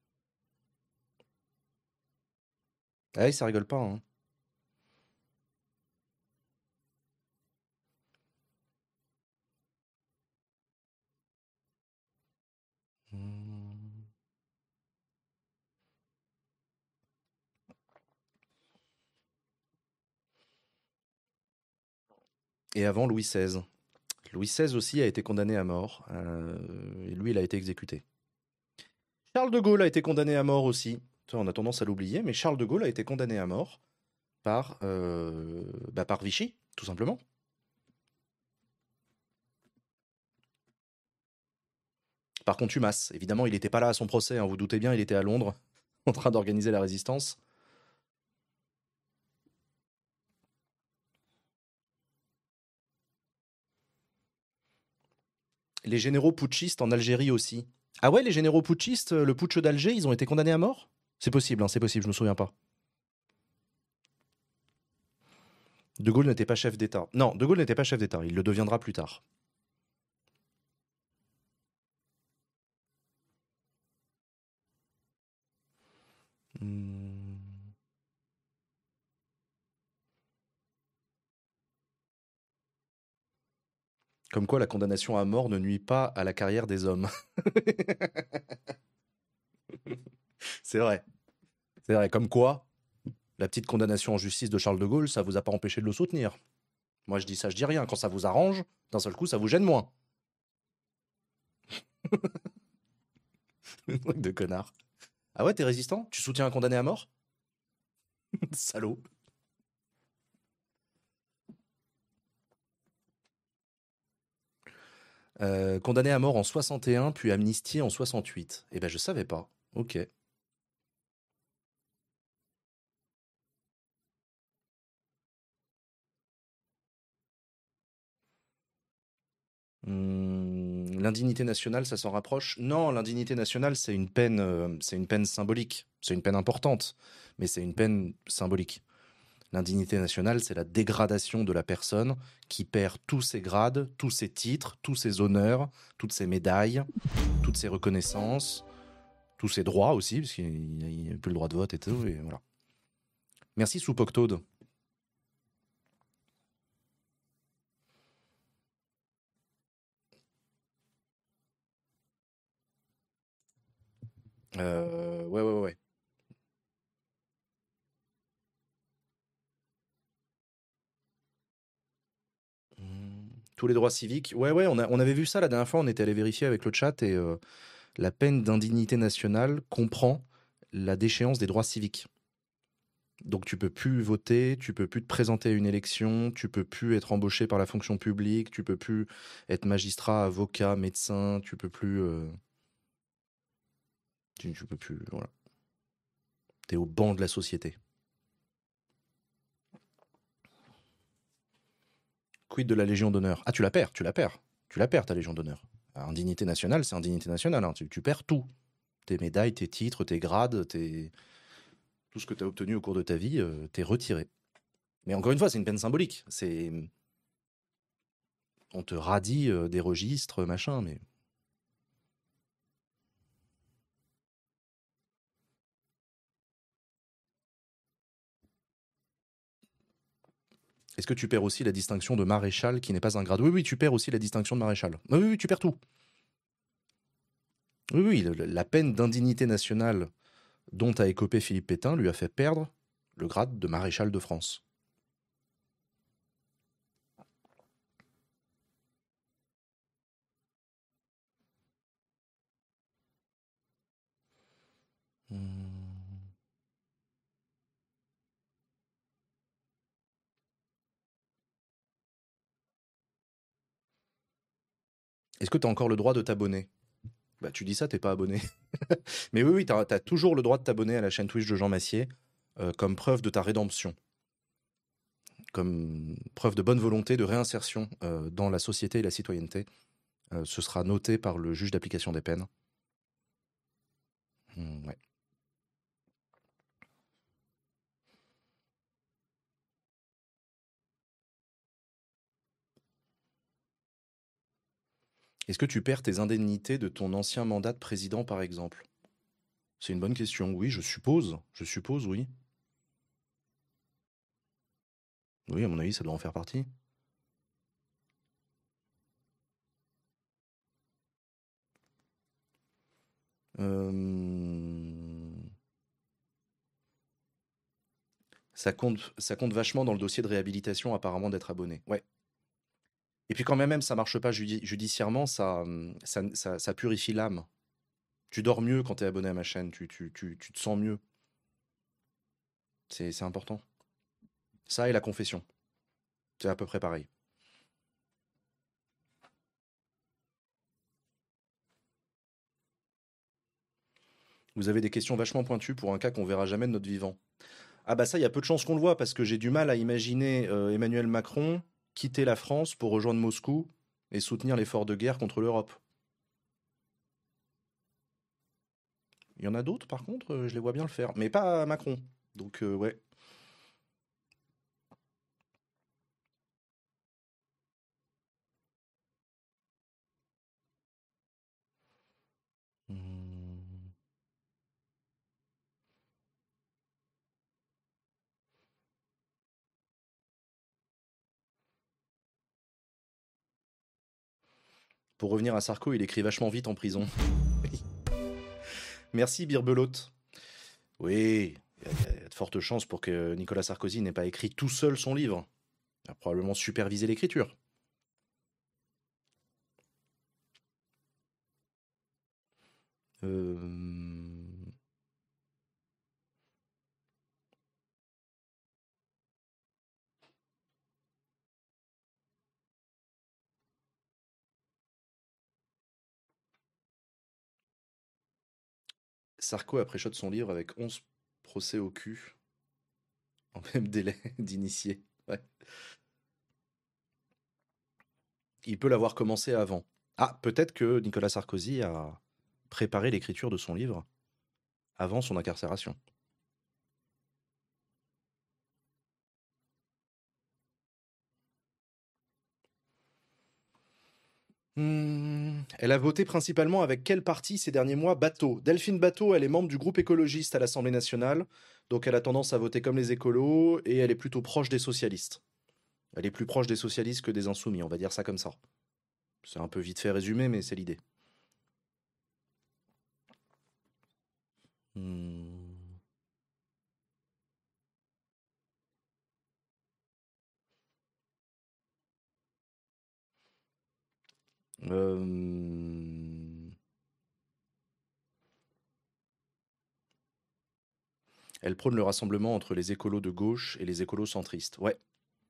Ah, ça rigole pas, hein. Et avant Louis XVI. Louis XVI aussi a été condamné à mort. Et lui, il a été exécuté. Charles de Gaulle a été condamné à mort aussi On a tendance à l'oublier, mais Charles de Gaulle a été condamné à mort par Vichy, tout simplement. Par contumace. Évidemment, il n'était pas là à son procès, hein, vous doutez bien, il était à Londres, en train d'organiser la résistance. Les généraux putschistes en Algérie aussi. Ah ouais, les généraux putschistes, le putsch d'Alger, ils ont été condamnés à mort? C'est possible, je me souviens pas. De Gaulle n'était pas chef d'État. Non, De Gaulle n'était pas chef d'État, il le deviendra plus tard. Comme quoi la condamnation à mort ne nuit pas à la carrière des hommes. C'est vrai. C'est vrai. Comme quoi, la petite condamnation en justice de Charles de Gaulle, ça vous a pas empêché de le soutenir. Moi, je dis ça, je dis rien. Quand ça vous arrange, d'un seul coup, ça vous gêne moins. Le truc de connard. Ah ouais, t'es résistant? Tu soutiens un condamné à mort? Salaud. Condamné à mort en 61, puis amnistié en 68. Eh ben, je savais pas. Ok. L'indignité nationale, ça s'en rapproche? Non, l'indignité nationale, c'est une peine symbolique. C'est une peine importante, mais c'est une peine symbolique. L'indignité nationale, c'est la dégradation de la personne qui perd tous ses grades, tous ses titres, tous ses honneurs, toutes ses médailles, toutes ses reconnaissances, tous ses droits aussi, parce qu'il n'a plus le droit de vote et tout, et voilà. Merci Soup Octaude. Ouais. Tous les droits civiques. Ouais, on avait vu ça la dernière fois, on était allé vérifier avec le chat, et la peine d'indignité nationale comprend la déchéance des droits civiques. Donc tu peux plus voter, tu peux plus te présenter à une élection, tu peux plus être embauché par la fonction publique, tu peux plus être magistrat, avocat, médecin, tu peux plus... Tu peux plus... Voilà. T'es au banc de la société. Quid de la Légion d'honneur? Ah, tu la perds ta Légion d'honneur. Indignité nationale, c'est indignité nationale, hein. Tu perds tout. Tes médailles, tes titres, tes grades, tout ce que tu as obtenu au cours de ta vie, t'es retiré. Mais encore une fois, c'est une peine symbolique. On te radie des registres, machin, mais... Est-ce que tu perds aussi la distinction de maréchal qui n'est pas un grade? Oui, tu perds aussi la distinction de maréchal. Oui, tu perds tout. Oui, la peine d'indignité nationale dont a écopé Philippe Pétain lui a fait perdre le grade de maréchal de France. Est-ce que tu as encore le droit de t'abonner? Bah, tu dis ça, t'es pas abonné. Mais oui, tu as toujours le droit de t'abonner à la chaîne Twitch de Jean Massier comme preuve de ta rédemption. Comme preuve de bonne volonté de réinsertion dans la société et la citoyenneté. Ce sera noté par le juge d'application des peines. Ouais. Est-ce que tu perds tes indemnités de ton ancien mandat de président, par exemple? C'est une bonne question. Oui, je suppose. Oui. Oui, à mon avis, ça doit en faire partie. Ça compte vachement dans le dossier de réhabilitation, apparemment, d'être abonné. Ouais. Et puis quand même, ça marche pas judiciairement, ça purifie l'âme. Tu dors mieux quand tu es abonné à ma chaîne, tu te sens mieux. C'est important. Ça et la confession. C'est à peu près pareil. Vous avez des questions vachement pointues pour un cas qu'on verra jamais de notre vivant. Ah bah ça, il y a peu de chances qu'on le voit, parce que j'ai du mal à imaginer Emmanuel Macron quitter la France pour rejoindre Moscou et soutenir l'effort de guerre contre l'Europe. Il y en a d'autres, par contre, je les vois bien le faire. Mais pas Macron. Donc, ouais. Pour revenir à Sarko, il écrit vachement vite en prison. Merci, Birbelote. Oui, il y a de fortes chances pour que Nicolas Sarkozy n'ait pas écrit tout seul son livre. Il a probablement supervisé l'écriture. Sarko a pré-shot son livre avec 11 procès au cul en même délai d'initié. Ouais. Il peut l'avoir commencé avant. Ah, peut-être que Nicolas Sarkozy a préparé l'écriture de son livre avant son incarcération. Elle a voté principalement avec quel parti ces derniers mois? Bateau. Delphine Bateau, elle est membre du groupe écologiste à l'Assemblée nationale, donc elle a tendance à voter comme les écolos, et elle est plutôt proche des socialistes. Elle est plus proche des socialistes que des insoumis, on va dire ça comme ça. C'est un peu vite fait résumé, mais c'est l'idée. Elle prône le rassemblement entre les écolos de gauche et les écolos centristes. Ouais.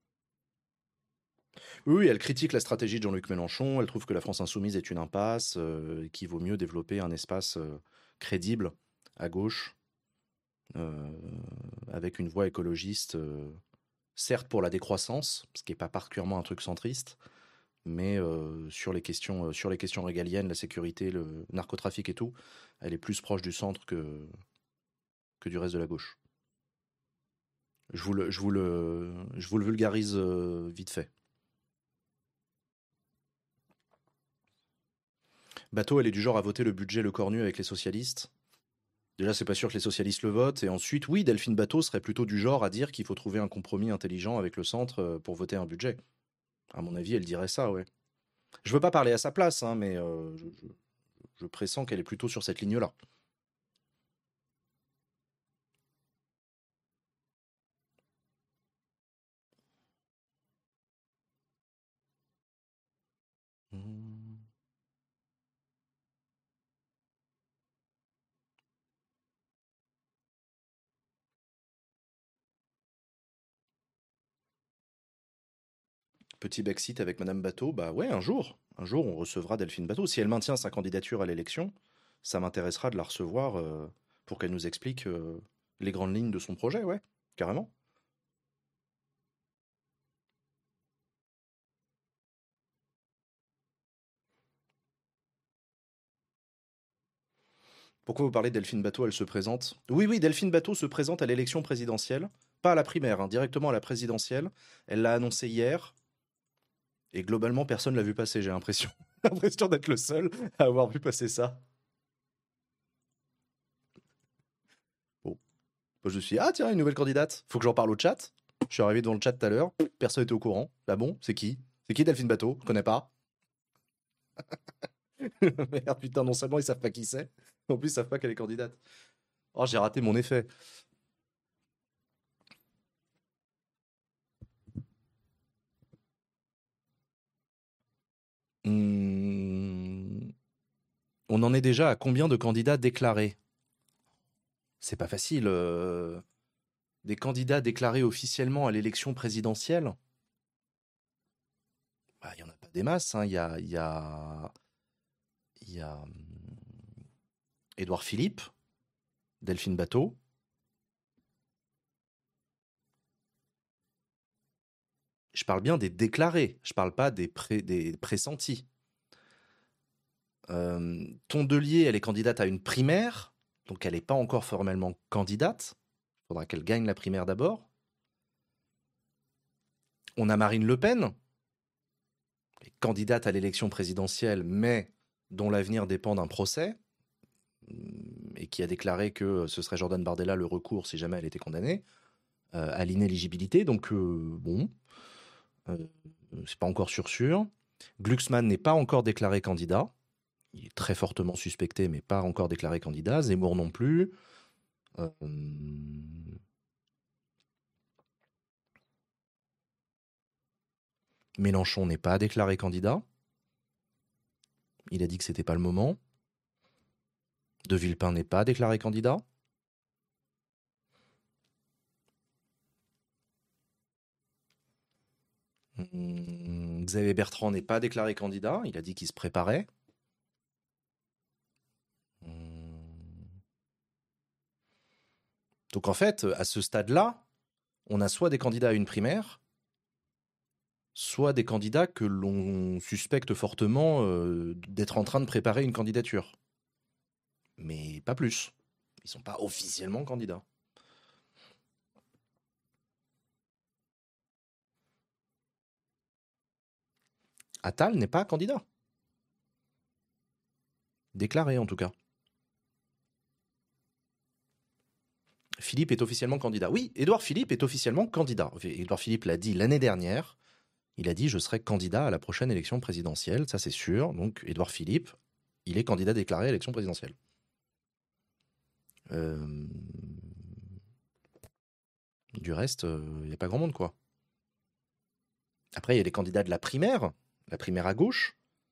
Oui, elle critique la stratégie de Jean-Luc Mélenchon. Elle trouve que la France insoumise est une impasse, qu'il vaut mieux développer un espace crédible à gauche, avec une voie écologiste, certes pour la décroissance, ce qui n'est pas particulièrement un truc centriste, mais sur les questions régaliennes, la sécurité, le narcotrafic et tout, elle est plus proche du centre que du reste de la gauche. Je vous le vulgarise vite fait. Bateau, elle est du genre à voter le budget Le Cornu avec les socialistes. Déjà, c'est pas sûr que les socialistes le votent. Et ensuite, oui, Delphine Bateau serait plutôt du genre à dire qu'il faut trouver un compromis intelligent avec le centre pour voter un budget. À mon avis, elle dirait ça, ouais. Je veux pas parler à sa place, hein, mais je pressens qu'elle est plutôt sur cette ligne-là. Petit Brexit avec Madame Bateau, bah ouais, un jour on recevra Delphine Bateau. Si elle maintient sa candidature à l'élection, ça m'intéressera de la recevoir pour qu'elle nous explique les grandes lignes de son projet, ouais, carrément. Pourquoi vous parlez de Delphine Bateau? Elle se présente. Oui, Delphine Bateau se présente à l'élection présidentielle, pas à la primaire, hein, directement à la présidentielle. Elle l'a annoncé hier. Et globalement, personne l'a vu passer, j'ai l'impression. L'impression d'être le seul à avoir vu passer ça. Bon. Moi, je suis, ah tiens, une nouvelle candidate. Faut que j'en parle au chat. Je suis arrivé devant le chat tout à l'heure. Personne n'était au courant. Ah bon, c'est qui? C'est qui Delphine Bateau? Je connais pas. Merde, putain, non seulement ils savent pas qui c'est, en plus ils savent pas qu'elle est candidate. Oh, j'ai raté mon effet. On en est déjà à combien de candidats déclarés? C'est pas facile. des candidats déclarés officiellement à l'élection présidentielle, il n'y en a pas des masses. Hein. Il y a Édouard Philippe, Delphine Batho. Je parle bien des déclarés, je ne parle pas des pressentis. Tondelier, elle est candidate à une primaire, donc elle n'est pas encore formellement candidate. Il faudra qu'elle gagne la primaire d'abord. On a Marine Le Pen, candidate à l'élection présidentielle, mais dont l'avenir dépend d'un procès, et qui a déclaré que ce serait Jordan Bardella le recours si jamais elle était condamnée à l'inéligibilité. Donc c'est pas encore sûr. Glucksmann n'est pas encore déclaré candidat. Il est très fortement suspecté, mais pas encore déclaré candidat. Zemmour non plus. Mélenchon n'est pas déclaré candidat. Il a dit que c'était pas le moment. De Villepin n'est pas déclaré candidat. Xavier Bertrand n'est pas déclaré candidat. Il a dit qu'il se préparait. Donc en fait, à ce stade-là, on a soit des candidats à une primaire, soit des candidats que l'on suspecte fortement d'être en train de préparer une candidature. Mais pas plus. Ils ne sont pas officiellement candidats. Attal n'est pas candidat. Déclaré en tout cas. Philippe est officiellement candidat. Oui, Édouard Philippe est officiellement candidat. Édouard Philippe l'a dit l'année dernière. Il a dit « je serai candidat à la prochaine élection présidentielle », ça c'est sûr. Donc Édouard Philippe, il est candidat déclaré à l'élection présidentielle. Du reste, il n'y a pas grand monde, quoi. Après, il y a les candidats de la primaire à gauche.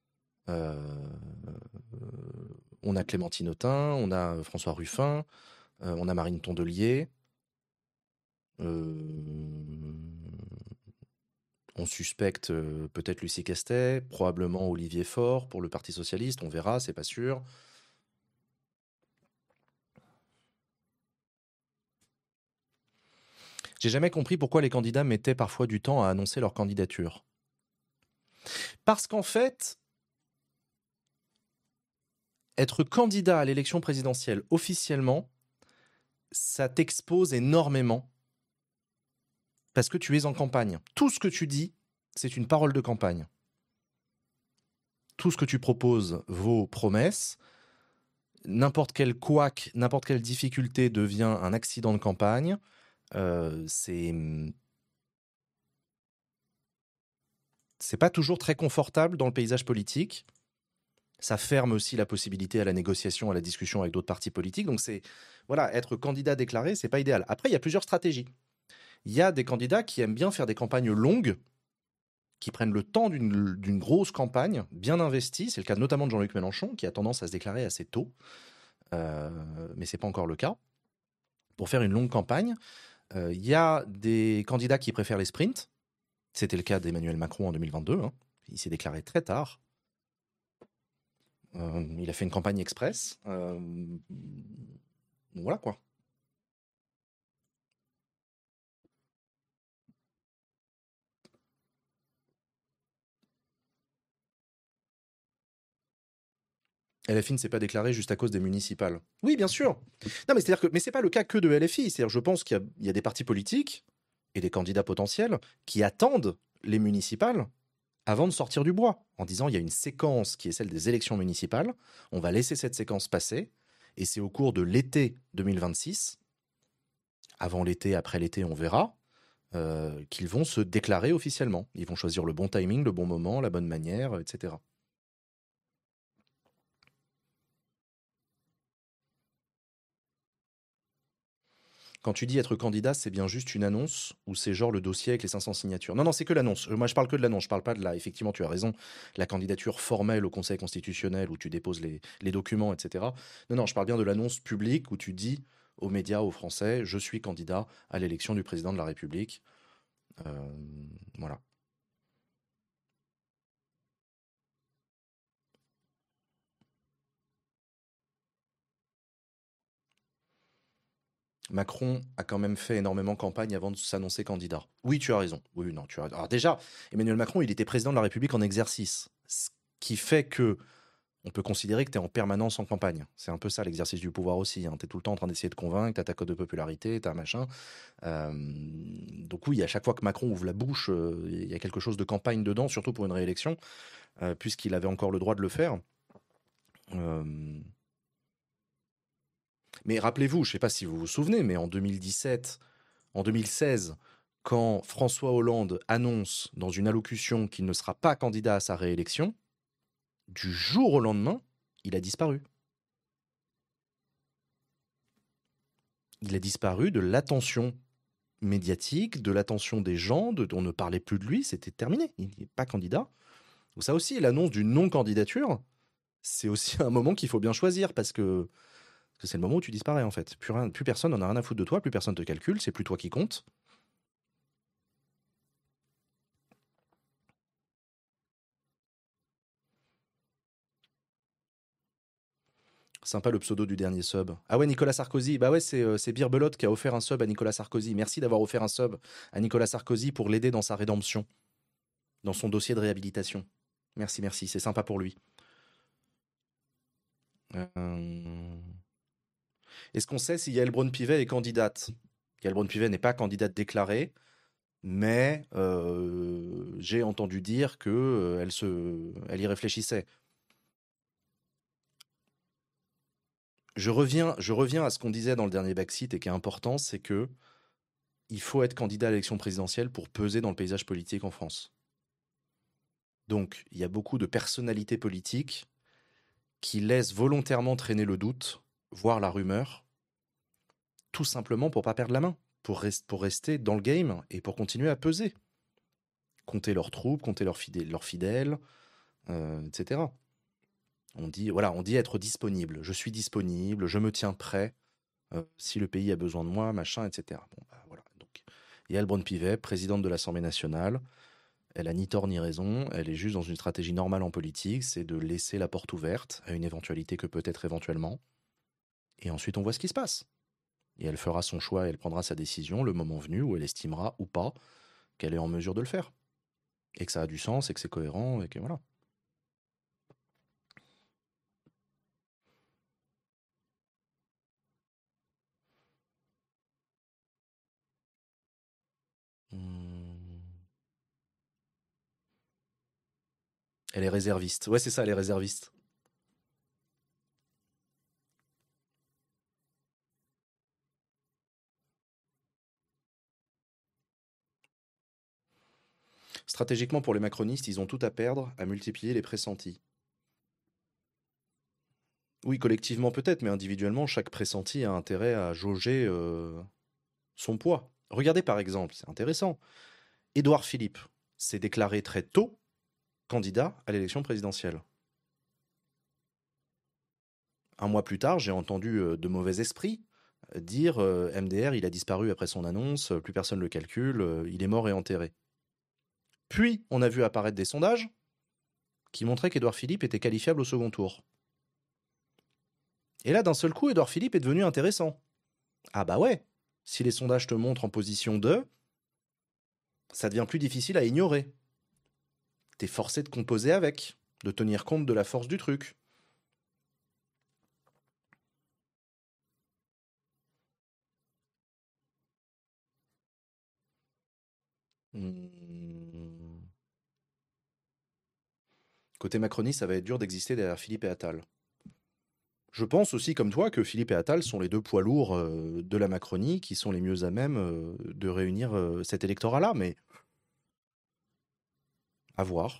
On a Clémentine Autain, on a François Ruffin, on a Marine Tondelier. On suspecte peut-être Lucie Castet, probablement Olivier Faure pour le Parti Socialiste, on verra, c'est pas sûr. J'ai jamais compris pourquoi les candidats mettaient parfois du temps à annoncer leur candidature. Parce qu'en fait, être candidat à l'élection présidentielle officiellement, ça t'expose énormément parce que tu es en campagne. Tout ce que tu dis, c'est une parole de campagne. Tout ce que tu proposes vaut promesse. N'importe quel couac, n'importe quelle difficulté devient un accident de campagne. C'est pas toujours très confortable dans le paysage politique. Ça ferme aussi la possibilité à la négociation, à la discussion avec d'autres partis politiques. Donc être candidat déclaré, c'est pas idéal. Après, il y a plusieurs stratégies. Il y a des candidats qui aiment bien faire des campagnes longues, qui prennent le temps d'une grosse campagne, bien investie. C'est le cas notamment de Jean-Luc Mélenchon, qui a tendance à se déclarer assez tôt. Mais c'est pas encore le cas. Pour faire une longue campagne, il y a des candidats qui préfèrent les sprints. C'était le cas d'Emmanuel Macron en 2022. Hein. Il s'est déclaré très tard. Il a fait une campagne express. Voilà quoi. LFI ne s'est pas déclaré juste à cause des municipales. Oui, bien sûr. Non, mais c'est-à-dire que, mais c'est pas le cas que de LFI. C'est-à-dire, je pense qu'il y a des partis politiques et des candidats potentiels qui attendent les municipales avant de sortir du bois, en disant il y a une séquence qui est celle des élections municipales. On va laisser cette séquence passer, et c'est au cours de l'été 2026, avant l'été, après l'été, on verra, qu'ils vont se déclarer officiellement. Ils vont choisir le bon timing, le bon moment, la bonne manière, etc. Quand tu dis être candidat, c'est bien juste une annonce ou c'est genre le dossier avec les 500 signatures? Non, c'est que l'annonce. Moi, je parle que de l'annonce. Je parle pas de la... Effectivement, tu as raison. La candidature formelle au Conseil constitutionnel où tu déposes les documents, etc. Non, je parle bien de l'annonce publique où tu dis aux médias, aux Français, je suis candidat à l'élection du président de la République. Voilà. Macron a quand même fait énormément campagne avant de s'annoncer candidat. Oui, tu as raison. Oui, non, tu as raison. Alors déjà, Emmanuel Macron, il était président de la République en exercice. Ce qui fait que on peut considérer que tu es en permanence en campagne. C'est un peu ça l'exercice du pouvoir aussi. Hein. Tu es tout le temps en train d'essayer de convaincre, tu as ta cote de popularité, tu as machin. Donc oui, à chaque fois que Macron ouvre la bouche, il y a quelque chose de campagne dedans, surtout pour une réélection, puisqu'il avait encore le droit de le faire. Mais rappelez-vous, je ne sais pas si vous vous souvenez, mais en 2017, en 2016, quand François Hollande annonce dans une allocution qu'il ne sera pas candidat à sa réélection, du jour au lendemain, il a disparu. Il a disparu de l'attention médiatique, de l'attention des gens, on ne parlait plus de lui, c'était terminé, il n'est pas candidat. Donc ça aussi, l'annonce d'une non-candidature, c'est aussi un moment qu'il faut bien choisir, parce que c'est le moment où tu disparais en fait. Plus personne n'en a rien à foutre de toi, plus personne te calcule, c'est plus toi qui compte. Sympa le pseudo du dernier sub. Ah ouais, Nicolas Sarkozy. Bah ouais, c'est Birbelote qui a offert un sub à Nicolas Sarkozy. Merci d'avoir offert un sub à Nicolas Sarkozy pour l'aider dans sa rédemption, dans son dossier de réhabilitation. Merci, merci, c'est sympa pour lui. Est-ce qu'on sait si Yael Braun-Pivet est candidate? Yael Braun-Pivet n'est pas candidate déclarée, mais j'ai entendu dire qu'elle y réfléchissait. Je reviens à ce qu'on disait dans le dernier Backseat et qui est important, c'est que il faut être candidat à l'élection présidentielle pour peser dans le paysage politique en France. Donc, il y a beaucoup de personnalités politiques qui laissent volontairement traîner le doute, voire la rumeur, tout simplement pour pas perdre la main, pour rester dans le game et pour continuer à peser. Compter leurs troupes, compter leurs fidèles, etc. On dit être disponible. Je suis disponible, je me tiens prêt si le pays a besoin de moi, machin, etc. Bon, bah, voilà. Donc, Yael Braun-Pivet, présidente de l'Assemblée nationale, elle a ni tort ni raison. Elle est juste dans une stratégie normale en politique, c'est de laisser la porte ouverte à une éventualité que peut-être éventuellement. Et ensuite, on voit ce qui se passe. Et elle fera son choix et elle prendra sa décision le moment venu où elle estimera ou pas qu'elle est en mesure de le faire. Et que ça a du sens et que c'est cohérent et que voilà. Elle est réserviste. Ouais, c'est ça, elle est réserviste. Stratégiquement, pour les macronistes, ils ont tout à perdre à multiplier les pressentis. Oui, collectivement peut-être, mais individuellement, chaque pressenti a intérêt à jauger son poids. Regardez par exemple, c'est intéressant. Édouard Philippe s'est déclaré très tôt candidat à l'élection présidentielle. Un mois plus tard, j'ai entendu de mauvais esprits dire MDR, il a disparu après son annonce, plus personne ne le calcule, il est mort et enterré. Puis, on a vu apparaître des sondages qui montraient qu'Édouard Philippe était qualifiable au second tour. Et là, d'un seul coup, Édouard Philippe est devenu intéressant. Ah bah ouais, si les sondages te montrent en position 2, ça devient plus difficile à ignorer. T'es forcé de composer avec, de tenir compte de la force du truc. Côté macroniste, ça va être dur d'exister derrière Philippe et Attal. Je pense aussi, comme toi, que Philippe et Attal sont les deux poids lourds de la Macronie qui sont les mieux à même de réunir cet électorat-là, mais à voir.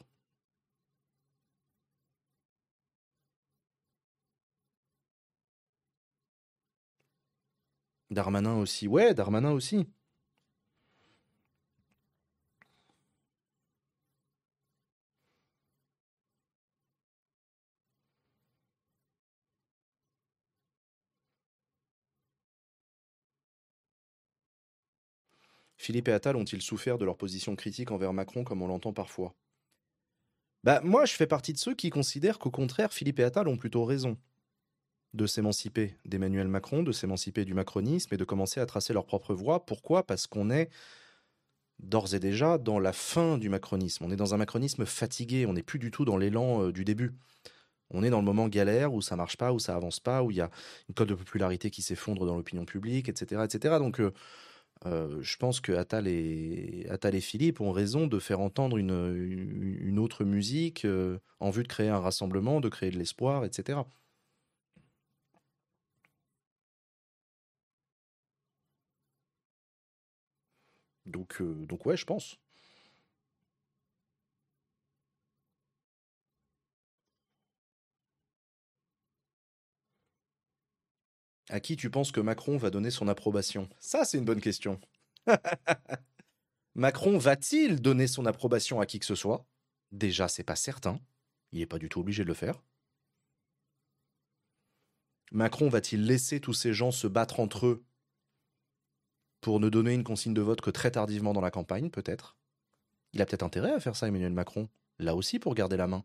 Darmanin aussi. Ouais, Darmanin aussi. Philippe et Attal ont-ils souffert de leur position critique envers Macron comme on l'entend parfois? Bah, moi, je fais partie de ceux qui considèrent qu'au contraire, Philippe et Attal ont plutôt raison de s'émanciper d'Emmanuel Macron, de s'émanciper du macronisme et de commencer à tracer leur propre voie. Pourquoi? Parce qu'on est d'ores et déjà dans la fin du macronisme. On est dans un macronisme fatigué, on n'est plus du tout dans l'élan du début. On est dans le moment galère où ça marche pas, où ça avance pas, où il y a une cote de popularité qui s'effondre dans l'opinion publique, etc. etc. Donc je pense que Attal et Philippe ont raison de faire entendre une autre musique en vue de créer un rassemblement, de créer de l'espoir, etc. Donc ouais, je pense. À qui tu penses que Macron va donner son approbation? Ça, c'est une bonne question. Macron va-t-il donner son approbation à qui que ce soit? Déjà, c'est pas certain. Il n'est pas du tout obligé de le faire. Macron va-t-il laisser tous ces gens se battre entre eux pour ne donner une consigne de vote que très tardivement dans la campagne, peut-être? Il a peut-être intérêt à faire ça, Emmanuel Macron. Là aussi, pour garder la main.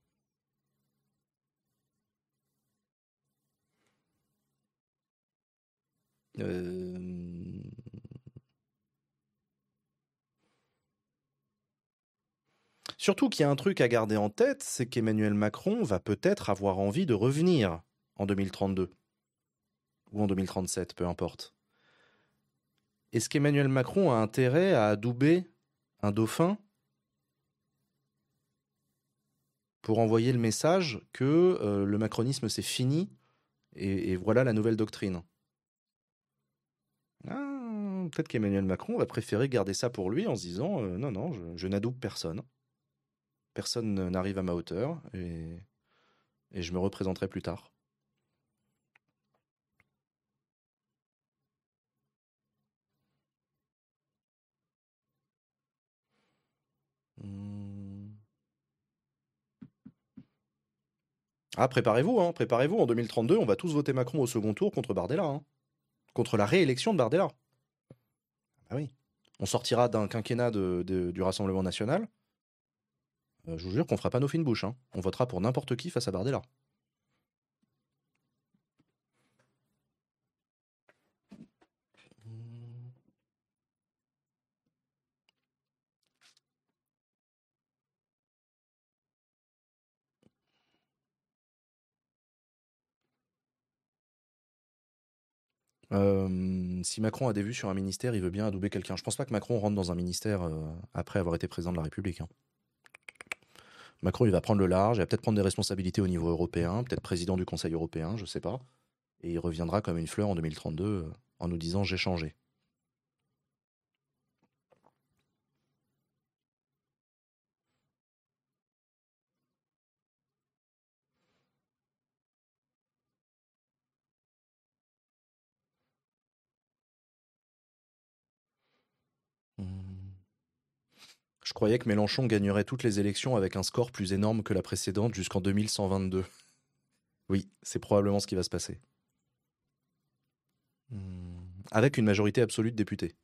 Surtout qu'il y a un truc à garder en tête, c'est qu'Emmanuel Macron va peut-être avoir envie de revenir en 2032. Ou en 2037, peu importe. Est-ce qu'Emmanuel Macron a intérêt à adouber un dauphin pour envoyer le message que le macronisme c'est fini et voilà la nouvelle doctrine? Peut-être qu'Emmanuel Macron va préférer garder ça pour lui en se disant non, non, je n'adoube personne. Personne n'arrive à ma hauteur et je me représenterai plus tard. Ah, préparez-vous, hein, préparez-vous. En 2032, on va tous voter Macron au second tour contre Bardella. Hein. Contre la réélection de Bardella. Ah oui. On sortira d'un quinquennat du Rassemblement national. Je vous jure qu'on fera pas nos fines bouches. Hein. On votera pour n'importe qui face à Bardella. Si Macron a des vues sur un ministère, il veut bien adouber quelqu'un. Je pense pas que Macron rentre dans un ministère après avoir été président de la République. Hein. Macron, il va prendre le large, il va peut-être prendre des responsabilités au niveau européen, peut-être président du Conseil européen, je sais pas. Et il reviendra comme une fleur en 2032 en nous disant « j'ai changé ». Je croyais que Mélenchon gagnerait toutes les élections avec un score plus énorme que la précédente jusqu'en 2122. Oui, c'est probablement ce qui va se passer. Avec une majorité absolue de députés.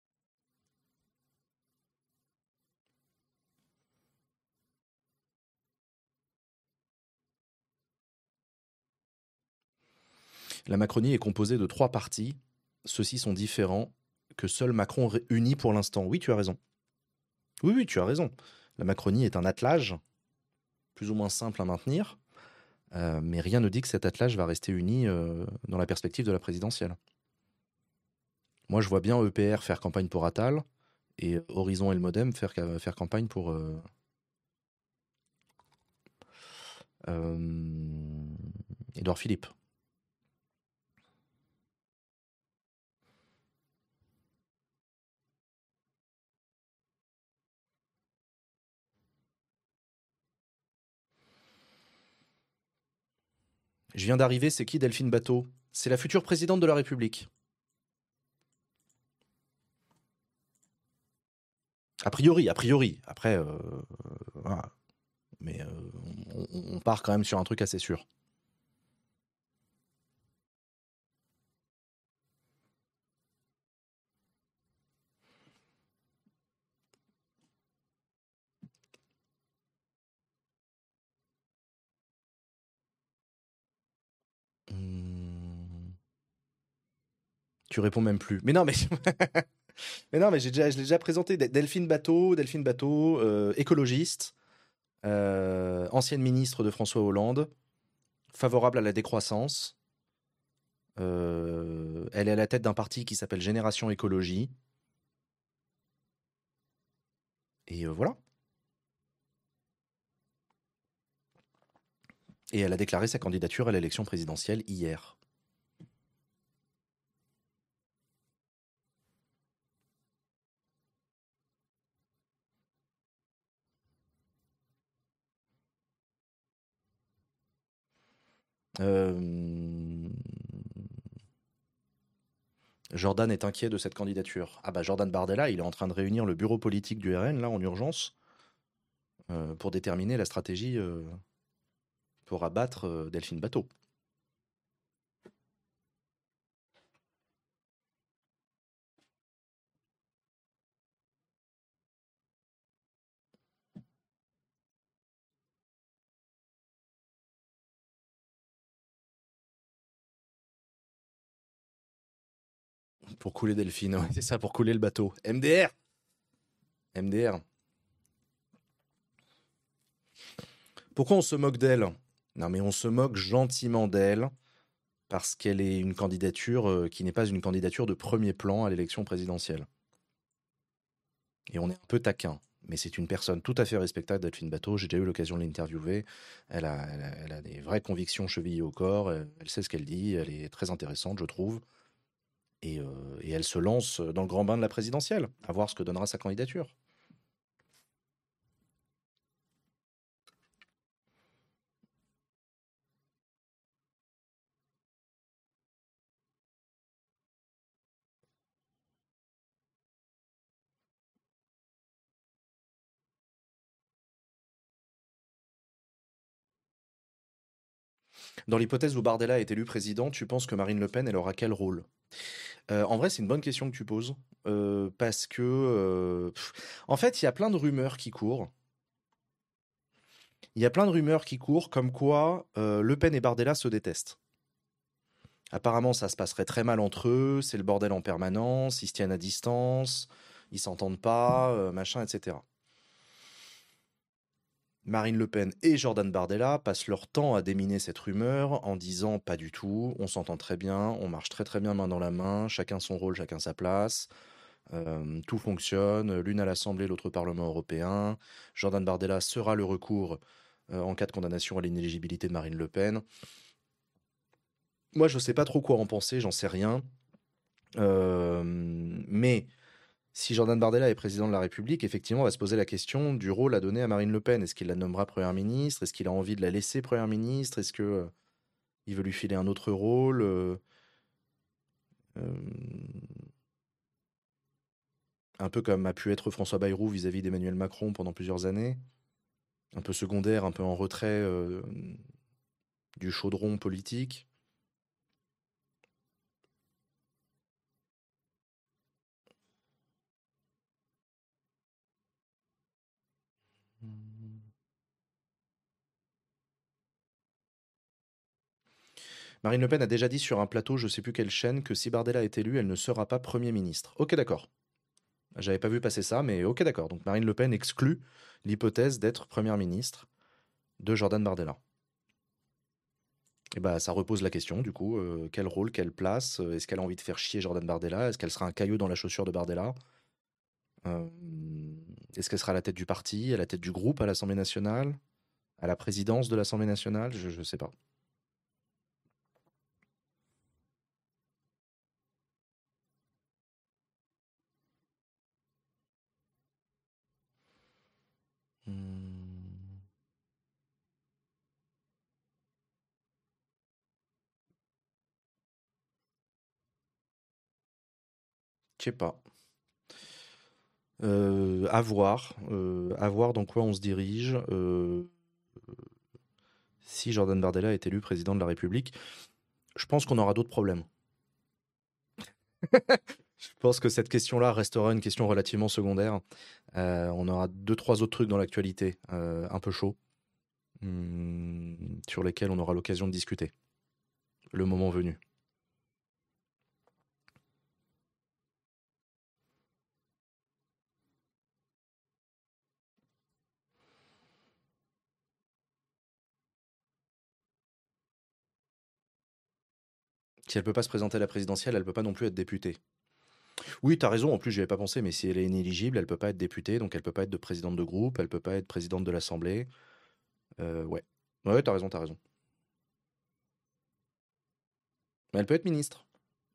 La Macronie est composée de 3 partis. Ceux-ci sont différents, que seul Macron unit pour l'instant. Oui, tu as raison. Oui, tu as raison. La Macronie est un attelage, plus ou moins simple à maintenir, mais rien ne dit que cet attelage va rester uni dans la perspective de la présidentielle. Moi, je vois bien EPR faire campagne pour Attal et Horizon et le Modem faire campagne pour Édouard Philippe. Je viens d'arriver, c'est qui Delphine Bateau? C'est la future présidente de la République. A priori. Après, voilà. Mais on part quand même sur un truc assez sûr. Tu réponds même plus. Mais non, mais mais non, mais je l'ai déjà présenté. Delphine Bateau, écologiste, ancienne ministre de François Hollande, favorable à la décroissance. Elle est à la tête d'un parti qui s'appelle Génération Écologie. Et voilà. Et elle a déclaré sa candidature à l'élection présidentielle hier. Jordan est inquiet de cette candidature. Ah bah Jordan Bardella, il est en train de réunir le bureau politique du RN là en urgence pour déterminer la stratégie pour abattre Delphine Bateau. Pour couler Delphine, ouais, c'est ça, pour couler le bateau. MDR. Pourquoi on se moque d'elle? Non, mais on se moque gentiment d'elle parce qu'elle est une candidature qui n'est pas une candidature de premier plan à l'élection présidentielle. Et on est un peu taquin. Mais c'est une personne tout à fait respectable, Delphine Bateau. J'ai déjà eu l'occasion de l'interviewer. Elle a des vraies convictions chevillées au corps. Elle sait ce qu'elle dit. Elle est très intéressante, je trouve. Et elle se lance dans le grand bain de la présidentielle, à voir ce que donnera sa candidature. Dans l'hypothèse où Bardella est élu président, tu penses que Marine Le Pen, elle aura quel rôle? En vrai, c'est une bonne question que tu poses, parce que, en fait, il y a plein de rumeurs qui courent. Comme quoi Le Pen et Bardella se détestent. Apparemment, ça se passerait très mal entre eux, c'est le bordel en permanence, ils se tiennent à distance, ils s'entendent pas, machin, etc. Marine Le Pen et Jordan Bardella passent leur temps à déminer cette rumeur en disant pas du tout, on s'entend très bien, on marche très très bien main dans la main, chacun son rôle, chacun sa place, tout fonctionne, l'une à l'Assemblée, l'autre au Parlement européen. Jordan Bardella sera le recours en cas de condamnation à l'inéligibilité de Marine Le Pen. Moi, je sais pas trop quoi en penser, j'en sais rien. Mais si Jordan Bardella est président de la République, effectivement, on va se poser la question du rôle à donner à Marine Le Pen. Est-ce qu'il la nommera Première ministre? Est-ce qu'il a envie de la laisser Première ministre? Est-ce que il veut lui filer un autre rôle un peu comme a pu être François Bayrou vis-à-vis d'Emmanuel Macron pendant plusieurs années. Un peu secondaire, un peu en retrait du chaudron politique. Marine Le Pen a déjà dit sur un plateau, je ne sais plus quelle chaîne, que si Bardella est élu, elle ne sera pas Premier ministre. Ok, d'accord. J'avais pas vu passer ça, mais ok, d'accord. Donc Marine Le Pen exclut l'hypothèse d'être Première ministre de Jordan Bardella. Et bah, ça repose la question, du coup, quel rôle, quelle place? Est-ce qu'elle a envie de faire chier Jordan Bardella? Est-ce qu'elle sera un caillou dans la chaussure de Bardella? Est-ce qu'elle sera à la tête du parti, à la tête du groupe à l'Assemblée nationale, à la présidence de l'Assemblée nationale? Je ne sais pas. Je sais pas. À voir dans quoi on se dirige. Si Jordan Bardella est élu président de la République, je pense qu'on aura d'autres problèmes. Je pense que cette question-là restera une question relativement secondaire. On aura 2-3 autres trucs dans l'actualité, un peu chauds, sur lesquels on aura l'occasion de discuter, le moment venu. Si elle peut pas se présenter à la présidentielle, elle peut pas non plus être députée. Oui, tu as raison, en plus, j'y avais pas pensé, mais si elle est inéligible, elle peut pas être députée, donc elle peut pas être de présidente de groupe, elle peut pas être présidente de l'Assemblée. Ouais. Ouais, t'as raison, t'as raison. Mais elle peut être ministre.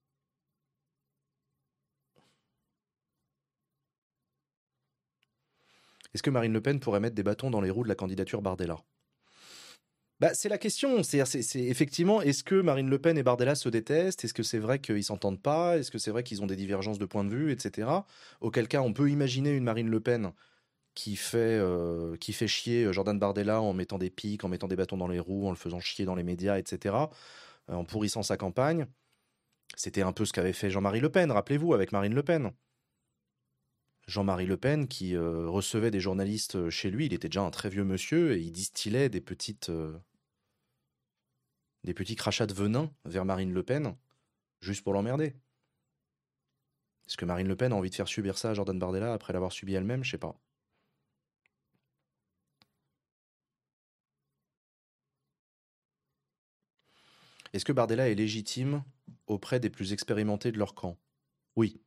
Est-ce que Marine Le Pen pourrait mettre des bâtons dans les roues de la candidature Bardella? Bah, c'est la question. C'est effectivement, est-ce que Marine Le Pen et Bardella se détestent? Est-ce que c'est vrai qu'ils s'entendent pas? Est-ce que c'est vrai qu'ils ont des divergences de point de vue, etc. Auquel cas, on peut imaginer une Marine Le Pen qui fait chier Jordan Bardella en mettant des pics, en mettant des bâtons dans les roues, en le faisant chier dans les médias, etc., en pourrissant sa campagne. C'était un peu ce qu'avait fait Jean-Marie Le Pen, rappelez-vous, avec Marine Le Pen. Jean-Marie Le Pen qui recevait des journalistes chez lui, il était déjà un très vieux monsieur, et il distillait des petits crachats de venin vers Marine Le Pen, juste pour l'emmerder. Est-ce que Marine Le Pen a envie de faire subir ça à Jordan Bardella après l'avoir subi elle-même? Je sais pas. Est-ce que Bardella est légitime auprès des plus expérimentés de leur camp? Oui.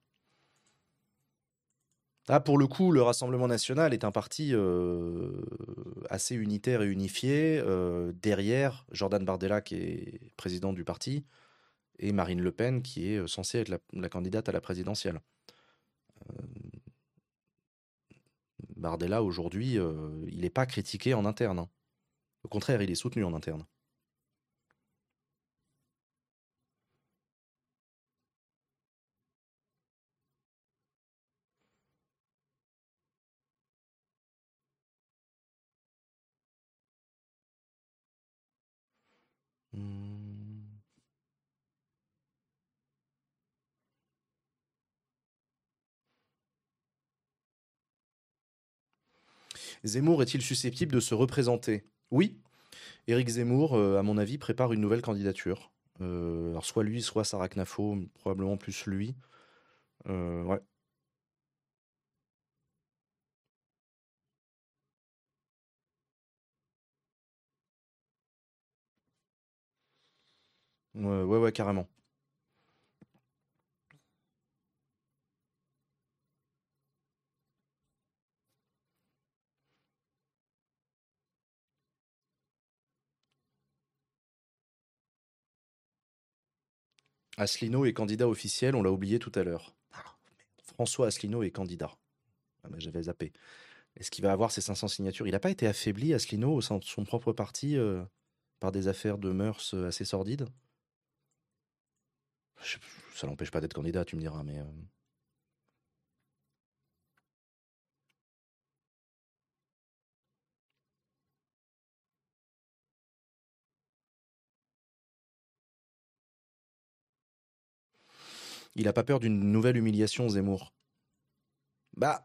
Ah, pour le coup, le Rassemblement national est un parti assez unitaire et unifié derrière Jordan Bardella, qui est président du parti, et Marine Le Pen, qui est censée être la candidate à la présidentielle. Bardella, aujourd'hui, il n'est pas critiqué en interne, hein. Au contraire, il est soutenu en interne. Zemmour est-il susceptible de se représenter? Oui. Éric Zemmour, à mon avis, prépare une nouvelle candidature. Alors soit lui, soit Sarah Knafo, probablement plus lui. Ouais. Ouais, carrément. Asselineau est candidat officiel, on l'a oublié tout à l'heure. François Asselineau est candidat. Ah, mais j'avais zappé. Est-ce qu'il va avoir ses 500 signatures? Il n'a pas été affaibli, Asselineau, au sein de son propre parti, par des affaires de mœurs assez sordides? Ça l'empêche pas d'être candidat, tu me diras, mais... Il n'a pas peur d'une nouvelle humiliation, Zemmour? Bah...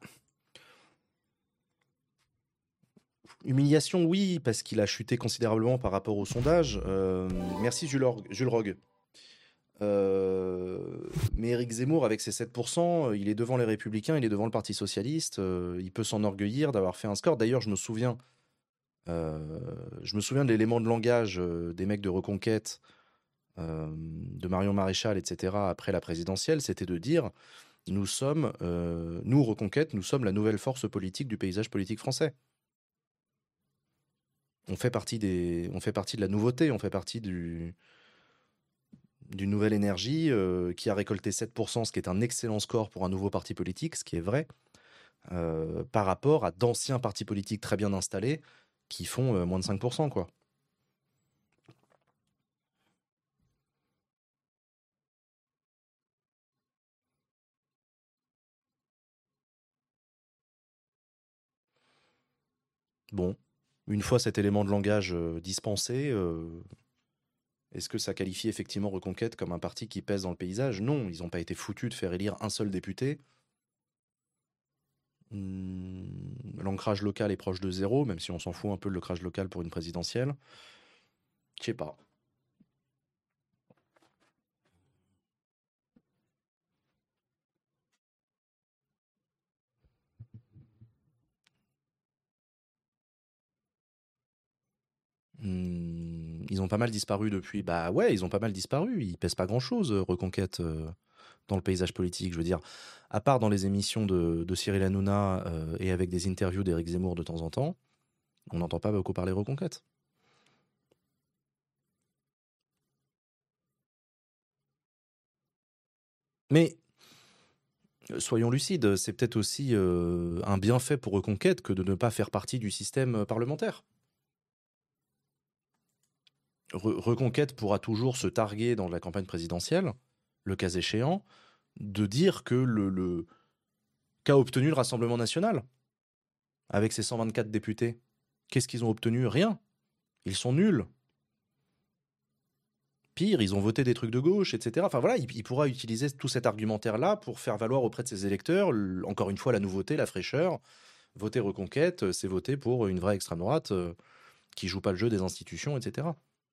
Humiliation, oui, parce qu'il a chuté considérablement par rapport au sondage. Merci Jules Rogue. Mais Éric Zemmour, avec ses 7%, il est devant les Républicains, il est devant le Parti Socialiste. Il peut s'enorgueillir d'avoir fait un score. D'ailleurs, je me souviens de l'élément de langage des mecs de Reconquête, de Marion Maréchal, etc., après la présidentielle, c'était de dire nous, Reconquête, nous sommes la nouvelle force politique du paysage politique français. On fait partie de la nouveauté, on fait partie d'une nouvelle énergie qui a récolté 7%, ce qui est un excellent score pour un nouveau parti politique, ce qui est vrai, par rapport à d'anciens partis politiques très bien installés qui font moins de 5%, quoi. Bon, une fois cet élément de langage dispensé, est-ce que ça qualifie effectivement Reconquête comme un parti qui pèse dans le paysage? Non, ils n'ont pas été foutus de faire élire un seul député. L'ancrage local est proche de 0, même si on s'en fout un peu de l'ancrage local pour une présidentielle. Je sais pas. Ils Ils ont pas mal disparu depuis. Bah ouais, ils ont pas mal disparu. Ils pèsent pas grand-chose, Reconquête, dans le paysage politique. Je veux dire, à part dans les émissions de Cyril Hanouna et avec des interviews d'Éric Zemmour de temps en temps, on n'entend pas beaucoup parler Reconquête. Mais soyons lucides, c'est peut-être aussi un bienfait pour Reconquête que de ne pas faire partie du système parlementaire. Reconquête pourra toujours se targuer dans la campagne présidentielle, le cas échéant, de dire que qu'a obtenu le Rassemblement national avec ses 124 députés. Qu'est-ce qu'ils ont obtenu? Rien. Ils sont nuls. Pire, ils ont voté des trucs de gauche, etc. Enfin voilà, il pourra utiliser tout cet argumentaire-là pour faire valoir auprès de ses électeurs, encore une fois, la nouveauté, la fraîcheur. Voter Reconquête, c'est voter pour une vraie extrême droite qui joue pas le jeu des institutions, etc.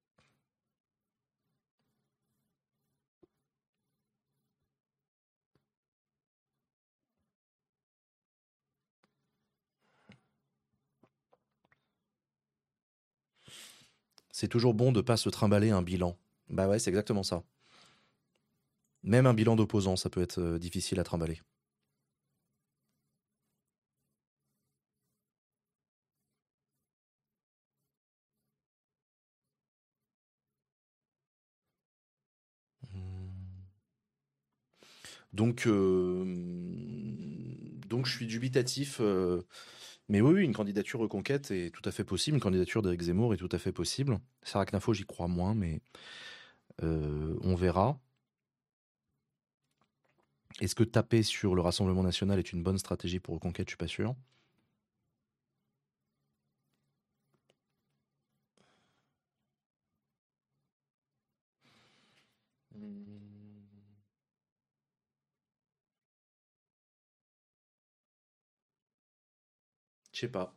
C'est toujours bon de pas se trimballer un bilan. Bah ouais, c'est exactement ça. Même un bilan d'opposant, ça peut être difficile à trimballer. Donc je suis dubitatif. Mais oui, une candidature Reconquête est tout à fait possible. Une candidature d'Éric Zemmour est tout à fait possible. Sarah Knafo, j'y crois moins, mais on verra. Est-ce que taper sur le Rassemblement national est une bonne stratégie pour Reconquête? Je suis pas sûr. Je sais pas.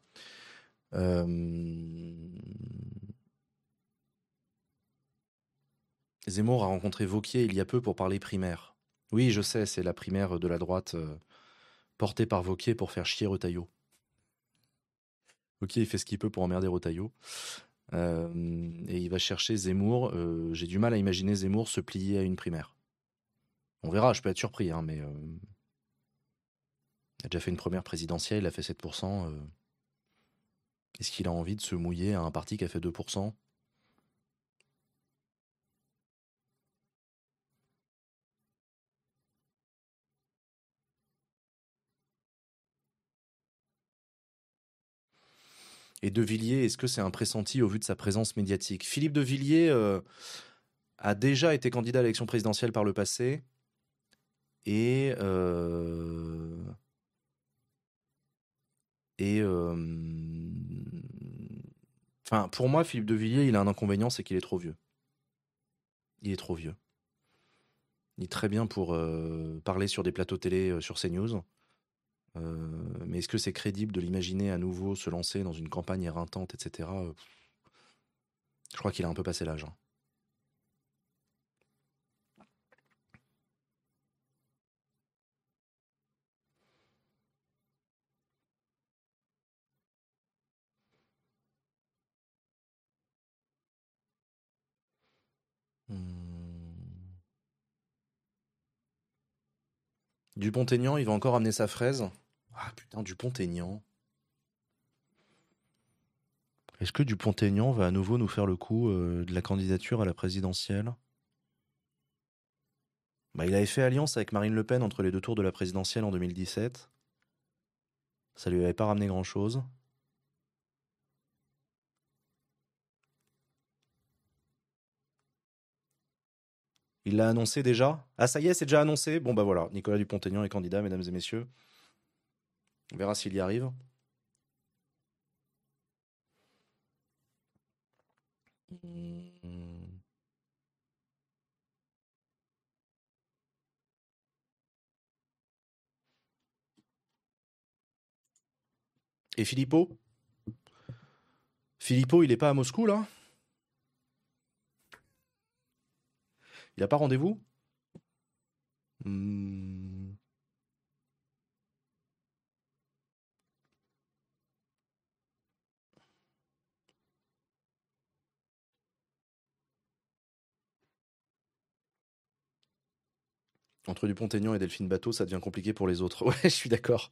Zemmour a rencontré Wauquiez il y a peu pour parler primaire. Oui, je sais, c'est la primaire de la droite portée par Wauquiez pour faire chier Retailleau. Wauquiez, il fait ce qu'il peut pour emmerder Retailleau. Et il va chercher Zemmour. J'ai du mal à imaginer Zemmour se plier à une primaire. On verra, je peux être surpris, hein, mais il a déjà fait une première présidentielle, il a fait 7%. Est-ce qu'il a envie de se mouiller à un parti qui a fait 2%? Et De Villiers, est-ce que c'est un pressenti au vu de sa présence médiatique? Philippe De Villiers a déjà été candidat à l'élection présidentielle par le passé. Et enfin, pour moi, Philippe De Villiers, il a un inconvénient, c'est qu'il est trop vieux. Il est trop vieux. Il est très bien pour parler sur des plateaux télé sur CNews. Mais est-ce que c'est crédible de l'imaginer à nouveau se lancer dans une campagne éreintante, etc. Je crois qu'il a un peu passé l'âge. Hein. Dupont-Aignan, il va encore amener sa fraise. Ah putain, Dupont-Aignan. Est-ce que Dupont-Aignan va à nouveau nous faire le coup de la candidature à la présidentielle? Bah, il avait fait alliance avec Marine Le Pen entre les deux tours de la présidentielle en 2017. Ça lui avait pas ramené grand-chose. Il l'a annoncé déjà? Ah ça y est, c'est déjà annoncé? Bon bah voilà, Nicolas Dupont-Aignan est candidat, mesdames et messieurs. On verra s'il y arrive. Et Philippot? Philippot, il est pas à Moscou là? Il a pas rendez-vous? Entre Dupont-Aignan et Delphine Bateau, ça devient compliqué pour les autres. Ouais, je suis d'accord.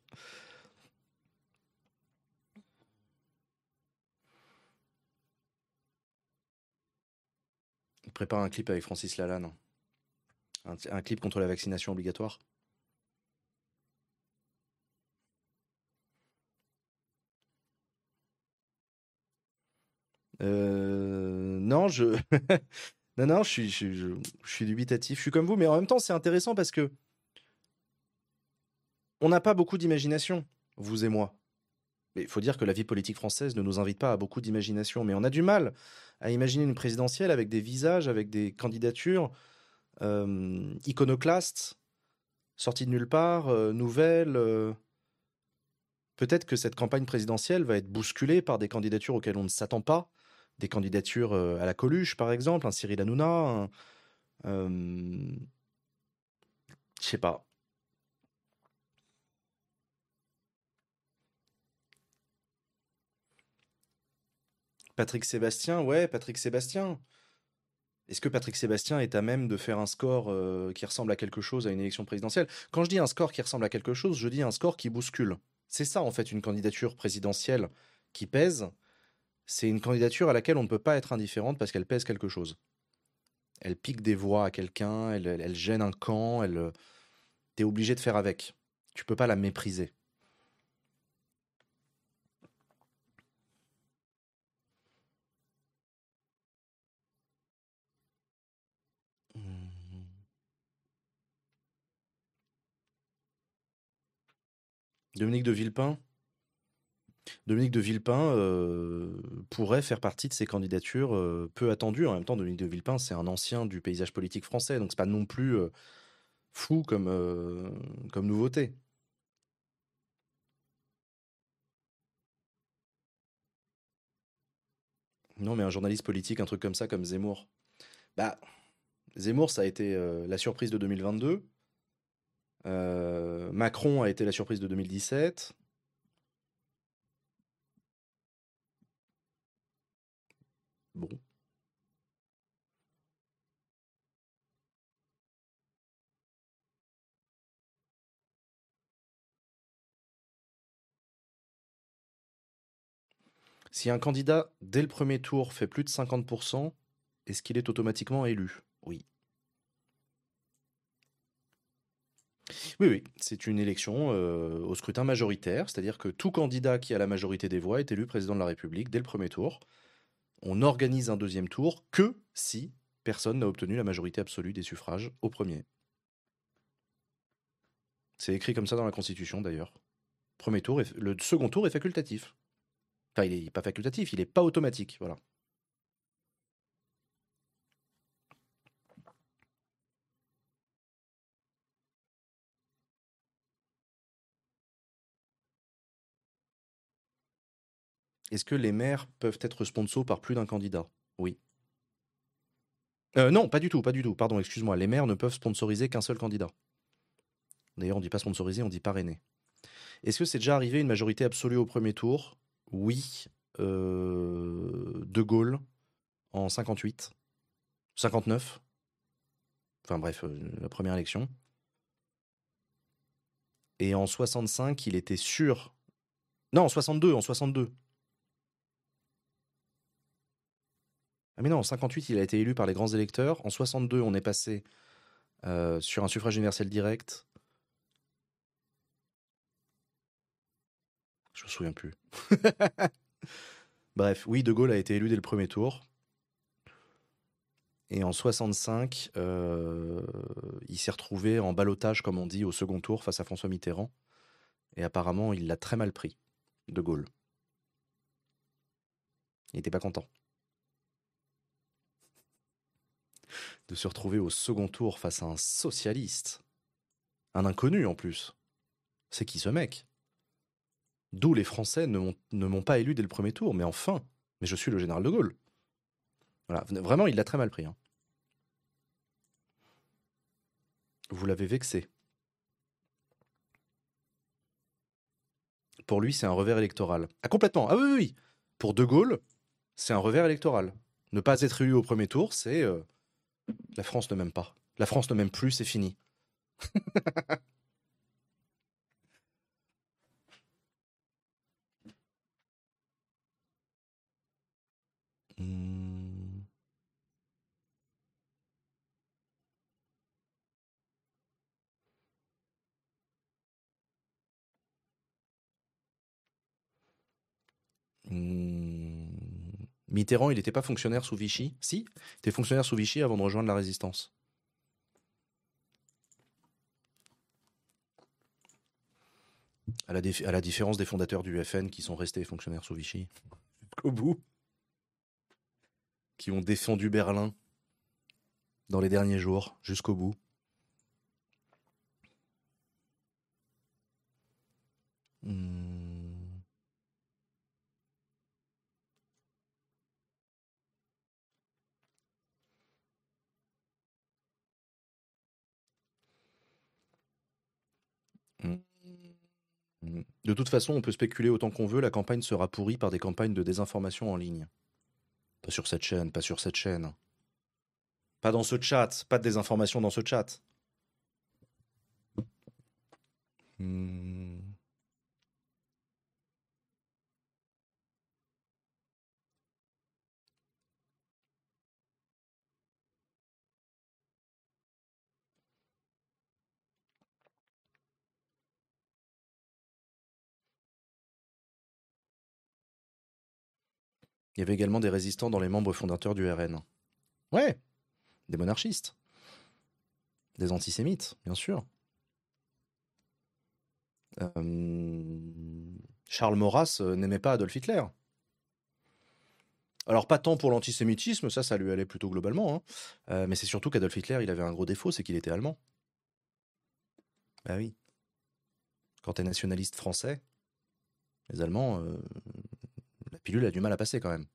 Il prépare un clip avec Francis Lalanne. Un clip contre la vaccination obligatoire. Non, non, je suis dubitatif. Je suis comme vous, mais en même temps, c'est intéressant parce que on n'a pas beaucoup d'imagination, vous et moi. Mais il faut dire que la vie politique française ne nous invite pas à beaucoup d'imagination. Mais on a du mal à imaginer une présidentielle avec des visages, avec des candidatures iconoclastes, sorties de nulle part, nouvelles. Peut-être que cette campagne présidentielle va être bousculée par des candidatures auxquelles on ne s'attend pas. Des candidatures à la Coluche, par exemple, un Cyril Hanouna. Je sais pas. Patrick Sébastien, ouais, Patrick Sébastien. Est-ce que Patrick Sébastien est à même de faire un score qui ressemble à quelque chose à une élection présidentielle? Quand je dis un score qui ressemble à quelque chose, je dis un score qui bouscule. C'est ça, en fait, une candidature présidentielle qui pèse. C'est une candidature à laquelle on ne peut pas être indifférente parce qu'elle pèse quelque chose. Elle pique des voix à quelqu'un, elle gêne un camp, t'es obligé de faire avec. Tu peux pas la mépriser. Dominique de Villepin pourrait faire partie de ces candidatures peu attendues. En même temps, Dominique de Villepin, c'est un ancien du paysage politique français, donc c'est pas non plus fou comme nouveauté. Non, mais un journaliste politique, un truc comme ça, comme Zemmour. Bah, Zemmour, ça a été la surprise de 2022. Macron a été la surprise de 2017. Bon. Si un candidat, dès le premier tour, fait plus de 50%, est-ce qu'il est automatiquement élu? Oui. Oui, c'est une élection au scrutin majoritaire, c'est-à-dire que tout candidat qui a la majorité des voix est élu président de la République dès le premier tour. On organise un deuxième tour que si personne n'a obtenu la majorité absolue des suffrages au premier. C'est écrit comme ça dans la Constitution d'ailleurs. Le second tour est facultatif. Enfin, il n'est pas facultatif, il n'est pas automatique, voilà. Est-ce que les maires peuvent être sponsors par plus d'un candidat? Oui. Non, pas du tout. Pardon, excuse-moi. Les maires ne peuvent sponsoriser qu'un seul candidat. D'ailleurs, on ne dit pas sponsoriser, on dit parrainer. Est-ce que c'est déjà arrivé une majorité absolue au premier tour? Oui. De Gaulle en 58. 59. Enfin bref, la première élection. Et en 65, il était sûr... Non, en 62. Ah mais non, en 58, il a été élu par les grands électeurs. En 62, on est passé sur un suffrage universel direct. Je me souviens plus. Bref, oui, De Gaulle a été élu dès le premier tour. Et en 65, il s'est retrouvé en ballottage, comme on dit, au second tour face à François Mitterrand. Et apparemment, il l'a très mal pris, De Gaulle. Il n'était pas content de se retrouver au second tour face à un socialiste. Un inconnu en plus. C'est qui ce mec? D'où les Français ne m'ont pas élu dès le premier tour. Mais enfin, mais je suis le général de Gaulle. Voilà, vraiment, il l'a très mal pris. Hein. Vous l'avez vexé. Pour lui, c'est un revers électoral. Ah, complètement. Ah oui. Pour De Gaulle, c'est un revers électoral. Ne pas être élu au premier tour, c'est... la France ne m'aime pas. La France ne m'aime plus, c'est fini. Hmm. Hmm. Mitterrand, il n'était pas fonctionnaire sous Vichy? Si, il était fonctionnaire sous Vichy avant de rejoindre la Résistance. À la différence des fondateurs du FN qui sont restés fonctionnaires sous Vichy jusqu'au bout, qui ont défendu Berlin dans les derniers jours jusqu'au bout. Hmm. Hmm. De toute façon, on peut spéculer autant qu'on veut, la campagne sera pourrie par des campagnes de désinformation en ligne. Pas sur cette chaîne, pas sur cette chaîne. Pas dans ce chat, pas de désinformation dans ce chat. Hmm. Il y avait également des résistants dans les membres fondateurs du RN. Ouais, des monarchistes. Des antisémites, bien sûr. Charles Maurras n'aimait pas Adolf Hitler. Alors pas tant pour l'antisémitisme, ça lui allait plutôt globalement, hein. Mais c'est surtout qu'Adolf Hitler, il avait un gros défaut, c'est qu'il était allemand. Bah oui. Quand t'es nationaliste français, les Allemands, la pilule a du mal à passer quand même.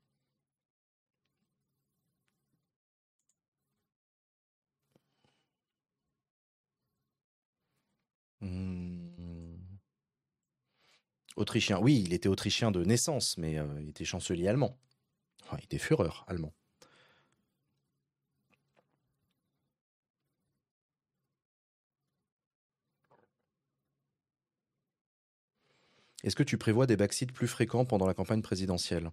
Hmm. Autrichien, oui, il était autrichien de naissance, mais il était chancelier allemand. Enfin, il était Führer allemand. Est-ce que tu prévois des backseats plus fréquents pendant la campagne présidentielle?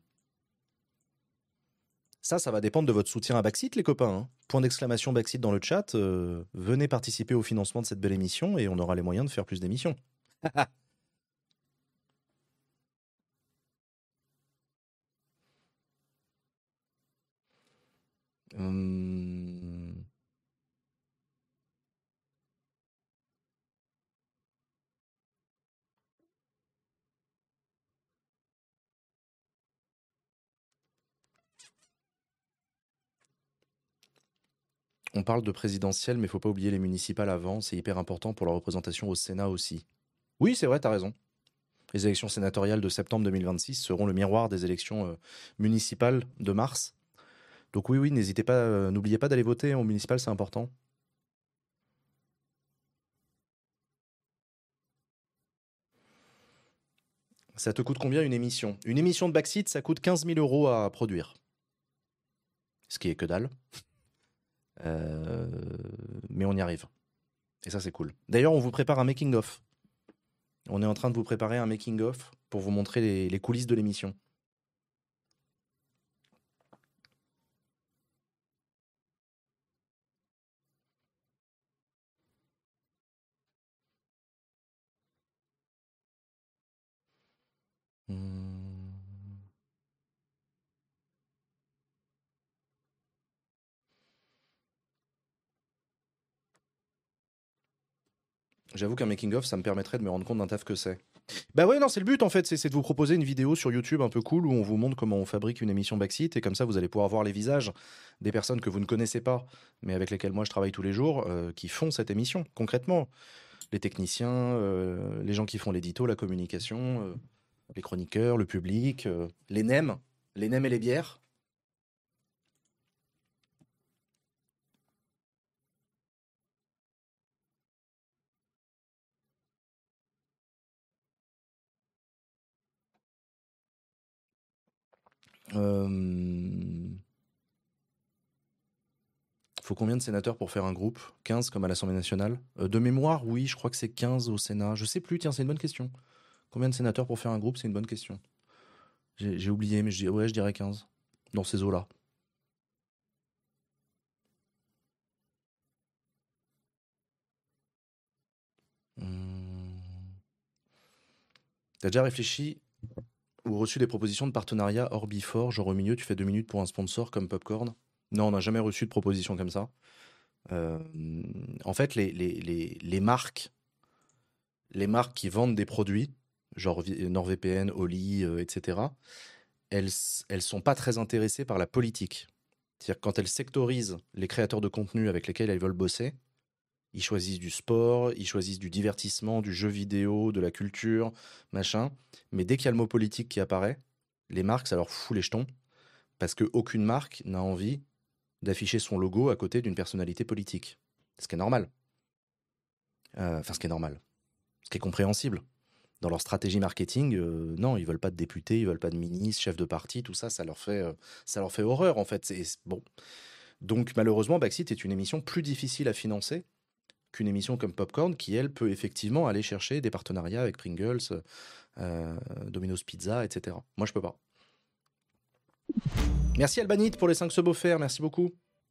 Ça va dépendre de votre soutien à Backseat, les copains, hein. Point d'exclamation Backseat dans le chat. Venez participer au financement de cette belle émission et on aura les moyens de faire plus d'émissions. Hum. On parle de présidentielle, mais faut pas oublier les municipales avant. C'est hyper important pour la représentation au Sénat aussi. Oui, c'est vrai, t'as raison. Les élections sénatoriales de septembre 2026 seront le miroir des élections municipales de mars. Donc oui, n'hésitez pas, n'oubliez pas d'aller voter au municipal, c'est important. Ça te coûte combien une émission? Une émission de Backseat, ça coûte 15 000 € à produire. Ce qui est que dalle. Mais on y arrive. Et ça, c'est cool. D'ailleurs, on vous prépare un making-of. On est en train de vous préparer un making-of pour vous montrer les coulisses de l'émission. J'avoue qu'un making-of, ça me permettrait de me rendre compte d'un taf que c'est. Bah ouais, non, c'est le but en fait, c'est de vous proposer une vidéo sur YouTube un peu cool où on vous montre comment on fabrique une émission Backseat et comme ça vous allez pouvoir voir les visages des personnes que vous ne connaissez pas, mais avec lesquelles moi je travaille tous les jours, qui font cette émission concrètement. Les techniciens, les gens qui font l'édito, la communication, les chroniqueurs, le public, les nems et les bières. Faut combien de sénateurs pour faire un groupe? 15 comme à l'Assemblée nationale? De mémoire, oui, je crois que c'est 15 au Sénat. Je sais plus, tiens, c'est une bonne question. Combien de sénateurs pour faire un groupe? C'est une bonne question. J'ai oublié, mais je dirais 15. Dans ces eaux-là. T'as déjà réfléchi ou reçu des propositions de partenariat hors Before, genre au milieu, tu fais 2 minutes pour un sponsor comme Popcorn? Non, on n'a jamais reçu de proposition comme ça. En fait, les marques qui vendent des produits, genre NordVPN, Oli, etc., elles sont pas très intéressées par la politique. C'est-à-dire que quand elles sectorisent les créateurs de contenu avec lesquels elles veulent bosser, ils choisissent du sport, ils choisissent du divertissement, du jeu vidéo, de la culture, machin. Mais dès qu'il y a le mot politique qui apparaît, les marques, ça leur fout les jetons. Parce qu'aucune marque n'a envie d'afficher son logo à côté d'une personnalité politique. Ce qui est normal. Enfin, ce qui est normal. Ce qui est compréhensible. Dans leur stratégie marketing, non, ils veulent pas de députés, ils veulent pas de ministres, chefs de parti, tout ça, ça leur fait horreur, en fait. Bon. Donc, malheureusement, Backseat est une émission plus difficile à financer qu'une émission comme Popcorn, qui, elle, peut effectivement aller chercher des partenariats avec Pringles, Domino's Pizza, etc. Moi, je peux pas. Merci Albanite pour les 5 subs offerts, merci beaucoup.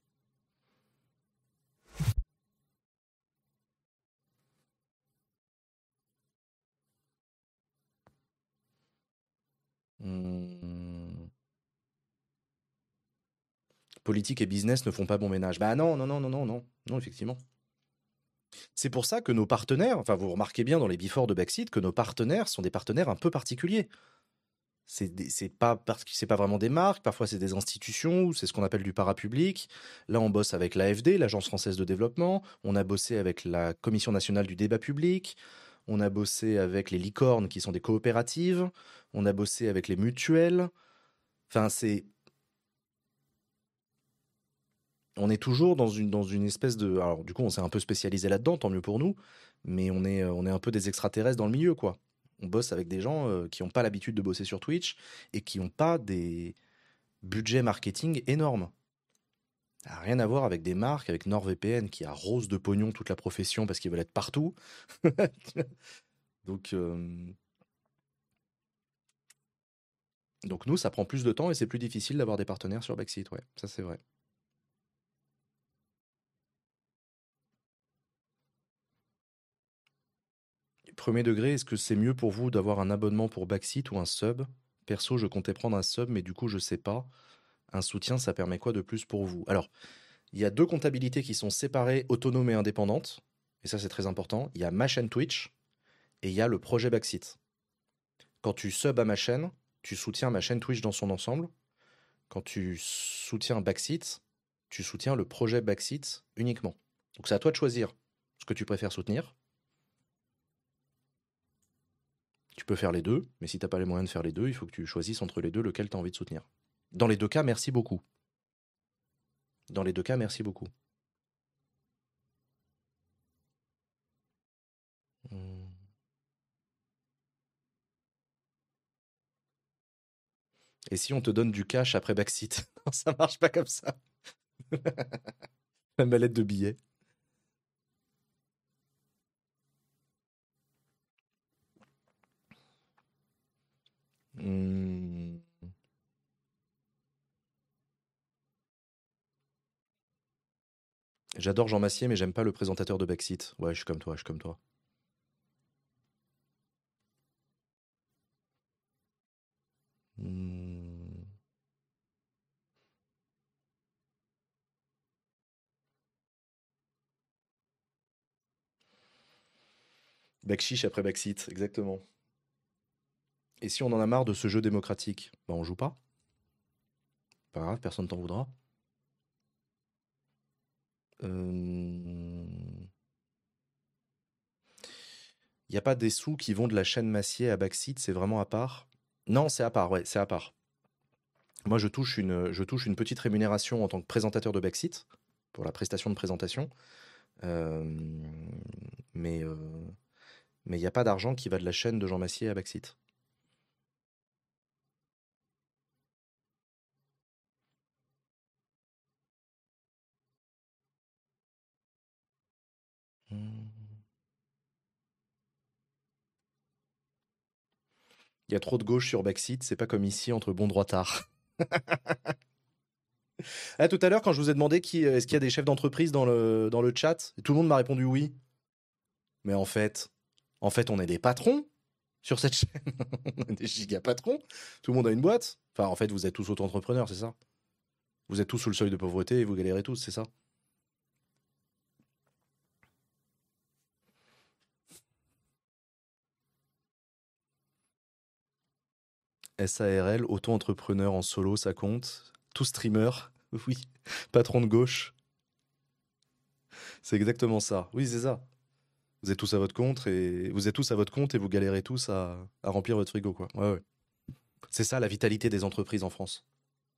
Politique et business ne font pas bon ménage. Bah non, effectivement. C'est pour ça que nos partenaires, enfin vous remarquez bien dans les before de Backseat que nos partenaires sont des partenaires un peu particuliers. C'est pas vraiment des marques, parfois c'est des institutions, ou c'est ce qu'on appelle du parapublic. Là, on bosse avec l'AFD, l'Agence française de développement. On a bossé avec la Commission nationale du débat public. On a bossé avec les licornes, qui sont des coopératives. On a bossé avec les mutuelles. Enfin, on est toujours dans une espèce de... Alors, du coup, on s'est un peu spécialisé là-dedans, tant mieux pour nous. Mais on est un peu des extraterrestres dans le milieu, quoi. On bosse avec des gens qui n'ont pas l'habitude de bosser sur Twitch et qui n'ont pas des budgets marketing énormes. Ça n'a rien à voir avec des marques, avec NordVPN qui arrose de pognon toute la profession parce qu'ils veulent être partout. Donc nous, ça prend plus de temps et c'est plus difficile d'avoir des partenaires sur Backseat, ouais, ça c'est vrai. Premier degré, est-ce que c'est mieux pour vous d'avoir un abonnement pour Backseat ou un sub? Perso, je comptais prendre un sub, mais du coup, je sais pas. Un soutien, ça permet quoi de plus pour vous? Alors, il y a 2 comptabilités qui sont séparées, autonomes et indépendantes. Et ça, c'est très important. Il y a ma chaîne Twitch et il y a le projet Backseat. Quand tu subs à ma chaîne, tu soutiens ma chaîne Twitch dans son ensemble. Quand tu soutiens Backseat, tu soutiens le projet Backseat uniquement. Donc, c'est à toi de choisir ce que tu préfères soutenir. Tu peux faire les deux, mais si tu n'as pas les moyens de faire les deux, il faut que tu choisisses entre les deux lequel tu as envie de soutenir. Dans les 2 cas, merci beaucoup. Dans les 2 cas, merci beaucoup. Et si on te donne du cash après Backseat? Non, ça marche pas comme ça. La mallette de billets. J'adore Jean Massier, mais j'aime pas le présentateur de Backseat. Ouais, je suis comme toi, Backchiche après Backseat, exactement. Et si on en a marre de ce jeu démocratique, bah on joue pas. Pas grave, personne t'en voudra. Il n'y a pas des sous qui vont de la chaîne Massier à Backseat, c'est vraiment à part? Non, c'est à part, ouais, c'est à part. Moi, je touche une petite rémunération en tant que présentateur de Backseat, pour la prestation de présentation. Mais il n'y a pas d'argent qui va de la chaîne de Jean Massier à Backseat. Il y a trop de gauche sur Backseat, c'est pas comme ici entre bon droitard. Ah, tout à l'heure, quand je vous ai demandé est-ce qu'il y a des chefs d'entreprise dans le chat, tout le monde m'a répondu oui. Mais en fait, on est des patrons sur cette chaîne. On est des giga patrons. Tout le monde a une boîte. Enfin, en fait, vous êtes tous auto-entrepreneurs, c'est ça? Vous êtes tous sous le seuil de pauvreté et vous galérez tous, c'est ça? SARL, auto-entrepreneur en solo, ça compte. Tout streamer, oui. Patron de gauche. C'est exactement ça. Oui, c'est ça. Vous êtes tous à votre compte et vous galérez tous à remplir votre frigo, quoi. Ouais. C'est ça la vitalité des entreprises en France.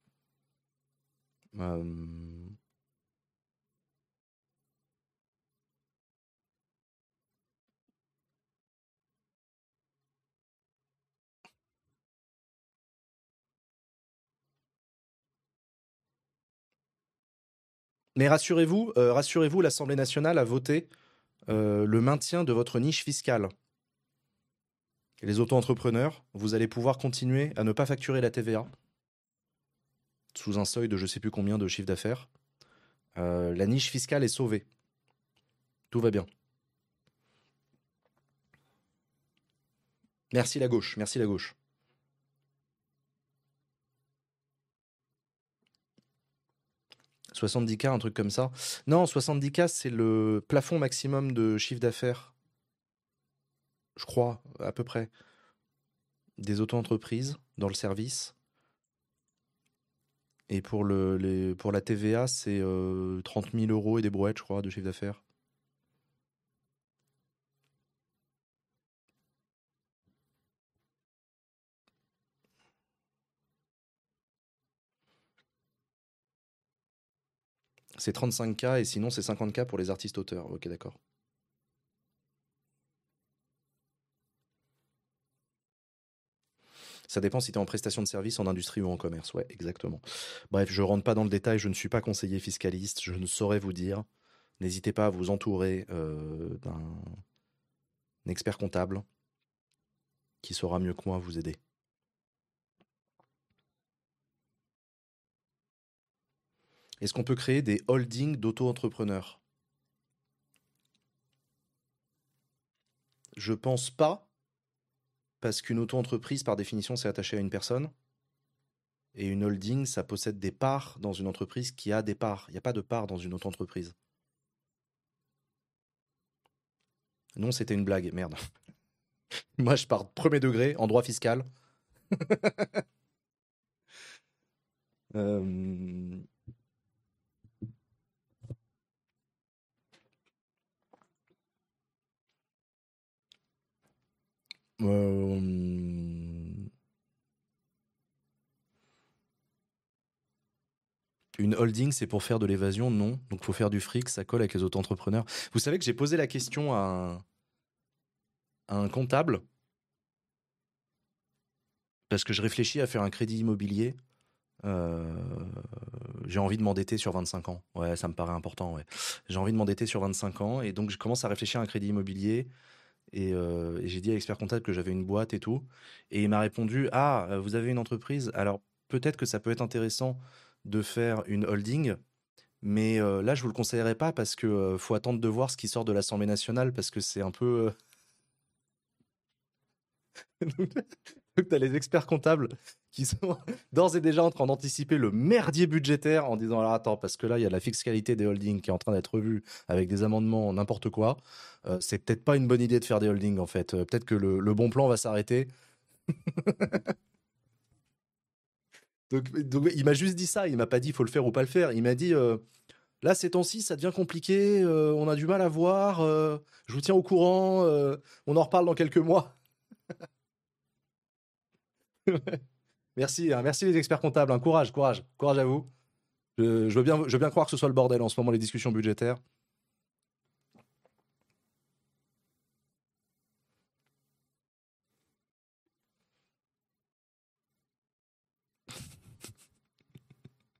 Mais rassurez-vous, l'Assemblée nationale a voté le maintien de votre niche fiscale. Et les auto-entrepreneurs, vous allez pouvoir continuer à ne pas facturer la TVA sous un seuil de je sais plus combien de chiffre d'affaires. La niche fiscale est sauvée. Tout va bien. Merci la gauche, merci la gauche. « 70K, un truc comme ça. Non, 70K, c'est le plafond maximum de chiffre d'affaires. Je crois, à peu près. Des auto-entreprises dans le service. Et pour la TVA, c'est 30 000 € et des brouettes, je crois, de chiffre d'affaires. C'est 35K et sinon c'est 50K pour les artistes-auteurs. Ok, d'accord. Ça dépend si tu es en prestation de service, en industrie ou en commerce. Ouais, exactement. Bref, je rentre pas dans le détail, je ne suis pas conseiller fiscaliste, je ne saurais vous dire. N'hésitez pas à vous entourer d'un expert comptable qui saura mieux que moi vous aider. Est-ce qu'on peut créer des holdings d'auto-entrepreneurs? Je pense pas, parce qu'une auto-entreprise, par définition, c'est attaché à une personne. Et une holding, ça possède des parts dans une entreprise qui a des parts. Il n'y a pas de parts dans une auto-entreprise. Non, c'était une blague, merde. Moi, je pars premier degré en droit fiscal. Une holding, c'est pour faire de l'évasion? Non. Donc, il faut faire du fric, ça colle avec les auto-entrepreneurs. Vous savez que j'ai posé la question à un comptable parce que je réfléchis à faire un crédit immobilier. J'ai envie de m'endetter sur 25 ans. Ouais, ça me paraît important. Ouais. J'ai envie de m'endetter sur 25 ans et donc je commence à réfléchir à un crédit immobilier. Et j'ai dit à l'expert comptable que j'avais une boîte et tout. Et il m'a répondu: ah, vous avez une entreprise? Alors peut-être que ça peut être intéressant de faire une holding, mais là je vous le conseillerais pas parce que faut attendre de voir ce qui sort de l'Assemblée nationale parce que c'est un peu. Donc t'as les experts comptables qui sont d'ores et déjà en train d'anticiper le merdier budgétaire en disant: alors attends, parce que là il y a la fiscalité des holdings qui est en train d'être revue avec des amendements n'importe quoi. C'est peut-être pas une bonne idée de faire des holdings en fait. Peut-être que le bon plan va s'arrêter. donc il m'a juste dit ça, il m'a pas dit il faut le faire ou pas le faire. Il m'a dit là ces temps-ci ça devient compliqué, on a du mal à voir, je vous tiens au courant, on en reparle dans quelques mois. Merci, hein, merci les experts comptables, hein, courage à vous. Je veux bien croire que ce soit le bordel en ce moment les discussions budgétaires.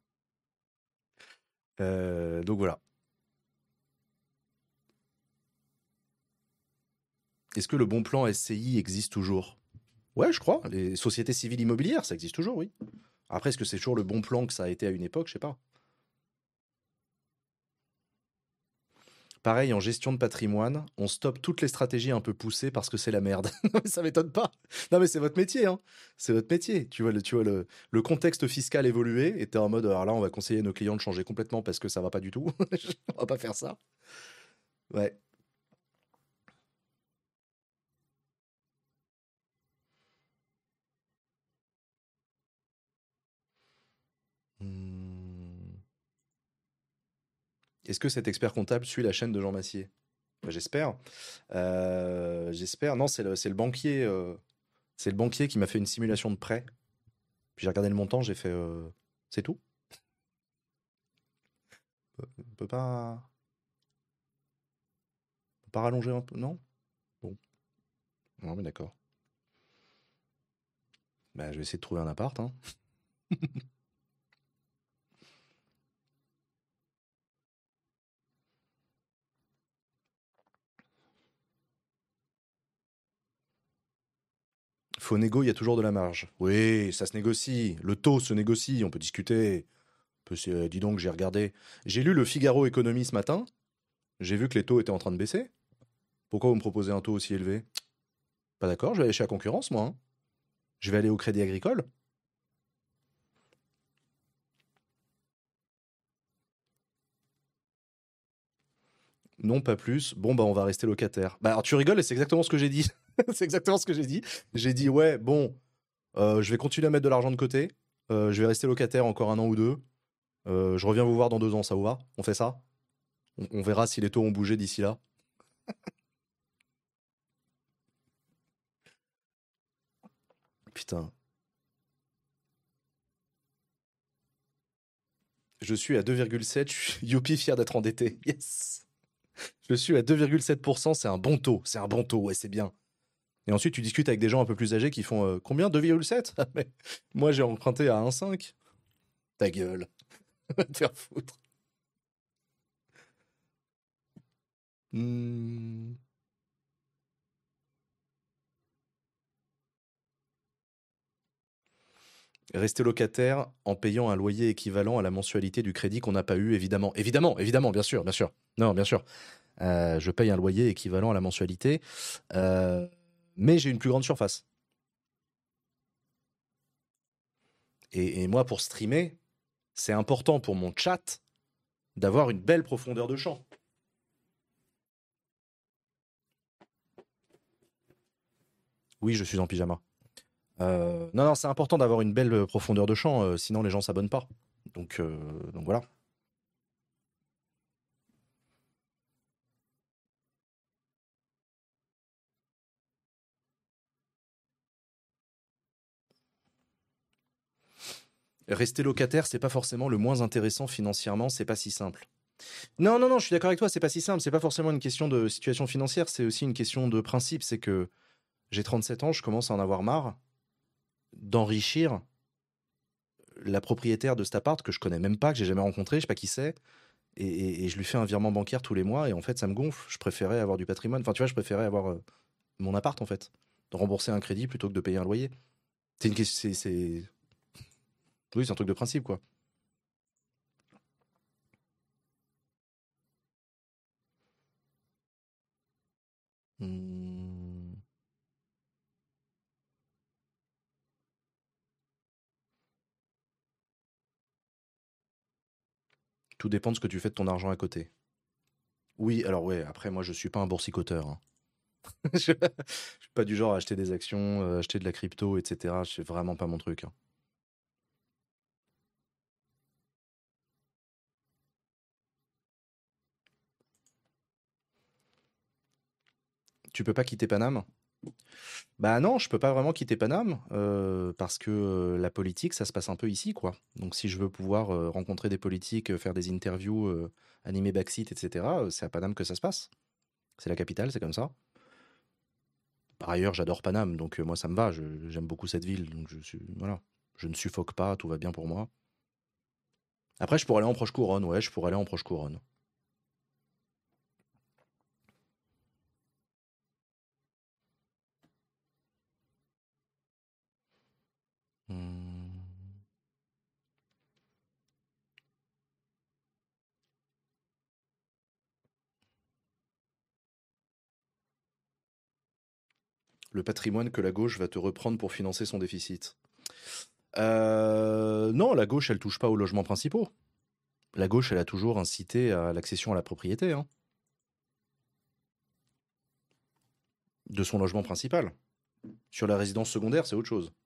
Donc voilà. Est-ce que le bon plan SCI existe toujours? Ouais, je crois. Les sociétés civiles immobilières, ça existe toujours, oui. Après, est-ce que c'est toujours le bon plan que ça a été à une époque? Je sais pas. Pareil, en gestion de patrimoine, on stoppe toutes les stratégies un peu poussées parce que c'est la merde. Non, mais ça m'étonne pas. Non, mais c'est votre métier, hein. C'est votre métier. Tu vois le contexte fiscal évoluer et t'es en mode, alors là, on va conseiller à nos clients de changer complètement parce que ça va pas du tout. On va pas faire ça. Ouais. Hmm. Est-ce que cet expert comptable suit la chaîne de Jean Massier? Bah, j'espère. J'espère. Non, c'est le banquier. C'est le banquier qui m'a fait une simulation de prêt. Puis j'ai regardé le montant, j'ai fait. C'est tout. On peut pas rallonger un peu, non? Bon. Non, mais d'accord. Bah, je vais essayer de trouver un appart, hein. Faut négo, il y a toujours de la marge. Oui, ça se négocie. Le taux se négocie, on peut discuter. Dis donc, j'ai regardé. J'ai lu le Figaro Économie ce matin. J'ai vu que les taux étaient en train de baisser. Pourquoi vous me proposez un taux aussi élevé? Pas d'accord, je vais aller chez la concurrence, moi, hein. Je vais aller au Crédit Agricole. Non, pas plus. Bon, bah, on va rester locataire. Bah, alors, tu rigoles et c'est exactement ce que j'ai dit. C'est exactement ce que j'ai dit. J'ai dit, ouais, bon, je vais continuer à mettre de l'argent de côté. Je vais rester locataire encore 1 an ou 2. Je reviens vous voir dans 2 ans, ça vous va? On fait ça? On verra si les taux ont bougé d'ici là. Putain. Je suis à 2,7. Je suis youpi fier d'être endetté. Yes. Je suis à 2,7%. C'est un bon taux. C'est un bon taux. Ouais, c'est bien. Et ensuite, tu discutes avec des gens un peu plus âgés qui font combien? 2,7? Moi, j'ai emprunté à 1,5. Ta gueule. Va te faire foutre. Hmm. Rester locataire en payant un loyer équivalent à la mensualité du crédit qu'on n'a pas eu, évidemment. Évidemment, évidemment, bien sûr, bien sûr. Non, bien sûr. Je paye un loyer équivalent à la mensualité, mais j'ai une plus grande surface. Et moi, pour streamer, c'est important pour mon chat d'avoir une belle profondeur de champ. Oui, je suis en pyjama. Non, c'est important d'avoir une belle profondeur de champ, sinon les gens s'abonnent pas. Donc voilà. Rester locataire, c'est pas forcément le moins intéressant financièrement, c'est pas si simple. Non, je suis d'accord avec toi, c'est pas si simple, c'est pas forcément une question de situation financière, c'est aussi une question de principe, c'est que j'ai 37 ans, je commence à en avoir marre d'enrichir la propriétaire de cet appart que je connais même pas, que j'ai jamais rencontré, je sais pas qui c'est, et je lui fais un virement bancaire tous les mois, et en fait ça me gonfle, je préférais avoir du patrimoine, enfin tu vois, je préférais avoir mon appart en fait, de rembourser un crédit plutôt que de payer un loyer. C'est une question, oui, c'est un truc de principe, quoi. Hmm. Tout dépend de ce que tu fais de ton argent à côté. Oui, alors ouais, après moi je suis pas un boursicoteur, hein. Je suis pas du genre à acheter des actions, acheter de la crypto, etc. C'est vraiment pas mon truc, hein. Tu peux pas quitter Paname? Bah non, je peux pas vraiment quitter Paname parce que la politique, ça se passe un peu ici, quoi. Donc si je veux pouvoir rencontrer des politiques, faire des interviews, animer Backseat, etc., c'est à Paname que ça se passe. C'est la capitale, c'est comme ça. Par ailleurs, j'adore Paname, donc moi ça me va. J'aime beaucoup cette ville, donc voilà. Je ne suffoque pas, tout va bien pour moi. Après, je pourrais aller en proche couronne, ouais, je pourrais aller en proche couronne. Le patrimoine que la gauche va te reprendre pour financer son déficit. Non, la gauche, elle touche pas aux logements principaux. La gauche, elle a toujours incité à l'accession à la propriété, hein, de son logement principal. Sur la résidence secondaire, c'est autre chose.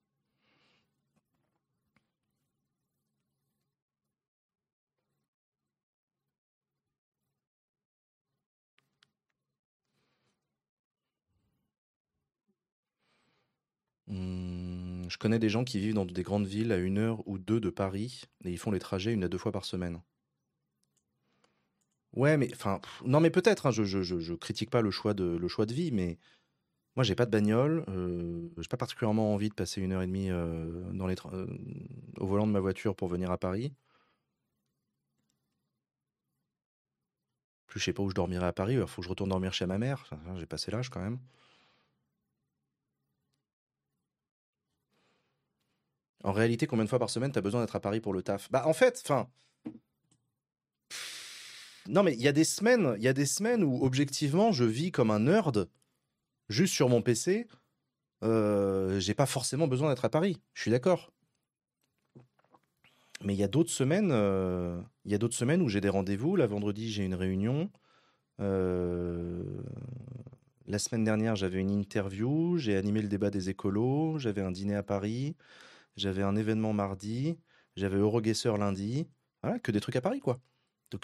Je connais des gens qui vivent dans des grandes villes à 1 heure ou 2 de Paris et ils font les trajets 1 à 2 fois par semaine. Ouais, mais enfin, non, mais peut-être, hein, je critique pas le choix de vie, mais moi, j'ai pas de bagnole, j'ai pas particulièrement envie de passer 1 heure et demie au volant de ma voiture pour venir à Paris. Plus, je sais pas où je dormirai à Paris, il faut que je retourne dormir chez ma mère. Enfin, j'ai passé l'âge quand même. En réalité, combien de fois par semaine t'as besoin d'être à Paris pour le taf? Bah, en fait, enfin. Non, mais il y a des semaines où, objectivement, je vis comme un nerd, juste sur mon PC. J'ai pas forcément besoin d'être à Paris. Je suis d'accord. Mais il y a d'autres semaines où j'ai des rendez-vous. Là, vendredi, j'ai une réunion. La semaine dernière, j'avais une interview. J'ai animé le débat des écolos. J'avais un dîner à Paris. J'avais un événement mardi. J'avais Euroguesseur lundi. Voilà, que des trucs à Paris, quoi. Donc,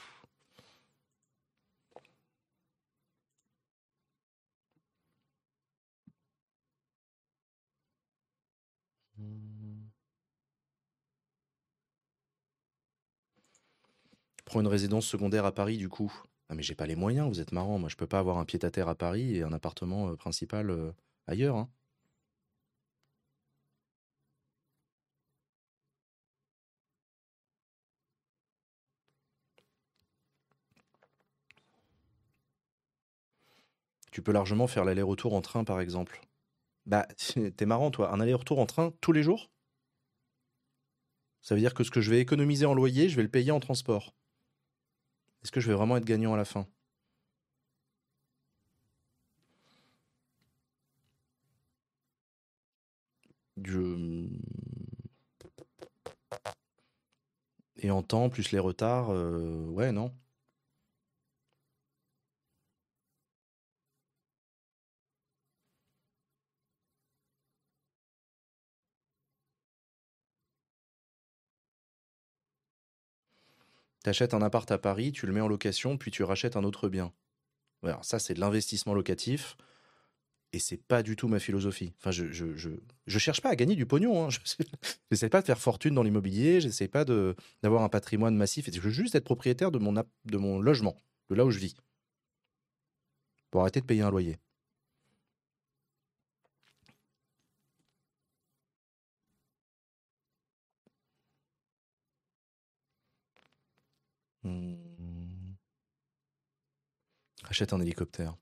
prends une résidence secondaire à Paris, du coup. Ah, mais j'ai pas les moyens, vous êtes marrant. Moi, je peux pas avoir un pied-à-terre à Paris et un appartement principal ailleurs, hein. Tu peux largement faire l'aller-retour en train, par exemple. Bah, t'es marrant, toi. Un aller-retour en train tous les jours? Ça veut dire que ce que je vais économiser en loyer, je vais le payer en transport. Est-ce que je vais vraiment être gagnant à la fin? Et en temps, plus les retards, ouais, non. T'achètes un appart à Paris, tu le mets en location, puis tu rachètes un autre bien. Ouais, alors ça, c'est de l'investissement locatif. Et c'est pas du tout ma philosophie. Enfin, je cherche pas à gagner du pognon, hein. J'essaie pas de faire fortune dans l'immobilier, j'essaie pas d'avoir un patrimoine massif. Je veux juste être propriétaire de mon logement, de là où je vis. Pour arrêter de payer un loyer. Achète un hélicoptère.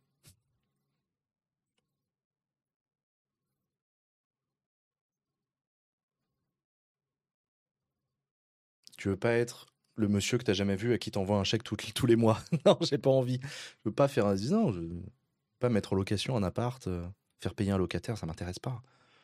Tu veux pas être le monsieur que t'as jamais vu à qui t'envoie un chèque tous les mois? Non, j'ai pas envie. Je veux pas faire un... Non, je veux pas mettre en location un appart, faire payer un locataire, ça m'intéresse pas.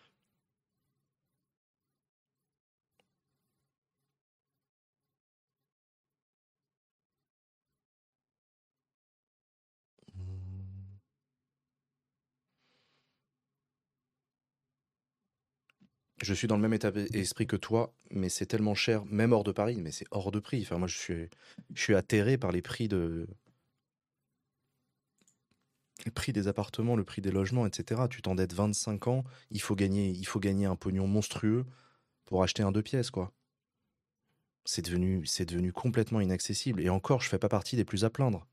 Je suis dans le même état d'esprit que toi, mais c'est tellement cher, même hors de Paris, mais c'est hors de prix. Enfin, moi, je suis atterré par les prix des appartements, le prix des logements, etc. Tu t'endettes 25 ans, il faut gagner un pognon monstrueux pour acheter un 2 pièces, quoi. C'est devenu complètement inaccessible. Et encore, je fais pas partie des plus à plaindre.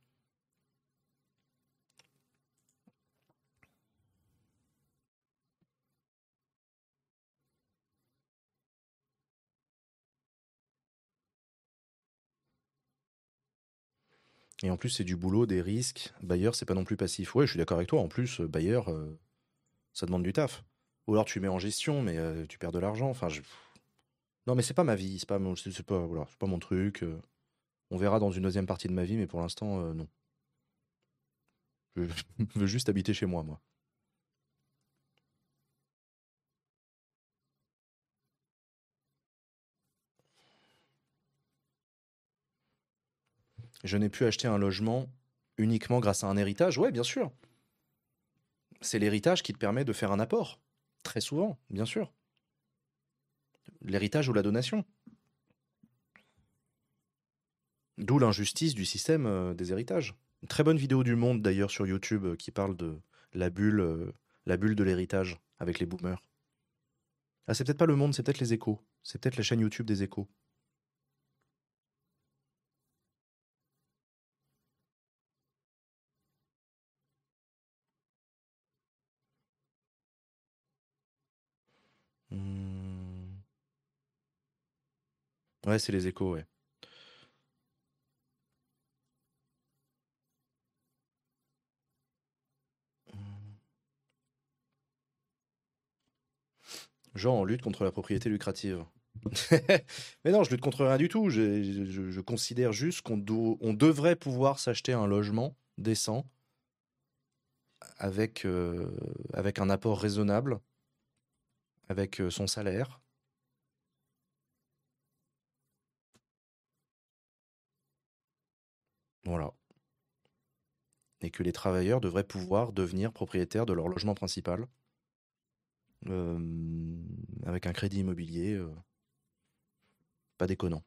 Et en plus, c'est du boulot, des risques. Bailleur, c'est pas non plus passif. Ouais, je suis d'accord avec toi. En plus, bailleur, ça demande du taf. Ou alors tu mets en gestion, mais tu perds de l'argent. Enfin, non, mais c'est pas ma vie. Voilà, c'est pas mon truc. On verra dans une deuxième partie de ma vie, mais pour l'instant, non. Je veux juste habiter chez moi, moi. Je n'ai pu acheter un logement uniquement grâce à un héritage. Ouais, bien sûr. C'est l'héritage qui te permet de faire un apport. Très souvent, bien sûr. L'héritage ou la donation. D'où l'injustice du système des héritages. Une très bonne vidéo du Monde d'ailleurs sur YouTube qui parle de la bulle de l'héritage avec les boomers. Ah, c'est peut-être pas le Monde, c'est peut-être les Échos. C'est peut-être la chaîne YouTube des Échos. Ouais, c'est les Échos, ouais. Genre, on lutte contre la propriété lucrative. Mais non, je lutte contre rien du tout. Je considère juste qu'on devrait pouvoir s'acheter un logement décent avec un apport raisonnable, avec son salaire. Voilà. Et que les travailleurs devraient pouvoir devenir propriétaires de leur logement principal avec un crédit immobilier pas déconnant.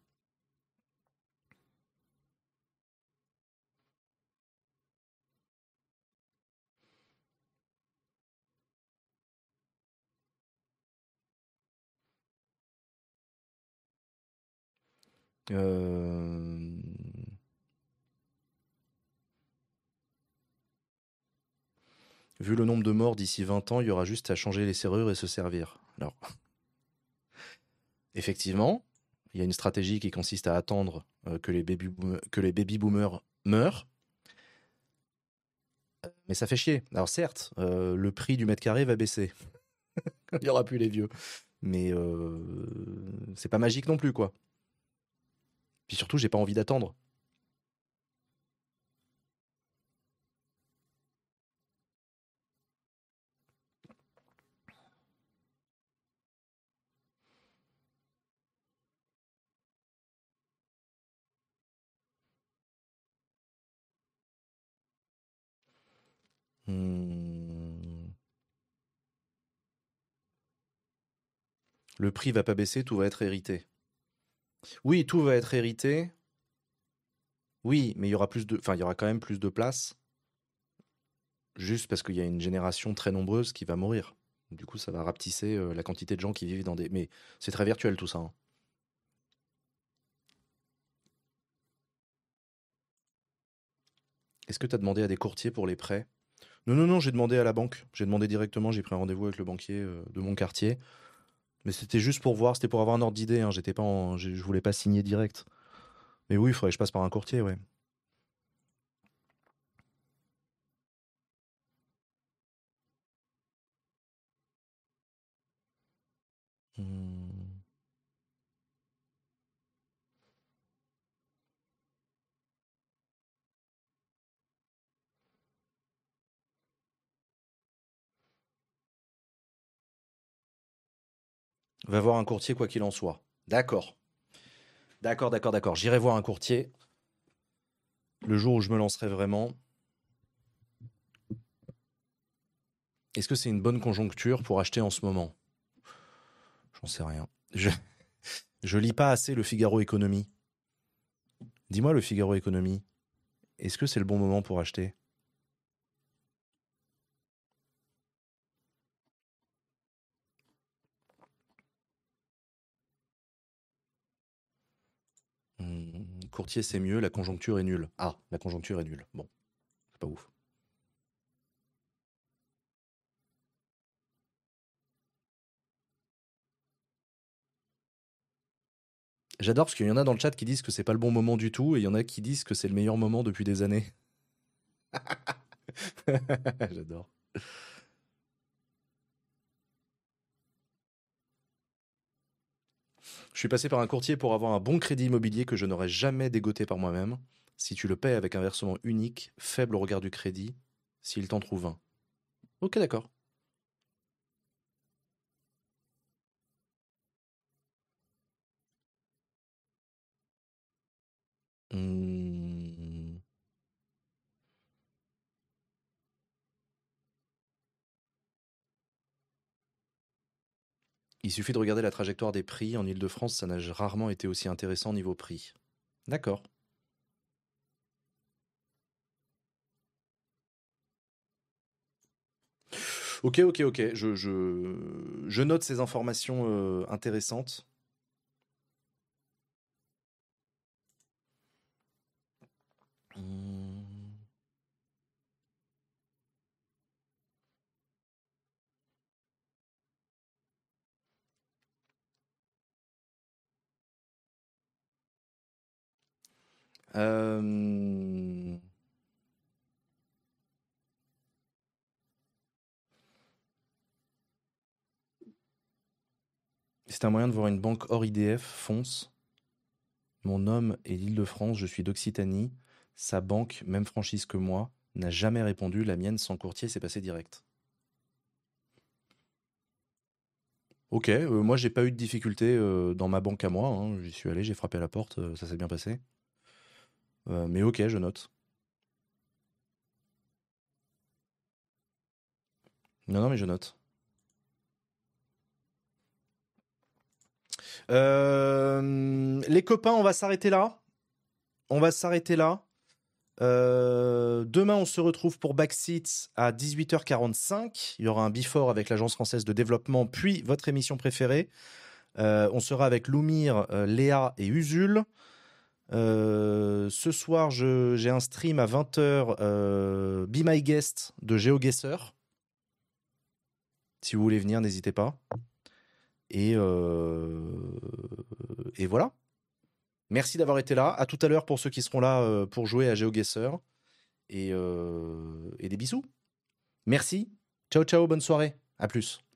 Vu le nombre de morts d'ici 20 ans, il y aura juste à changer les serrures et se servir. Alors, effectivement, il y a une stratégie qui consiste à attendre que les baby boomers meurent. Mais ça fait chier. Alors certes, le prix du mètre carré va baisser. Il n'y aura plus les vieux. Mais c'est pas magique non plus, quoi. Puis surtout, j'ai pas envie d'attendre. Le prix va pas baisser, tout va être hérité. Oui, tout va être hérité. Oui, mais il y aura il y aura quand même plus de place. Juste parce qu'il y a une génération très nombreuse qui va mourir. Du coup, ça va rapetisser la quantité de gens qui vivent dans des... Mais c'est très virtuel tout ça. Hein. Est-ce que tu as demandé à des courtiers pour les prêts? Non, j'ai demandé à la banque. J'ai demandé directement, j'ai pris un rendez-vous avec le banquier de mon quartier. Mais c'était juste pour voir, c'était pour avoir un ordre d'idée. Hein. Je voulais pas signer direct. Mais oui, il faudrait que je passe par un courtier, ouais. Va voir un courtier quoi qu'il en soit. D'accord. D'accord. J'irai voir un courtier le jour où je me lancerai vraiment. Est-ce que c'est une bonne conjoncture pour acheter en ce moment? J'en sais rien. Je lis pas assez le Figaro Économie. Dis-moi le Figaro Économie. Est-ce que c'est le bon moment pour acheter? Courtier, c'est mieux, la conjoncture est nulle. Ah, la conjoncture est nulle. Bon, c'est pas ouf. J'adore parce qu'il y en a dans le chat qui disent que c'est pas le bon moment du tout et il y en a qui disent que c'est le meilleur moment depuis des années. J'adore. Je suis passé par un courtier pour avoir un bon crédit immobilier que je n'aurais jamais dégoté par moi-même. Si tu le paies avec un versement unique, faible au regard du crédit, s'il t'en trouve un. Ok, d'accord. Il suffit de regarder la trajectoire des prix. En Ile-de-France, ça n'a rarement été aussi intéressant niveau prix. D'accord. Ok. Je note ces informations intéressantes. C'est un moyen de voir une banque hors IDF, fonce. Mon homme est d'Île-de-France, je suis d'Occitanie. Sa banque, même franchise que moi, n'a jamais répondu. La mienne, sans courtier, c'est passé direct. Ok, moi j'ai pas eu de difficulté dans ma banque à moi. Hein. J'y suis allé, j'ai frappé à la porte, ça s'est bien passé. Mais ok, je note. Non, mais je note. Les copains, on va s'arrêter là. Demain, on se retrouve pour Backseat à 18h45. Il y aura un before avec l'Agence française de développement, puis votre émission préférée. On sera avec Loumir, Léa et Usul. Ce soir, j'ai un stream à 20h, Be My Guest de GeoGuessr. Si vous voulez venir, n'hésitez pas. Et voilà. Merci d'avoir été là. À tout à l'heure pour ceux qui seront là pour jouer à GeoGuessr. Et des bisous. Merci. Ciao, bonne soirée. À plus.